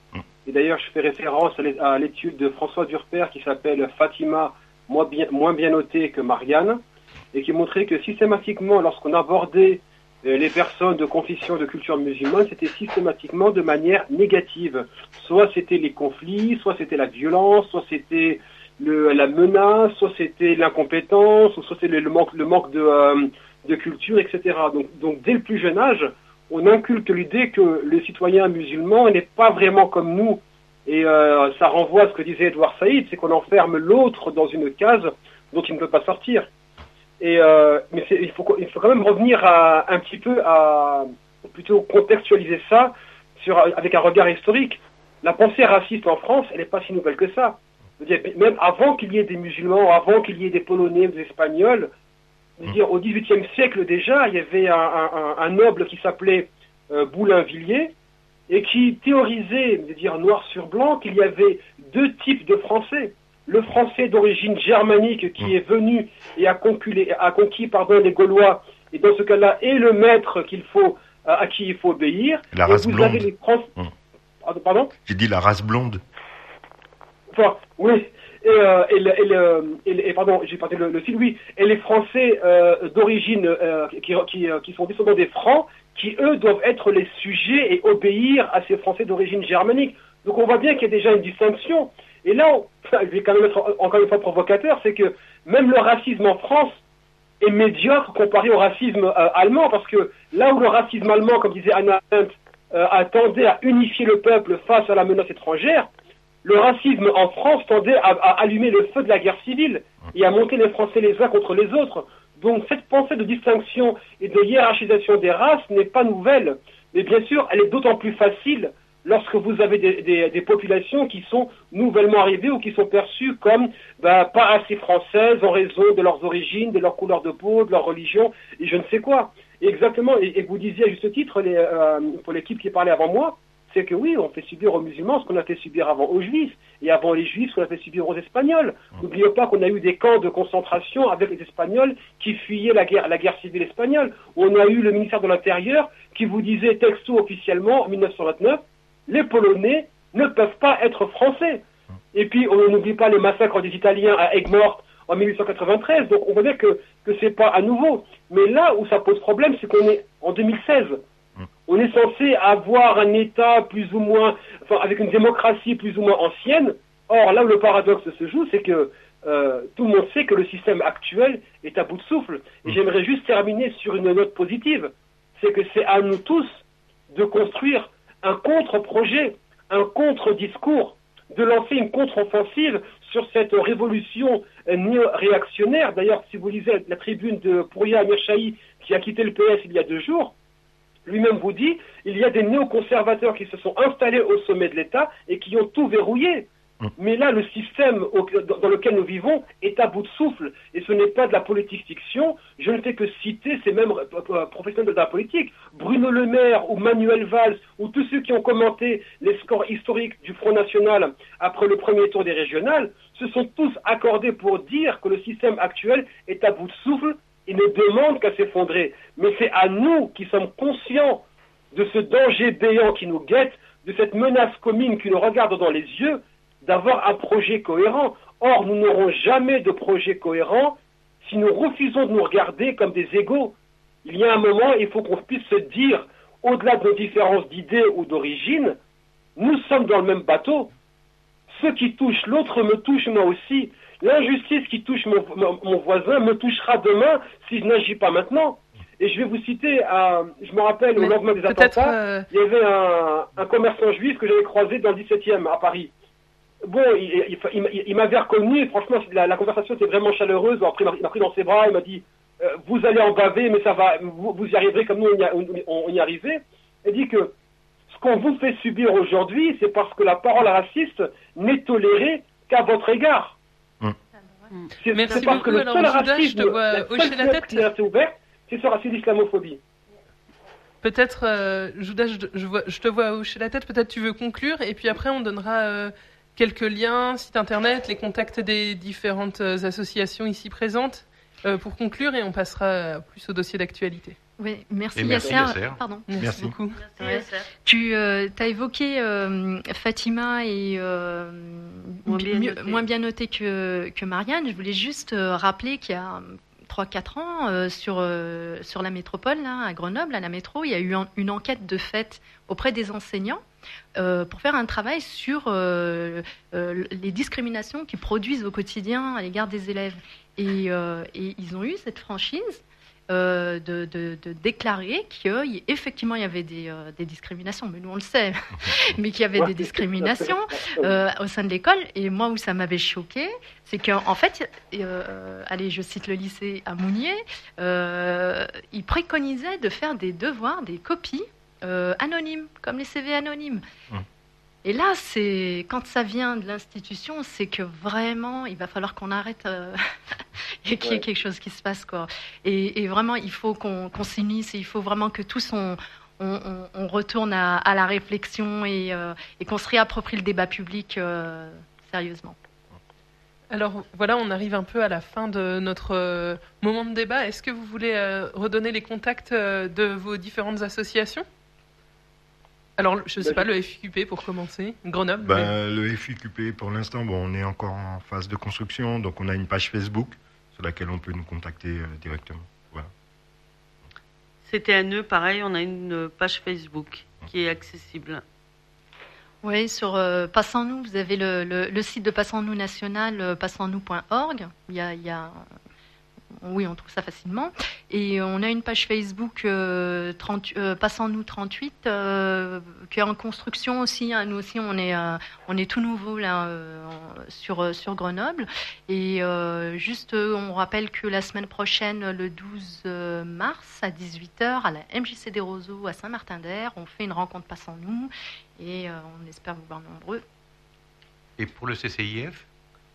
Et d'ailleurs, je fais référence à l'étude de François Durper qui s'appelle Fatima, moins bien, moins bien notée que Marianne, et qui montrait que systématiquement, lorsqu'on abordait les personnes de confession de culture musulmane, c'était systématiquement de manière négative. Soit c'était les conflits, soit c'était la violence, soit c'était le, la menace, soit c'était l'incompétence, ou soit c'était le manque, le manque de, euh, de culture, et cetera. Donc, donc dès le plus jeune âge, on inculque l'idée que le citoyen musulman n'est pas vraiment comme nous. Et euh, ça renvoie à ce que disait Edouard Saïd, c'est qu'on enferme l'autre dans une case dont il ne peut pas sortir. Et euh, mais c'est, il faut il faut quand même revenir à, un petit peu à plutôt contextualiser ça sur avec un regard historique. La pensée raciste en France, elle n'est pas si nouvelle que ça. Je veux dire, même avant qu'il y ait des musulmans, avant qu'il y ait des Polonais, des Espagnols, je veux dire, au dix-huitième siècle déjà, il y avait un, un, un noble qui s'appelait euh, Boulainvilliers et qui théorisait, je veux dire noir sur blanc, qu'il y avait deux types de Français. Le Français d'origine germanique qui est venu et a conquis, a conquis pardon, les Gaulois, et dans ce cas-là, est le maître qu'il faut, à qui il faut obéir. La et race vous blonde. Avez les Français... Hum. Pardon ? J'ai dit la race blonde. Enfin, oui. Et, euh, et, le, et, le, et, le, et pardon, j'ai parlé le, le fil, oui. Et les Français euh, d'origine euh, qui, qui, qui sont descendants des Francs, qui eux doivent être les sujets et obéir à ces Français d'origine germanique. Donc on voit bien qu'il y a déjà une distinction. Et là, on, je vais quand même être encore une fois provocateur, c'est que même le racisme en France est médiocre comparé au racisme euh, allemand, parce que là où le racisme allemand, comme disait Hannah Arendt, euh, a tendé à unifier le peuple face à la menace étrangère, le racisme en France tendait à, à allumer le feu de la guerre civile et à monter les Français les uns contre les autres. Donc cette pensée de distinction et de hiérarchisation des races n'est pas nouvelle, mais bien sûr, elle est d'autant plus facile lorsque vous avez des, des, des populations qui sont nouvellement arrivées ou qui sont perçues comme ben, pas assez françaises en raison de leurs origines, de leur couleur de peau, de leur religion, et je ne sais quoi. Et exactement, et, et vous disiez à juste titre, les, euh, pour l'équipe qui parlait avant moi, c'est que oui, on fait subir aux musulmans ce qu'on a fait subir avant aux juifs, et avant les juifs ce qu'on a fait subir aux espagnols. N'oubliez pas qu'on a eu des camps de concentration avec les Espagnols qui fuyaient la guerre, la guerre civile espagnole. On a eu le ministère de l'Intérieur qui vous disait texto officiellement en mille neuf cent vingt-neuf, les Polonais ne peuvent pas être français. Et puis, on n'oublie pas les massacres des Italiens à Aigues-Mortes en mille huit cent quatre-vingt-treize. Donc, on voit bien que, que c'est pas à nouveau. Mais là où ça pose problème, c'est qu'on est en deux mille seize. On est censé avoir un État plus ou moins, enfin, avec une démocratie plus ou moins ancienne. Or, là où le paradoxe se joue, c'est que euh, tout le monde sait que le système actuel est à bout de souffle. Et j'aimerais juste terminer sur une note positive. C'est que c'est à nous tous de construire un contre-projet, un contre-discours, de lancer une contre-offensive sur cette révolution néo-réactionnaire. D'ailleurs, si vous lisez la tribune de Pouria Amirchahi, qui a quitté le P S il y a deux jours, lui-même vous dit, il y a des néoconservateurs qui se sont installés au sommet de l'État et qui ont tout verrouillé. Mais là, le système au, dans lequel nous vivons est à bout de souffle. Et ce n'est pas de la politique fiction. Je ne fais que citer ces mêmes professionnels de la politique. Bruno Le Maire ou Manuel Valls ou tous ceux qui ont commenté les scores historiques du Front National après le premier tour des régionales se sont tous accordés pour dire que le système actuel est à bout de souffle et ne demande qu'à s'effondrer. Mais c'est à nous qui sommes conscients de ce danger béant qui nous guette, de cette menace commune qui nous regarde dans les yeux, d'avoir un projet cohérent. Or, nous n'aurons jamais de projet cohérent si nous refusons de nous regarder comme des égaux. Il y a un moment, il faut qu'on puisse se dire, au-delà de nos différences d'idées ou d'origine, nous sommes dans le même bateau. Ce qui touche l'autre me touche moi aussi. L'injustice qui touche mon, mon, mon voisin me touchera demain si je n'agis pas maintenant. Et je vais vous citer, euh, je me rappelle, au lendemain des attentats, euh... il y avait un, un commerçant juif que j'avais croisé dans le dix-septième à Paris. Bon, il, il, il, il m'avait reconnu, et franchement, la, la conversation était vraiment chaleureuse. Après, il m'a pris dans ses bras, il m'a dit euh, « Vous allez en baver, mais ça va, vous, vous y arriverez comme nous, on y, on, on y arrivait. » Il dit que ce qu'on vous fait subir aujourd'hui, c'est parce que la parole raciste n'est tolérée qu'à votre égard. Mmh. C'est, Merci c'est parce beaucoup. que le Alors, seul Judas, racisme, je te vois la hocher seule la tête. qui est ouverte, c'est ce racisme d'islamophobie. Peut-être, euh, Judas, je, je, vois, je te vois hocher la tête, peut-être tu veux conclure, et puis après on donnera euh, quelques liens, site internet, les contacts des différentes associations ici présentes euh, pour conclure, et on passera plus au dossier d'actualité. Oui, merci, merci Yasser. Yasser. Pardon. Merci, Merci. beaucoup. Merci, Ouais. Yasser. Tu euh, as évoqué euh, Fatima et euh, Moins bi- bien mieux- notée. moins bien notée que, que Marianne. Je voulais juste euh, rappeler qu'il y a trois quatre ans, euh, sur, euh, sur la métropole, là, à Grenoble, à la métro, il y a eu un- une enquête de fait auprès des enseignants euh, pour faire un travail sur euh, euh, les discriminations qu'ils produisent au quotidien à l'égard des élèves. Et, euh, et ils ont eu cette franchise euh, de, de, de déclarer qu'effectivement il y avait des, euh, des discriminations, mais nous on le sait, mais qu'il y avait des discriminations euh, au sein de l'école. Et moi, où ça m'avait choqué, c'est qu'en fait, euh, allez, je cite le lycée à Mounier, euh, ils préconisaient de faire des devoirs, des copies euh, anonymes, comme les C V anonymes. Mmh. Et là, c'est quand ça vient de l'institution, c'est que vraiment, il va falloir qu'on arrête euh, et qu'il y ait Ouais. quelque chose qui se passe, quoi. Et, et vraiment, il faut qu'on qu'on s'unisse et il faut vraiment que tous on, on, on- on retourne à, à la réflexion et, euh, et qu'on se réapproprie le débat public euh, sérieusement. Alors voilà, on arrive un peu à la fin de notre euh, moment de débat. Est-ce que vous voulez euh, redonner les contacts euh, de vos différentes associations? Alors, je ne sais pas, le F I Q P pour commencer, Grenoble. Ben, le F I Q P, pour l'instant, bon, on est encore en phase de construction, donc on a une page Facebook sur laquelle on peut nous contacter euh, directement. Voilà. C T N E, pareil, on a une page Facebook qui est accessible. Oui, sur euh, Passons-nous, vous avez le, le, le site de Passons-nous national, euh, passons-nous point org. Il y a, il y a- oui, on trouve ça facilement. Et on a une page Facebook euh, trente, euh, Passons-nous trente-huit euh, qui est en construction aussi. Hein. Nous aussi, on est, euh, on est tout nouveau là euh, en- sur, euh, sur Grenoble. Et euh, juste, euh, on rappelle que la semaine prochaine, le douze mars à dix-huit heures, à la M J C des Roseaux à Saint-Martin-d'Air, on fait une rencontre Passons-nous. Et euh, on espère vous voir nombreux. Et pour le C C I F?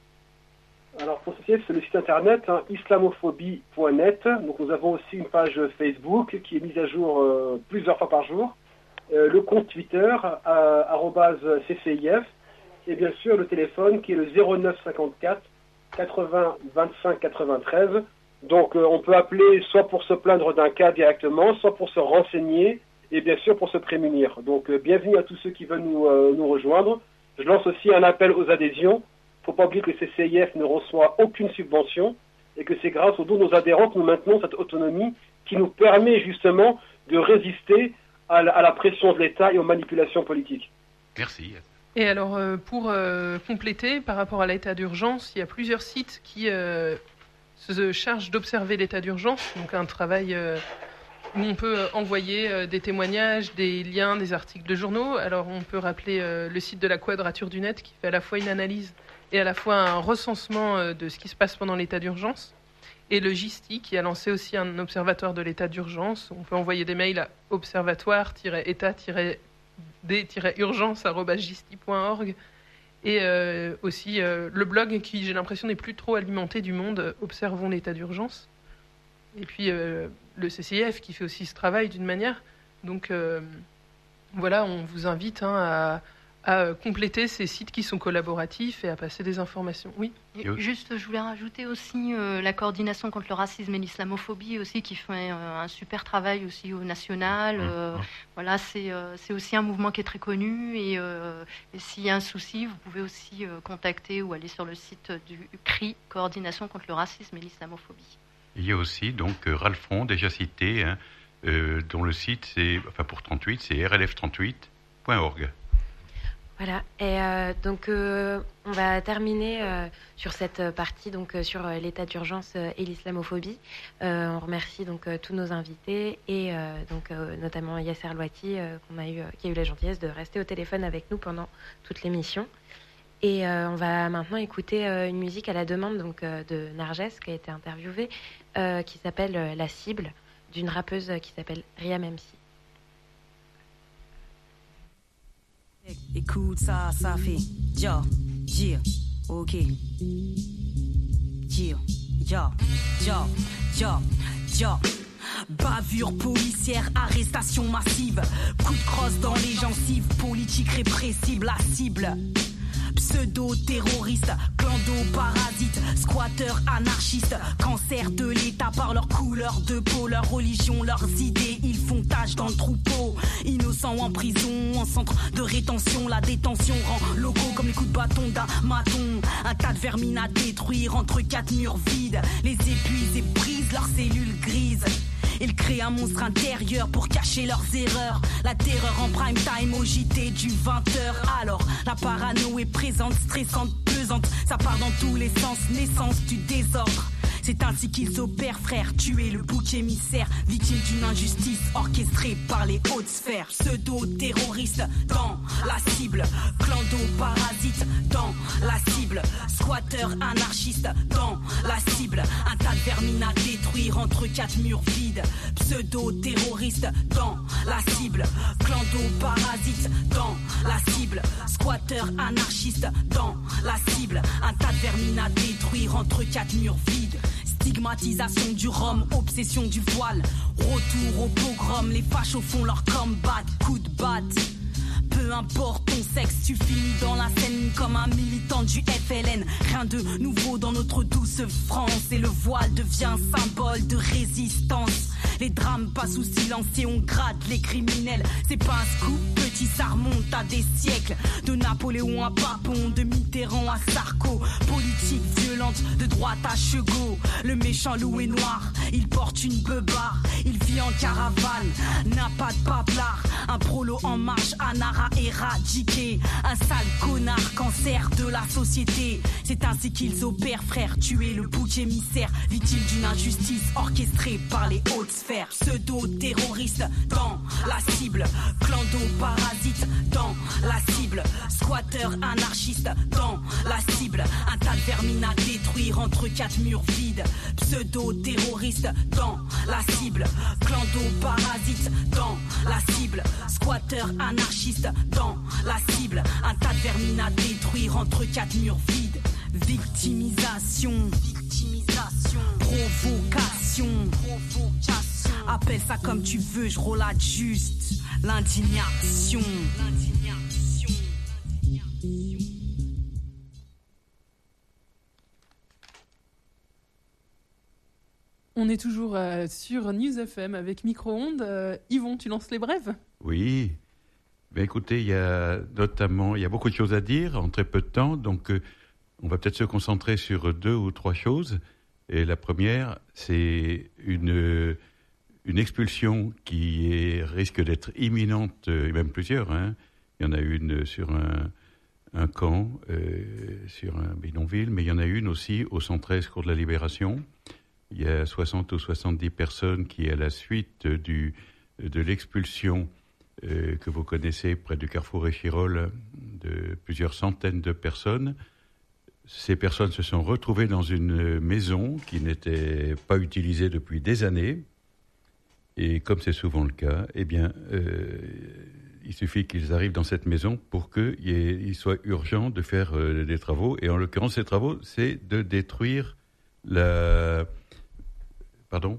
Alors pour ceci, c'est le site internet hein, islamophobie point net. Donc nous avons aussi une page Facebook qui est mise à jour euh, plusieurs fois par jour. Euh, le compte Twitter euh, arobase C C I F et bien sûr le téléphone qui est le zéro neuf cinquante-quatre quatre-vingts vingt-cinq quatre-vingt-treize. Donc euh, on peut appeler soit pour se plaindre d'un cas directement, soit pour se renseigner et bien sûr pour se prémunir. Donc euh, bienvenue à tous ceux qui veulent nous, euh, nous rejoindre. Je lance aussi un appel aux adhésions. Il ne faut pas oublier que le C C I F ne reçoit aucune subvention et que c'est grâce aux dons de nos adhérents que nous maintenons cette autonomie qui nous permet justement de résister à la, à la pression de l'État et aux manipulations politiques. Merci. Et alors, euh, pour euh, compléter, par rapport à l'état d'urgence, il y a plusieurs sites qui euh, se chargent d'observer l'état d'urgence, donc un travail euh, où on peut euh, envoyer euh, des témoignages, des liens, des articles de journaux. Alors, on peut rappeler euh, le site de la Quadrature du Net qui fait à la fois une analyse et à la fois un recensement euh, de ce qui se passe pendant l'état d'urgence. Et le G I S T I qui a lancé aussi un observatoire de l'état d'urgence. On peut envoyer des mails à observatoire-état-d-urgence arobase j s t i point org. Et euh, aussi euh, le blog qui, j'ai l'impression, n'est plus trop alimenté du monde, euh, Observons l'état d'urgence. Et puis euh, le C C I F qui fait aussi ce travail d'une manière. Donc euh, voilà, on vous invite hein, à, à compléter ces sites qui sont collaboratifs et à passer des informations. Oui. Et juste, je voulais rajouter aussi euh, la coordination contre le racisme et l'islamophobie aussi, qui fait euh, un super travail aussi au national. Euh, Mmh. Voilà, c'est euh, c'est aussi un mouvement qui est très connu. Et, euh, et s'il y a un souci, vous pouvez aussi euh, contacter ou aller sur le site du C R I, Coordination contre le racisme et l'islamophobie. Il y a aussi donc euh, Ralphon, déjà cité, hein, euh, dont le site, c'est, enfin pour trente-huit, c'est r l f trente-huit point org. Voilà, et euh, donc euh, on va terminer euh, sur cette partie donc euh, sur euh, l'état d'urgence euh, et l'islamophobie. Euh, on remercie donc euh, tous nos invités et euh, donc euh, notamment Yasser Louati euh, qu'on a eu, euh, qui a eu la gentillesse de rester au téléphone avec nous pendant toute l'émission. Et euh, on va maintenant écouter euh, une musique à la demande donc euh, de Narges qui a été interviewée, euh, qui s'appelle euh, La Cible, d'une rappeuse qui s'appelle Riam M C. Écoute ça, ça fait ja, ja, ok. Ja, ja, ja, ja, ja. Bavure policière, arrestation massive. Coup de crosse dans les gencives, politique répressible, la cible. Pseudo-terroristes, clando-parasites, squatteurs anarchistes, cancer de l'État par leur couleur de peau, leur religion, leurs idées, ils font tâche dans le troupeau. Innocents en prison, en centre de rétention, la détention rend locaux comme les coups de bâton d'un maton. Un tas de vermines à détruire entre quatre murs vides, les épuisent et brisent leurs cellules grises. Ils créent un monstre intérieur pour cacher leurs erreurs. La terreur en prime time au J T du vingt heures. Alors, la parano est présente, stressante, pesante. Ça part dans tous les sens, naissance du désordre. C'est ainsi qu'ils opèrent, frère, tuer le bouc émissaire, victime d'une injustice orchestrée par les hautes sphères. Pseudo-terroristes dans la cible, clando-parasites dans la cible, squatteurs anarchistes dans la cible, un tas de vermines à détruire entre quatre murs vides. Pseudo-terroristes dans la cible, clando-parasites dans la cible, squatteurs anarchistes dans la cible, un tas de vermines à détruire entre quatre murs vides. Stigmatisation du rhum, obsession du voile, retour au pogrom, les fachos font leur comeback, coup de batte. Peu importe ton sexe, tu finis dans la scène comme un militant du F L N. Rien de nouveau dans notre douce France, et le voile devient symbole de résistance. Les drames passent sous silence et on gratte les criminels. C'est pas un scoop, petit, ça remonte à des siècles. De Napoléon à Papon, de Mitterrand à Sarko. Politique violente, de droite à Chego. Le méchant loup est noir, il porte une beubare. Il vit en caravane, n'a pas de paplard. Un prolo en marche, un ara éradiqué. Un sale connard, cancer de la société. C'est ainsi qu'ils opèrent, frère, tuer le bouc émissaire. Victime d'une injustice orchestrée par les hautes sphères. Pseudo-terroristes dans la cible, clando-parasites dans la cible, squatteurs anarchistes dans la cible, un tas de vermines à détruire entre quatre murs vides. Pseudo-terroristes dans la cible, clando-parasites dans la cible, squatteurs anarchistes dans la cible, un tas de vermines à détruire entre quatre murs vides. Victimisation, victimisation, provocation, provocation. Appelle ça comme tu veux, je relate juste l'indignation. L'indignation. On est toujours euh, sur News F M avec Micro-ondes. Euh, Yvon, tu lances les brèves ? Oui. Ben écoutez, il y a notamment, il y a beaucoup de choses à dire en très peu de temps, donc euh, on va peut-être se concentrer sur deux ou trois choses. Et la première, c'est une une expulsion qui est, risque d'être imminente, et même plusieurs. Hein. Il y en a une sur un, un camp, euh, sur un bidonville, mais il y en a une aussi au cent treize cours de la Libération. Il y a soixante ou soixante-dix personnes qui, à la suite du, de l'expulsion euh, que vous connaissez près du carrefour Échirol, de plusieurs centaines de personnes, ces personnes se sont retrouvées dans une maison qui n'était pas utilisée depuis des années. Et comme c'est souvent le cas, eh bien, euh, il suffit qu'ils arrivent dans cette maison pour qu'il il soit urgent de faire euh, des travaux. Et en l'occurrence, ces travaux, c'est de détruire la... Pardon ?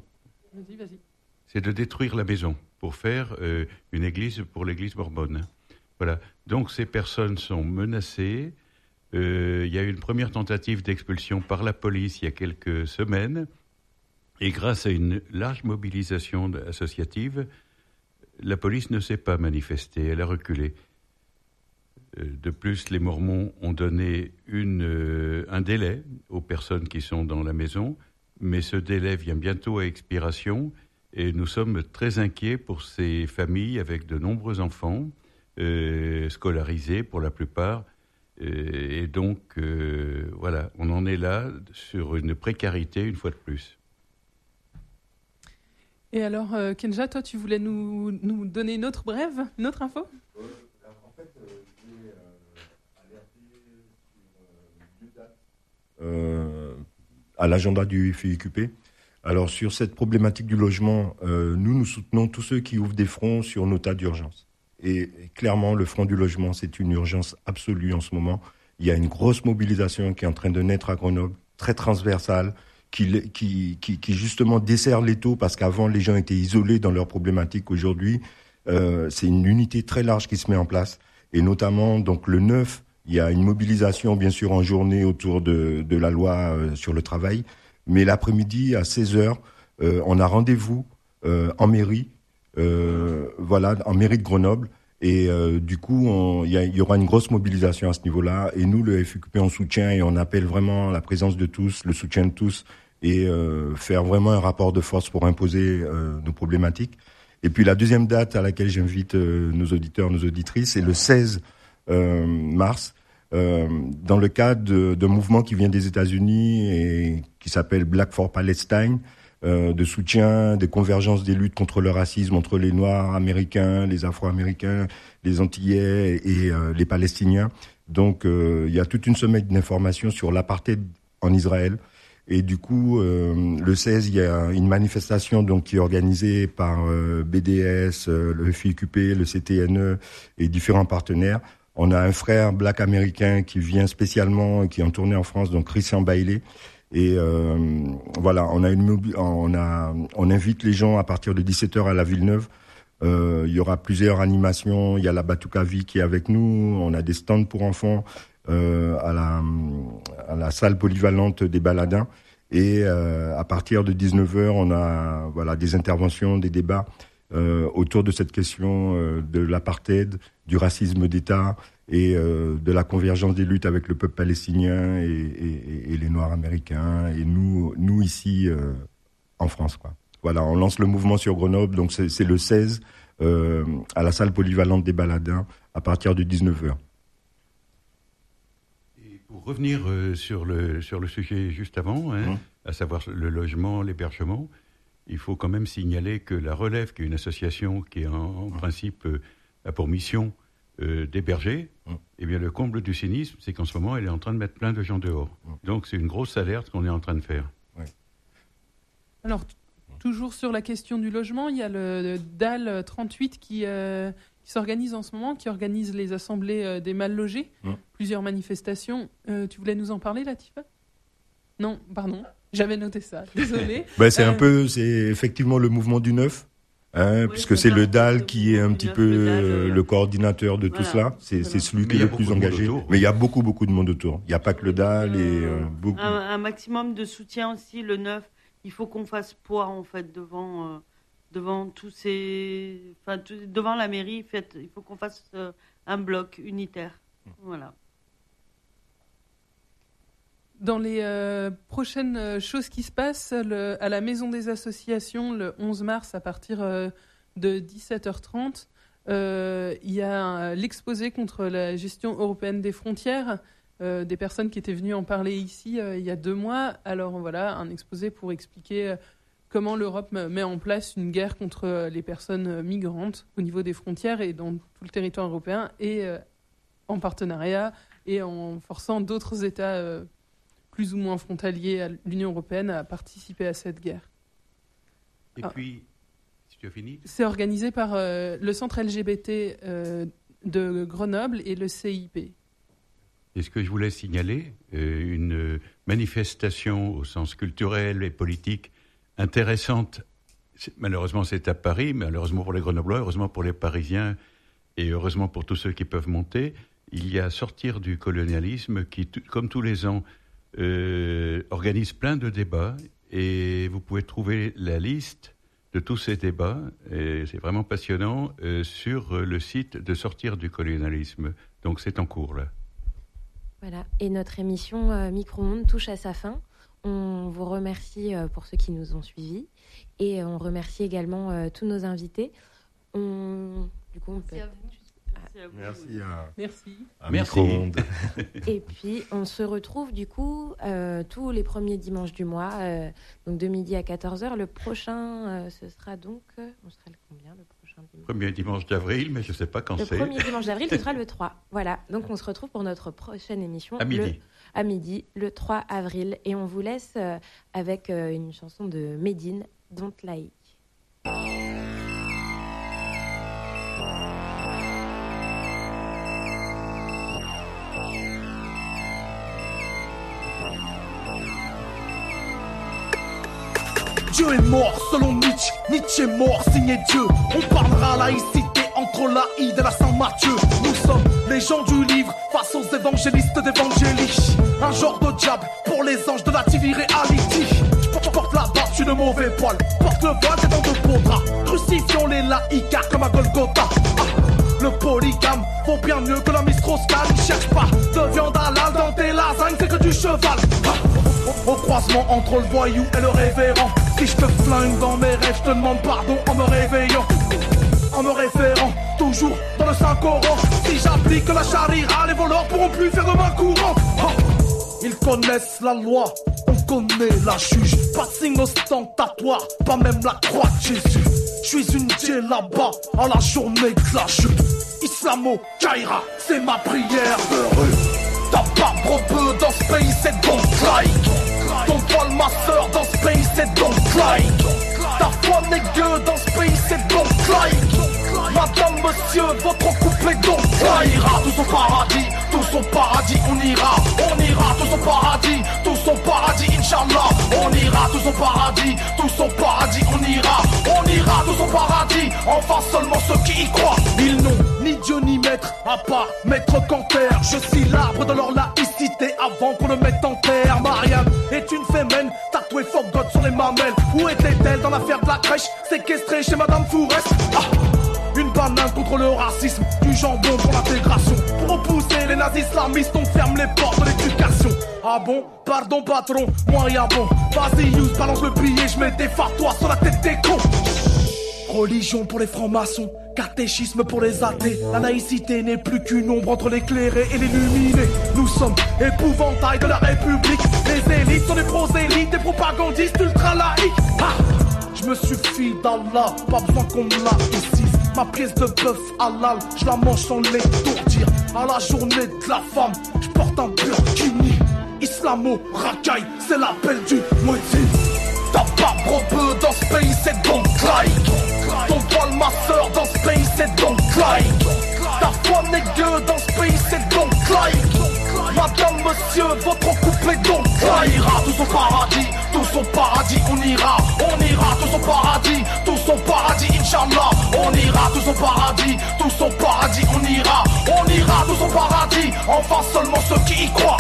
Vas-y, vas-y. C'est de détruire la maison pour faire euh, une église pour l'église mormone. Voilà. Donc, ces personnes sont menacées. Euh, il y a eu une première tentative d'expulsion par la police il y a quelques semaines. Et grâce à une large mobilisation associative, la police ne s'est pas manifestée, elle a reculé. De plus, les Mormons ont donné une, un délai aux personnes qui sont dans la maison, mais ce délai vient bientôt à expiration et nous sommes très inquiets pour ces familles avec de nombreux enfants, euh, scolarisés pour la plupart. Et donc, euh, voilà, on en est là sur une précarité une fois de plus. Et alors, euh, Kenja, toi, tu voulais nous, nous donner une autre brève, une autre info ? euh, En fait, euh, je voulais euh, alerter sur deux dates euh, à l'agenda du F I Q P. Alors, sur cette problématique du logement, euh, nous, nous soutenons tous ceux qui ouvrent des fronts sur nos tas d'urgence. Et, et clairement, le front du logement, c'est une urgence absolue en ce moment. Il y a une grosse mobilisation qui est en train de naître à Grenoble, très transversale, Qui, qui, qui, qui justement dessert l'étau parce qu'avant les gens étaient isolés dans leurs problématiques. Aujourd'hui, euh, c'est une unité très large qui se met en place et notamment donc le neuf, il y a une mobilisation, bien sûr, en journée autour de, de la loi euh, sur le travail. Mais l'après-midi, à seize heures, euh, on a rendez-vous euh, en mairie, euh, voilà, en mairie de Grenoble. Et euh, du coup, il y, y aura une grosse mobilisation à ce niveau-là. Et nous, le F I Q P, on soutient et on appelle vraiment la présence de tous, le soutien de tous, et euh, faire vraiment un rapport de force pour imposer euh, nos problématiques. Et puis la deuxième date à laquelle j'invite euh, nos auditeurs, nos auditrices, c'est le seize euh, mars, euh, dans le cadre de, d'un mouvement qui vient des États-Unis et qui s'appelle Black for Palestine, euh, de soutien, des convergences des luttes contre le racisme entre les Noirs américains, les Afro-américains, les Antillais et euh, les Palestiniens. Donc euh, il y a toute une semaine d'informations sur l'apartheid en Israël. Et du coup, euh, le seize, il y a une manifestation donc qui est organisée par euh, B D S, euh, le F I Q P, le C T N E et différents partenaires. On a un frère black américain qui vient spécialement, qui est en tournée en France, donc Christian Bailey. Et euh, voilà, on a une, on a, on invite les gens à partir de dix-sept heures à la Villeneuve. Euh, il y aura plusieurs animations. Il y a la Batouka Vie qui est avec nous. On a des stands pour enfants. Euh, à la à la salle polyvalente des Baladins et euh, à partir de dix-neuf heures on a voilà des interventions, des débats euh, autour de cette question euh, de l'apartheid, du racisme d'État et euh, de la convergence des luttes avec le peuple palestinien et, et, et les Noirs américains et nous nous ici euh, en France quoi. Voilà, on lance le mouvement sur Grenoble, donc c'est, c'est le seize euh, à la salle polyvalente des Baladins à partir de dix-neuf heures. Pour revenir euh, sur, le, sur le sujet juste avant, hein, mmh. à savoir le logement, l'hébergement, il faut quand même signaler que la Relève, qui est une association qui en, en mmh. principe euh, a pour mission euh, d'héberger, mmh. eh bien le comble du cynisme, c'est qu'en ce moment, elle est en train de mettre plein de gens dehors. Mmh. Donc c'est une grosse alerte qu'on est en train de faire. Ouais. Alors, t- toujours sur la question du logement, il y a le, le D A L trente-huit qui... Euh, qui s'organise en ce moment, qui organise les assemblées euh, des mal logés, mmh. plusieurs manifestations. Euh, tu voulais nous en parler, Latifa ? Non, pardon, j'avais noté ça, désolé. ben, c'est euh... un peu, c'est effectivement le mouvement du neuf, hein, oui, puisque c'est, c'est le D A L qui est un petit neuf, peu le, D A L, euh, le coordinateur de voilà, tout cela. C'est, voilà. c'est celui qui est le plus engagé. Mais il y a beaucoup, beaucoup de monde autour. Il n'y a pas que le D A L et euh, beaucoup. Un, un maximum de soutien aussi, le neuf. Il faut qu'on fasse poids, en fait, devant... Euh... devant tous ces, enfin, tout, devant la mairie, fait, il faut qu'on fasse euh, un bloc unitaire. Voilà. Dans les euh, prochaines choses qui se passent, le, à la Maison des Associations, le onze mars, à partir euh, de dix-sept heures trente, euh, il y a un, l'exposé contre la gestion européenne des frontières, euh, des personnes qui étaient venues en parler ici euh, il y a deux mois. Alors voilà, un exposé pour expliquer... Euh, comment l'Europe met en place une guerre contre les personnes migrantes au niveau des frontières et dans tout le territoire européen, et euh, en partenariat et en forçant d'autres États euh, plus ou moins frontaliers à l'Union européenne à participer à cette guerre. Et ah. puis, si tu as fini... C'est organisé par euh, le centre L G B T euh, de Grenoble et le C I P. Et ce que je voulais signaler, euh, une manifestation au sens culturel et politique intéressante, malheureusement c'est à Paris, mais malheureusement pour les Grenoblois, heureusement pour les Parisiens et heureusement pour tous ceux qui peuvent monter, il y a Sortir du colonialisme qui, t- comme tous les ans, euh, organise plein de débats et vous pouvez trouver la liste de tous ces débats, et c'est vraiment passionnant, euh, sur le site de Sortir du colonialisme. Donc c'est en cours là. Voilà, et notre émission euh, Micro-ondes touche à sa fin. On vous remercie pour ceux qui nous ont suivis et on remercie également euh, tous nos invités. On... Du coup, on peut... Merci à, Merci. à Micro-ondes. Et puis, on se retrouve du coup euh, tous les premiers dimanches du mois, euh, donc de midi à quatorze heures. Le prochain, euh, ce sera donc... Euh, on sera le combien le prochain dimanche ? Premier dimanche d'avril, mais je ne sais pas quand le c'est. Le premier dimanche d'avril, ce sera le trois. Voilà, donc on se retrouve pour notre prochaine émission. À midi. Le... à midi, le trois avril. Et on vous laisse euh, avec euh, une chanson de Medine, Don't Like. Dieu est mort selon Nietzsche, Nietzsche est mort signé Dieu. On parlera laïcité entre l'Aïd et la Saint-Mathieu. Nous sommes les gens du livre face Face aux évangélistes d'évangélie, un genre de diable pour les anges de la T V reality. Je porte la barbe, je suis de mauvais poil. Porte le voile, c'est dans de beaux draps. Crucifions les laïcars comme à Golgotha. Ah, le polygame vaut bien mieux que la Miss Strauss-Kahn. Cherche pas de viande halal dans tes lasagnes, c'est que du cheval. Ah, au croisement entre le voyou et le révérend. Si je te flingue dans mes rêves, je te demande pardon en me réveillant. En me référant toujours dans le Saint-Coran. Si j'applique la charia, les voleurs pourront plus faire de main courante. Oh, ils connaissent la loi, on connaît la juge. Pas de signe ostentatoire, pas même la croix de Jésus. Je suis une djellaba à la journée de la chute. Islamo, Kaira, c'est ma prière de rue. Ta barbe rebeu dans ce pays, c'est donc like. Ton poil ma sœur dans ce pays, c'est donc like. Ta foi n'est gueux dans ce pays, c'est donc like. Madame, monsieur, votre couple est donc là. Ira tous au paradis, tous au paradis, on ira. On ira tous au paradis, tous au paradis, Inch'Allah. On ira tous au paradis, tous au paradis, on ira. On ira tous au paradis, enfin seulement ceux qui y croient. Ils n'ont ni Dieu ni maître, à part maître Canter. Je suis l'arbre de leur laïcité avant qu'on le mette en terre. Mariam est une fémène, tatouée for God sur les mamelles. Où était-elle dans l'affaire de la crèche, séquestrée chez Madame Fourest? Ah, une banane contre le racisme, du jambon pour l'intégration. Pour repousser les nazis islamistes, on ferme les portes de l'éducation. Ah bon? Pardon patron, moi y'a bon. Vas-y use, balance le billet, je mets des fatwas sur la tête des cons. Religion pour les francs-maçons, catéchisme pour les athées. La laïcité n'est plus qu'une ombre entre l'éclairé et l'illuminé. Nous sommes épouvantail de la République. Les élites sont des prosélytes, des propagandistes ultra-laïcs. Ah, je me suffis d'Allah, pas besoin qu'on me laïcise. Ma pièce de bœuf halal, je la mange sans l'étourdir. À la journée de la femme, je porte un burkini. Islamo, racaille, c'est l'appel du muezzin. Ta barbe rebeu dans ce pays, c'est donc like. Ton poil ma sœur dans ce pays, c'est donc like. Ta foi n'est gueux dans ce pays, c'est donc like. Madame, monsieur, votre couple est donc là. Ira tous au paradis, tous au paradis, on ira. On ira tous au paradis, tous au paradis, Inch'Allah. On ira tous au paradis, tous au paradis, on ira. On ira tous au paradis, enfin seulement ceux qui y croient.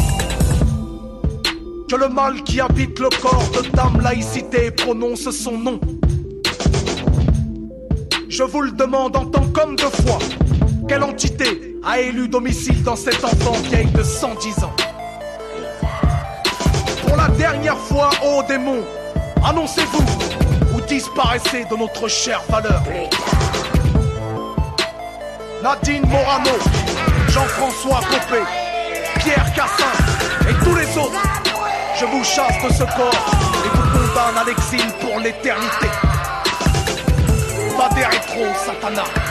Que le mal qui habite le corps de dame laïcité prononce son nom. Je vous le demande en tant qu'homme de foi. Quelle entité a élu domicile dans cet enfant vieille de cent dix ans? Pour la dernière fois, ô démon, annoncez-vous ou disparaissez de notre chère valeur. Nadine Morano, Jean-François Copé, Pierre Cassin et tous les autres, je vous chasse de ce corps et vous condamne à l'exil pour l'éternité. Va des rétro, Satana.